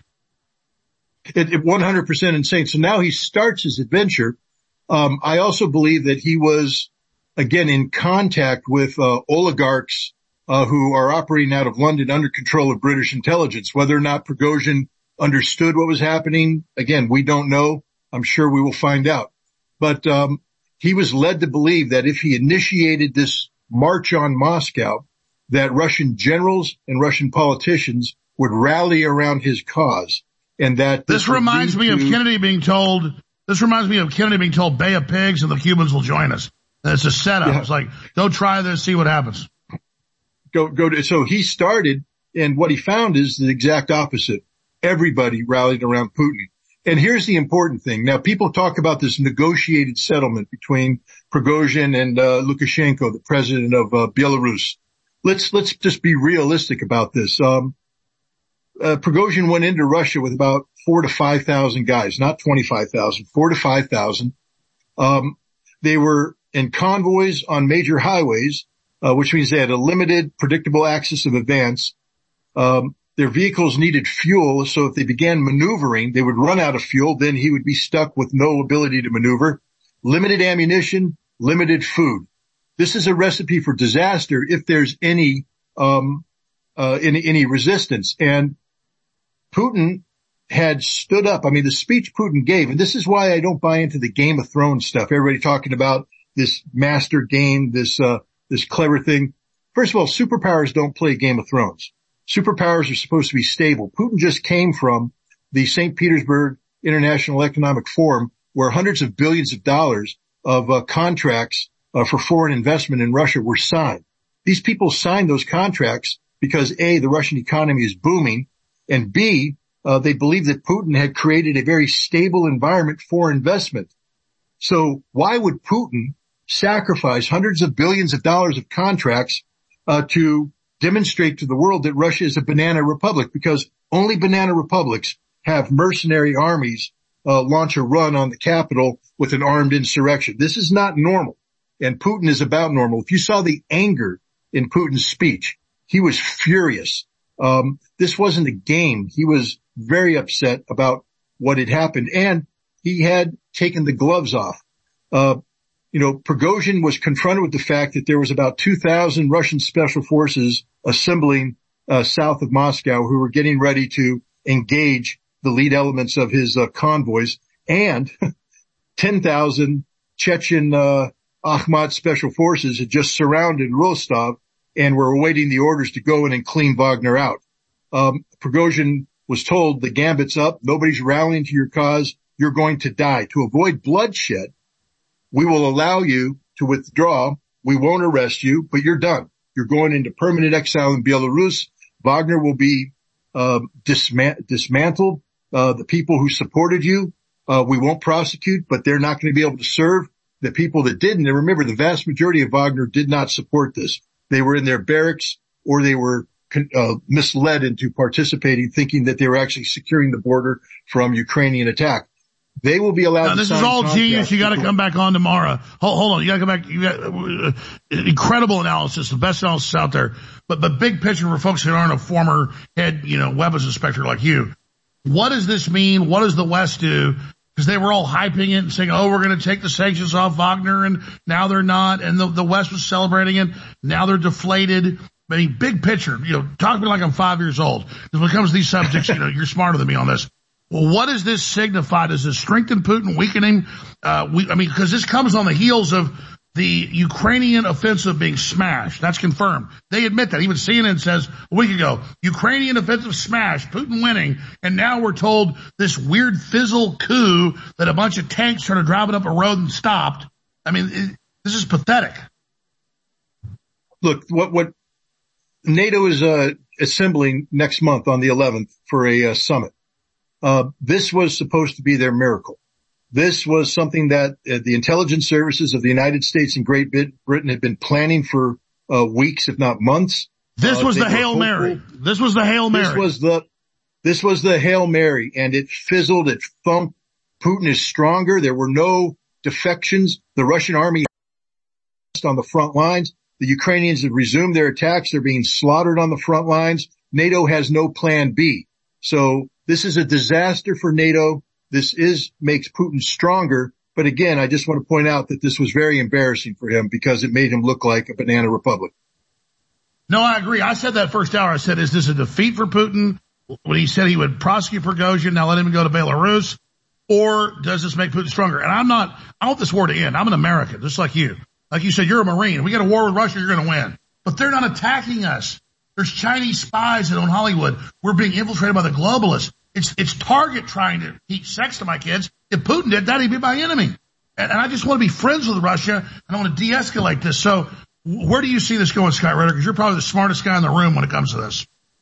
It, it one hundred percent insane. So now he starts his adventure. Um, I also believe that he was again, in contact with uh, oligarchs uh, who are operating out of London under control of British intelligence. Whether or not Prigozhin understood what was happening, again, we don't know. I'm sure we will find out. But um, he was led to believe that if he initiated this march on Moscow, that Russian generals and Russian politicians would rally around his cause. And that this, this reminds me to... of Kennedy being told, this reminds me of Kennedy being told Bay of Pigs and the Cubans will join us. It's a setup. Yeah. It's like, go try this, see what happens. Go, go to, so he started, and what he found is the exact opposite. Everybody rallied around Putin. And here's the important thing. Now, people talk about this negotiated settlement between Prigozhin and uh, Lukashenko, the president of uh, Belarus. Let's, let's just be realistic about this. Um, uh, Prigozhin went into Russia with about four to five thousand guys, not twenty-five thousand, four to five thousand. Um, they were in convoys on major highways, uh, which means they had a limited, predictable axis of advance. Um, their vehicles needed fuel, so if they began maneuvering, they would run out of fuel. Then he would be stuck with no ability to maneuver. Limited ammunition, limited food. This is a recipe for disaster if there's any, um, uh, any, any resistance. And Putin had stood up. I mean, the speech Putin gave, and this is why I don't buy into the Game of Thrones stuff. Everybody talking about this master game, this, uh, this clever thing. First of all, superpowers don't play Game of Thrones. Superpowers are supposed to be stable. Putin just came from the Saint Petersburg International Economic Forum, where hundreds of billions of dollars of uh, contracts uh, for foreign investment in Russia were signed. These people signed those contracts because A, the Russian economy is booming, and B, uh, they believe that Putin had created a very stable environment for investment. So why would Putin sacrifice hundreds of billions of dollars of contracts uh, to demonstrate to the world that Russia is a banana republic? Because only banana republics have mercenary armies uh, launch a run on the capital with an armed insurrection. This is not normal, and Putin is about normal. If you saw the anger in Putin's speech, he was furious. Um, this wasn't a game. He was very upset about what had happened, and he had taken the gloves off. Uh, you know, Prigozhin was confronted with the fact that there was about two thousand Russian special forces assembling uh, south of Moscow who were getting ready to engage the lead elements of his uh, convoys, and ten thousand Chechen uh, Akhmat special forces had just surrounded Rostov and were awaiting the orders to go in and clean Wagner out. Um, Prigozhin was told, the gambit's up, nobody's rallying to your cause, you're going to die. To avoid bloodshed, we will allow you to withdraw, we won't arrest you, but you're done. You're going into permanent exile in Belarus. Wagner will be uh, disma- dismantled. Uh, the people who supported you, uh, we won't prosecute, but they're not going to be able to serve. The people that didn't, and remember, the vast majority of Wagner did not support this. They were in their barracks, or they were uh, misled into participating, thinking that they were actually securing the border from Ukrainian attack. They will be allowed now, to this is all genius. You got to come back on tomorrow. Hold, hold on. You got to come back. You got uh, incredible analysis, the best analysis out there. But but big picture for folks who aren't a former head, you know, weapons inspector like you. What does this mean? What does the West do? Because they were all hyping it and saying, "Oh, we're going to take the sanctions off Wagner," and now they're not. And the, the West was celebrating it. Now they're deflated. I mean, big picture. You know, talk to me like I'm five years old. Because when it comes to these subjects, you know, you're smarter than me on this. Well, what does this signify? Does this strengthen Putin, weaken him? Uh, we, I mean, because this comes on the heels of the Ukrainian offensive being smashed. That's confirmed. They admit that. Even C N N says a week ago, Ukrainian offensive smashed, Putin winning, and now we're told this weird fizzle coup that a bunch of tanks started driving up a road and stopped. I mean, it, this is pathetic. Look, what what NATO is uh, assembling next month on the eleventh for a uh, summit. Uh, this was supposed to be their miracle. This was something that uh, the intelligence services of the United States and Great Britain had been planning for uh, weeks, if not months. This uh, was the Hail hopeful. Mary. This was the Hail Mary. This was the, this was the Hail Mary, and it fizzled, it thumped. Putin is stronger. There were no defections. The Russian army on the front lines. The Ukrainians have resumed their attacks. They're being slaughtered on the front lines. NATO has no plan B. So this is a disaster for NATO. This is, makes Putin stronger, But again, I just want to point out that this was very embarrassing for him because it made him look like a banana republic. No, I agree. I said that first hour. I said, is this a defeat for Putin? When he said he would prosecute Prigozhin, now let him go to Belarus. Or does this make Putin stronger? And I'm not, I want this war to end. I'm an American, just like you. Like you said, you're a Marine. We got a war with Russia, you're going to win. But they're not attacking us. There's Chinese spies that own Hollywood. We're being infiltrated by the globalists. It's, it's Target trying to teach sex to my kids. If Putin did that, he'd be my enemy. And, and I just want to be friends with Russia, and I want to de-escalate this. So where do you see this going, Scott Ritter? Because you're probably the smartest guy in the room when it comes to this.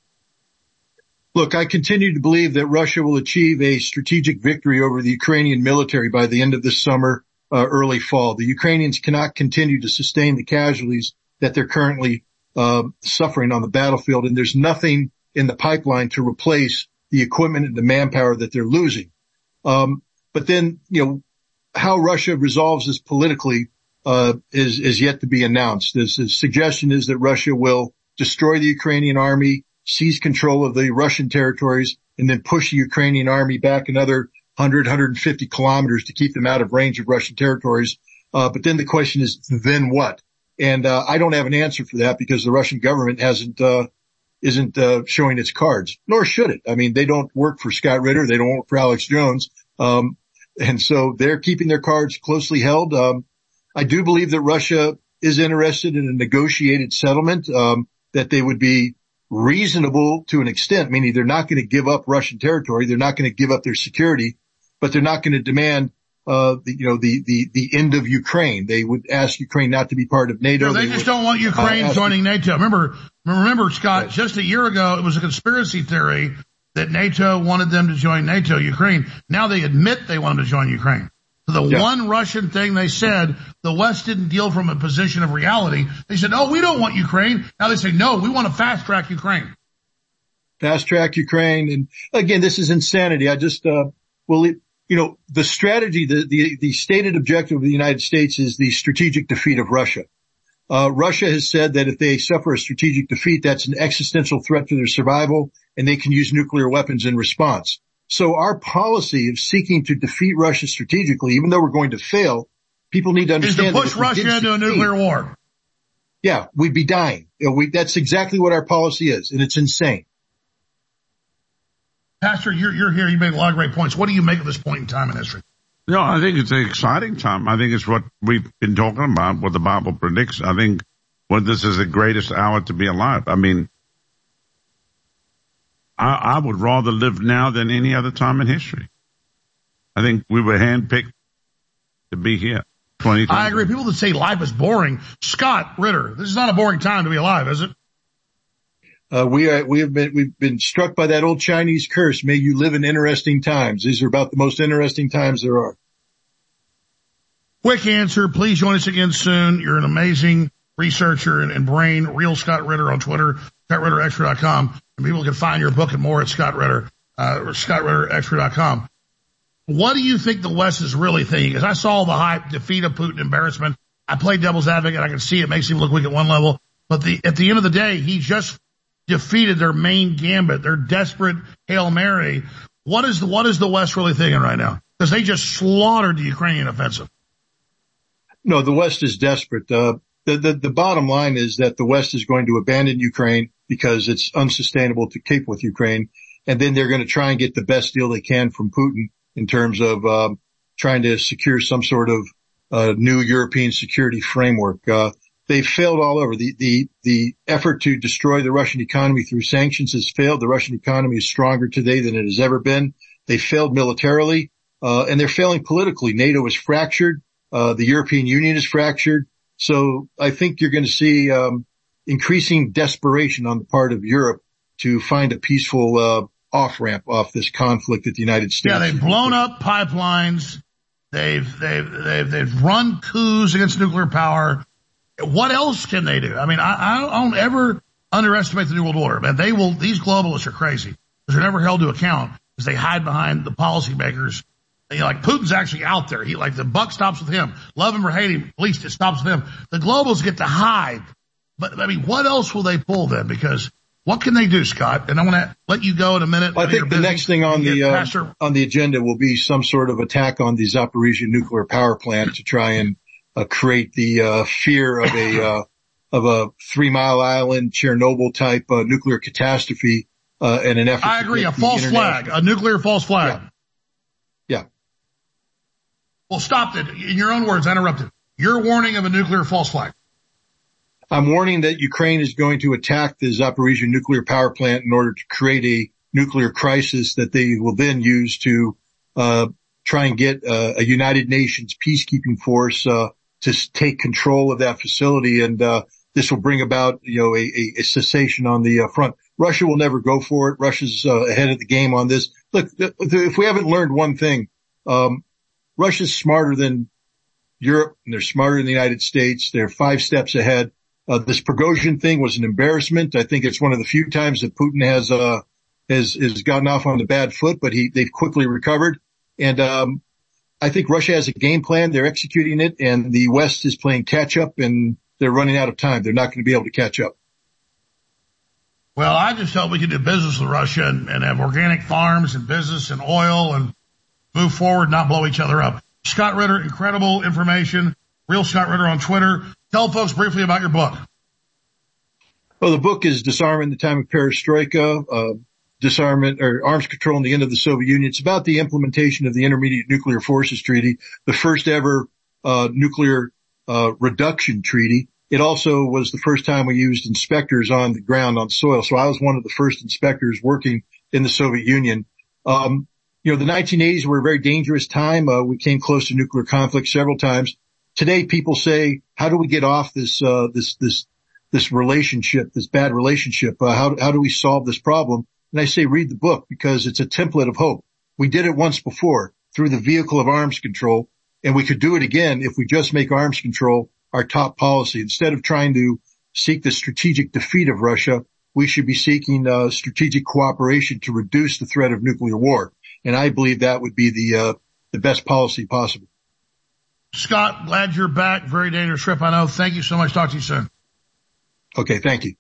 Look, I continue to believe that Russia will achieve a strategic victory over the Ukrainian military by the end of this summer, uh, early fall. The Ukrainians cannot continue to sustain the casualties that they're currently uh, suffering on the battlefield, and there's nothing in the pipeline to replace the equipment and the manpower that they're losing. Um, but then, you know, how Russia resolves this politically uh is is yet to be announced. The suggestion is that Russia will destroy the Ukrainian army, seize control of the Russian territories, and then push the Ukrainian army back another one hundred, one hundred fifty kilometers to keep them out of range of Russian territories. Uh, but then the question is, then what? And uh, I don't have an answer for that because the Russian government hasn't uh isn't uh, showing its cards, nor should it. I mean, they don't work for Scott Ritter. They don't work for Alex Jones. Um, and so they're keeping their cards closely held. Um, I do believe that Russia is interested in a negotiated settlement, um, that they would be reasonable to an extent, meaning they're not going to give up Russian territory. They're not going to give up their security, but they're not going to demand Uh, the, you know, the, the, the end of Ukraine. They would ask Ukraine not to be part of NATO. No, they, they just would, don't want Ukraine uh, joining NATO. Remember, remember, Scott, right. Just a year ago, it was a conspiracy theory that NATO wanted them to join NATO, Ukraine. Now they admit they want them to join Ukraine. So the yeah. one Russian thing they said, the West didn't deal from a position of reality. They said, oh, we don't want Ukraine. Now they say, no, we want to fast track Ukraine. Fast track Ukraine. And again, this is insanity. I just, uh, will it, You know, the strategy, the, the, the stated objective of the United States is the strategic defeat of Russia. Uh, Russia has said that if they suffer a strategic defeat, that's an existential threat to their survival, and they can use nuclear weapons in response. So our policy of seeking to defeat Russia strategically, even though we're going to fail, people need to understand is to push that Russia into a nuclear war. Yeah, we'd be dying. You know, we, that's exactly what our policy is, and it's insane. Pastor, you're, you're here. You made a lot of great points. What do you make of this point in time in history? No, I think it's an exciting time. I think it's what we've been talking about, what the Bible predicts. I think well, this is the greatest hour to be alive. I mean, I, I would rather live now than any other time in history. I think we were handpicked to be here. twenty I agree. People that say life is boring. Scott Ritter, this is not a boring time to be alive, is it? Uh, we are, we have been, we've been struck by that old Chinese curse. May you live in interesting times. These are about the most interesting times there are. Quick answer. Please join us again soon. You're an amazing researcher and, and brain. Real Scott Ritter on Twitter, Scott Ritter Extra dot com. And people can find your book and more at Scott Ritter, uh, Scott Ritter Extra dot com. What do you think the West is really thinking? Because I saw the hype, defeat of Putin, embarrassment. I played devil's advocate. I can see it makes him look weak at one level. But the, at the end of the day, he just defeated their main gambit, their desperate Hail Mary. What is the, what is the West really thinking right now? Because they just slaughtered the Ukrainian offensive. No, the West is desperate. Uh, the, the, the bottom line is that the West is going to abandon Ukraine because it's unsustainable to keep with Ukraine. And then they're going to try and get the best deal they can from Putin in terms of, um, trying to secure some sort of, uh, new European security framework. Uh, They've failed all over. The, the, the effort to destroy the Russian economy through sanctions has failed. The Russian economy is stronger today than it has ever been. They failed militarily, uh, and they're failing politically. NATO is fractured. Uh, the European Union is fractured. So I think you're going to see, um, increasing desperation on the part of Europe to find a peaceful, uh, off-ramp off this conflict at the United States. Yeah, they've blown up pipelines. They've, they've, they've, they've run coups against nuclear power. What else can they do? I mean, I, I don't ever underestimate the New World Order, man. They will, these globalists are crazy because they're never held to account because they hide behind the policymakers. You know, like Putin's actually out there. He, like the buck stops with him. Love him or hate him, at least it stops with him. The globals get to hide. But I mean, what else will they pull then? Because What can they do, Scott? And I want to let you go in a minute. Well, I think the next thing on the uh, on the agenda will be some sort of attack on the Zaporizhia nuclear power plant to try and uh, create the uh, fear of a uh, of a Three Mile Island Chernobyl type uh, nuclear catastrophe uh, in an effort. I agree. A false flag, a nuclear false flag. Yeah. yeah. Well, stop it. In your own words, I interrupted. You're warning of a nuclear false flag. I'm warning that Ukraine is going to attack the Zaporizhia nuclear power plant in order to create a nuclear crisis that they will then use to uh try and get uh, a United Nations peacekeeping force uh to take control of that facility, and uh this will bring about, you know, a, a cessation on the uh, front. Russia will never go for it. Russia's uh, ahead of the game on this. Look, th- th- if we haven't learned one thing, um Russia's smarter than Europe, and they're smarter than the United States. They're five steps ahead. Uh, this Prigozhin thing was an embarrassment. I think it's one of the few times that Putin has, uh, has, has gotten off on the bad foot, but he, they've quickly recovered. And, um, I think Russia has a game plan. They're executing it, and the West is playing catch up, and they're running out of time. They're not going to be able to catch up. Well, I just hope we can do business with Russia and, and have organic farms and business and oil and move forward, not blow each other up. Scott Ritter, incredible information. Real Scott Ritter on Twitter. Tell folks briefly about your book. Well, the book is Disarmament in the Time of Perestroika, uh, Disarmament or Arms Control and the End of the Soviet Union. It's about the implementation of the Intermediate Nuclear Forces Treaty, the first ever uh, nuclear uh, reduction treaty. It also was the first time we used inspectors on the ground, on soil. So I was one of the first inspectors working in the Soviet Union. Um, you know, the nineteen eighties were a very dangerous time. Uh, we came close to nuclear conflict several times. Today, people say, how do we get off this, uh, this, this, this relationship, this bad relationship? Uh, how, how do we solve this problem? And I say, read the book, because it's a template of hope. We did it once before through the vehicle of arms control, and we could do it again if we just make arms control our top policy. Instead of trying to seek the strategic defeat of Russia, we should be seeking, uh, strategic cooperation to reduce the threat of nuclear war. And I believe that would be the, uh, the best policy possible. Scott, glad you're back. Very dangerous trip, I know. Thank you so much. Talk to you soon. Okay, thank you.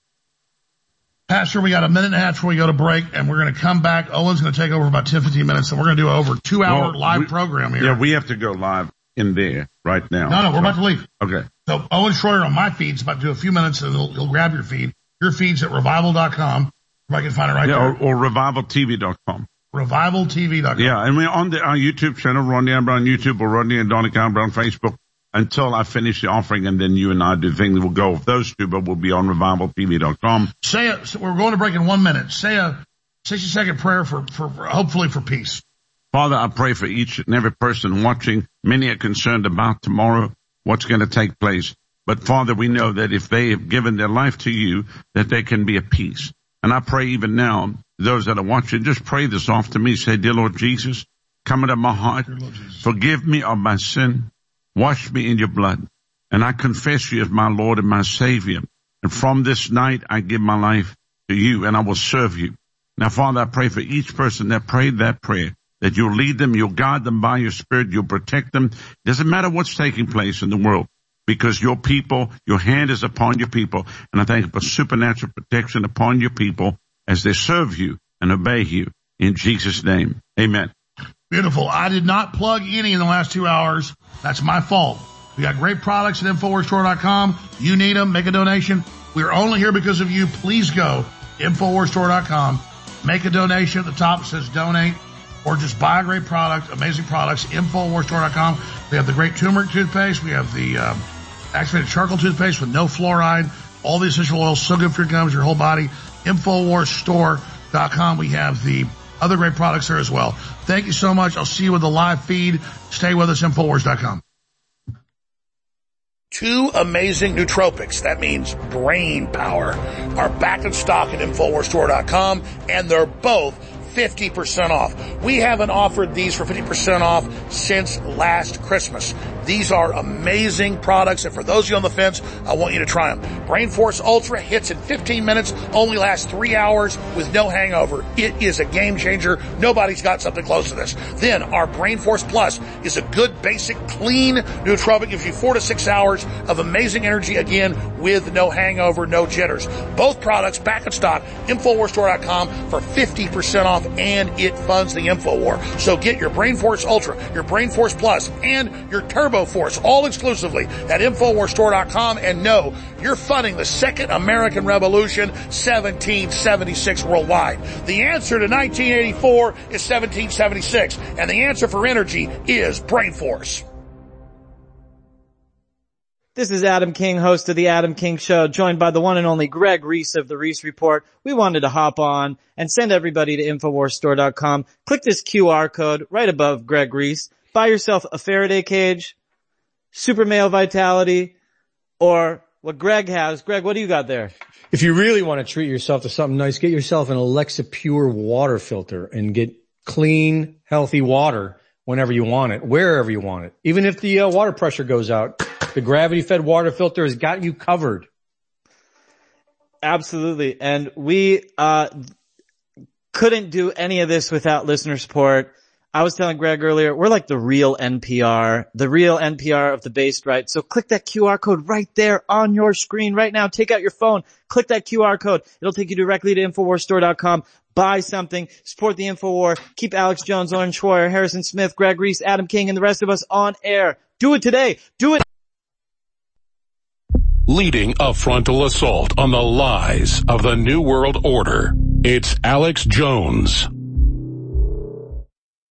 Pastor, we got a minute and a half before we go to break, and we're going to come back. Owen's going to take over about ten, fifteen minutes, and we're going to do an over two-hour well, live we, program here. Yeah, we have to go live in there right now. No, no, we're so. about to leave. Okay. So Owen Schroyer on my feed is about to do a few minutes, and he'll, he'll grab your feed. Your feed's at revival dot com. If I can find it right yeah, there. Or, or revival T V dot com. revival T V dot com. Yeah, and we're on the, our YouTube channel, Rodney and Brown YouTube, or Rodney and Donnie Brown on Facebook, until I finish the offering, and then you and I do the thing. We'll go with those two, but we'll be on revival T V dot com. Say a, so we're going to break in one minute. Say a sixty second prayer for, for, for hopefully for peace. Father, I pray for each and every person watching. Many are concerned about tomorrow, what's going to take place. But Father, we know that if they have given their life to you, that there can be a peace. And I pray even now, those that are watching, just pray this off to me. Say, dear Lord Jesus, come into my heart. Forgive me of my sin. Wash me in your blood. And I confess you as my Lord and my Savior. And from this night, I give my life to you, and I will serve you. Now, Father, I pray for each person that prayed that prayer, that you'll lead them, you'll guide them by your Spirit, you'll protect them. It doesn't matter what's taking place in the world, because your people, your hand is upon your people. And I thank you for supernatural protection upon your people as they serve you and obey you. In Jesus' name, amen. Beautiful. I did not plug any in the last two hours. That's my fault. We got great products at Infowars Store dot com. You need them. Make a donation. We're only here because of you. Please go to Infowars Store dot com. Make a donation. At the top says donate, or just buy a great product. Amazing products. Infowars Store dot com. We have the great turmeric toothpaste. We have the um, activated charcoal toothpaste with no fluoride. All the essential oils, so good for your gums, your whole body. Infowars Store dot com. We have the other great products there as well. Thank you so much. I'll see you with the live feed. Stay with us, Infowars dot com. Two amazing nootropics, that means brain power, are back in stock at Infowars Store dot com, and they're both fifty percent off. We haven't offered these for fifty percent off since last Christmas. These are amazing products, and for those of you on the fence, I want you to try them. Brain Force Ultra hits in fifteen minutes, only lasts three hours with no hangover. It is a game changer. Nobody's got something close to this. Then our Brain Force Plus is a good, basic, clean nootropic. Gives you four to six hours of amazing energy, again, with no hangover, no jitters. Both products back in stock, Infowars Store dot com for fifty percent off, and it funds the InfoWar. So get your Brain Force Ultra, your Brain Force Plus, and your Turbo Force, all exclusively at Infowars Store dot com, and know you're funding the second American Revolution, seventeen seventy-six worldwide. The answer to nineteen eighty-four is seventeen seventy-six, and the answer for energy is Brain Force. This is Adam King, host of The Adam King Show, joined by the one and only Greg Reese of The Reese Report. We wanted to hop on and send everybody to Infowars Store dot com. Click this Q R code right above Greg Reese. Buy yourself a Faraday cage, Super Male Vitality, or what Greg has. Greg, what do you got there? If you really want to treat yourself to something nice, get yourself an Alexa Pure water filter and get clean, healthy water whenever you want it, wherever you want it. Even if the uh, water pressure goes out, the gravity-fed water filter has got you covered. Absolutely. And we uh couldn't do any of this without listener support. I was telling Greg earlier, we're like the real N P R, the real N P R of the based right. So click that Q R code right there on your screen right now. Take out your phone, click that Q R code. It'll take you directly to Infowars Store dot com. Buy something, support the InfoWar, keep Alex Jones, Lauren Schroyer, Harrison Smith, Greg Reese, Adam King, and the rest of us on air. Do it today. Do it. Leading a frontal assault on the lies of the New World Order. It's Alex Jones.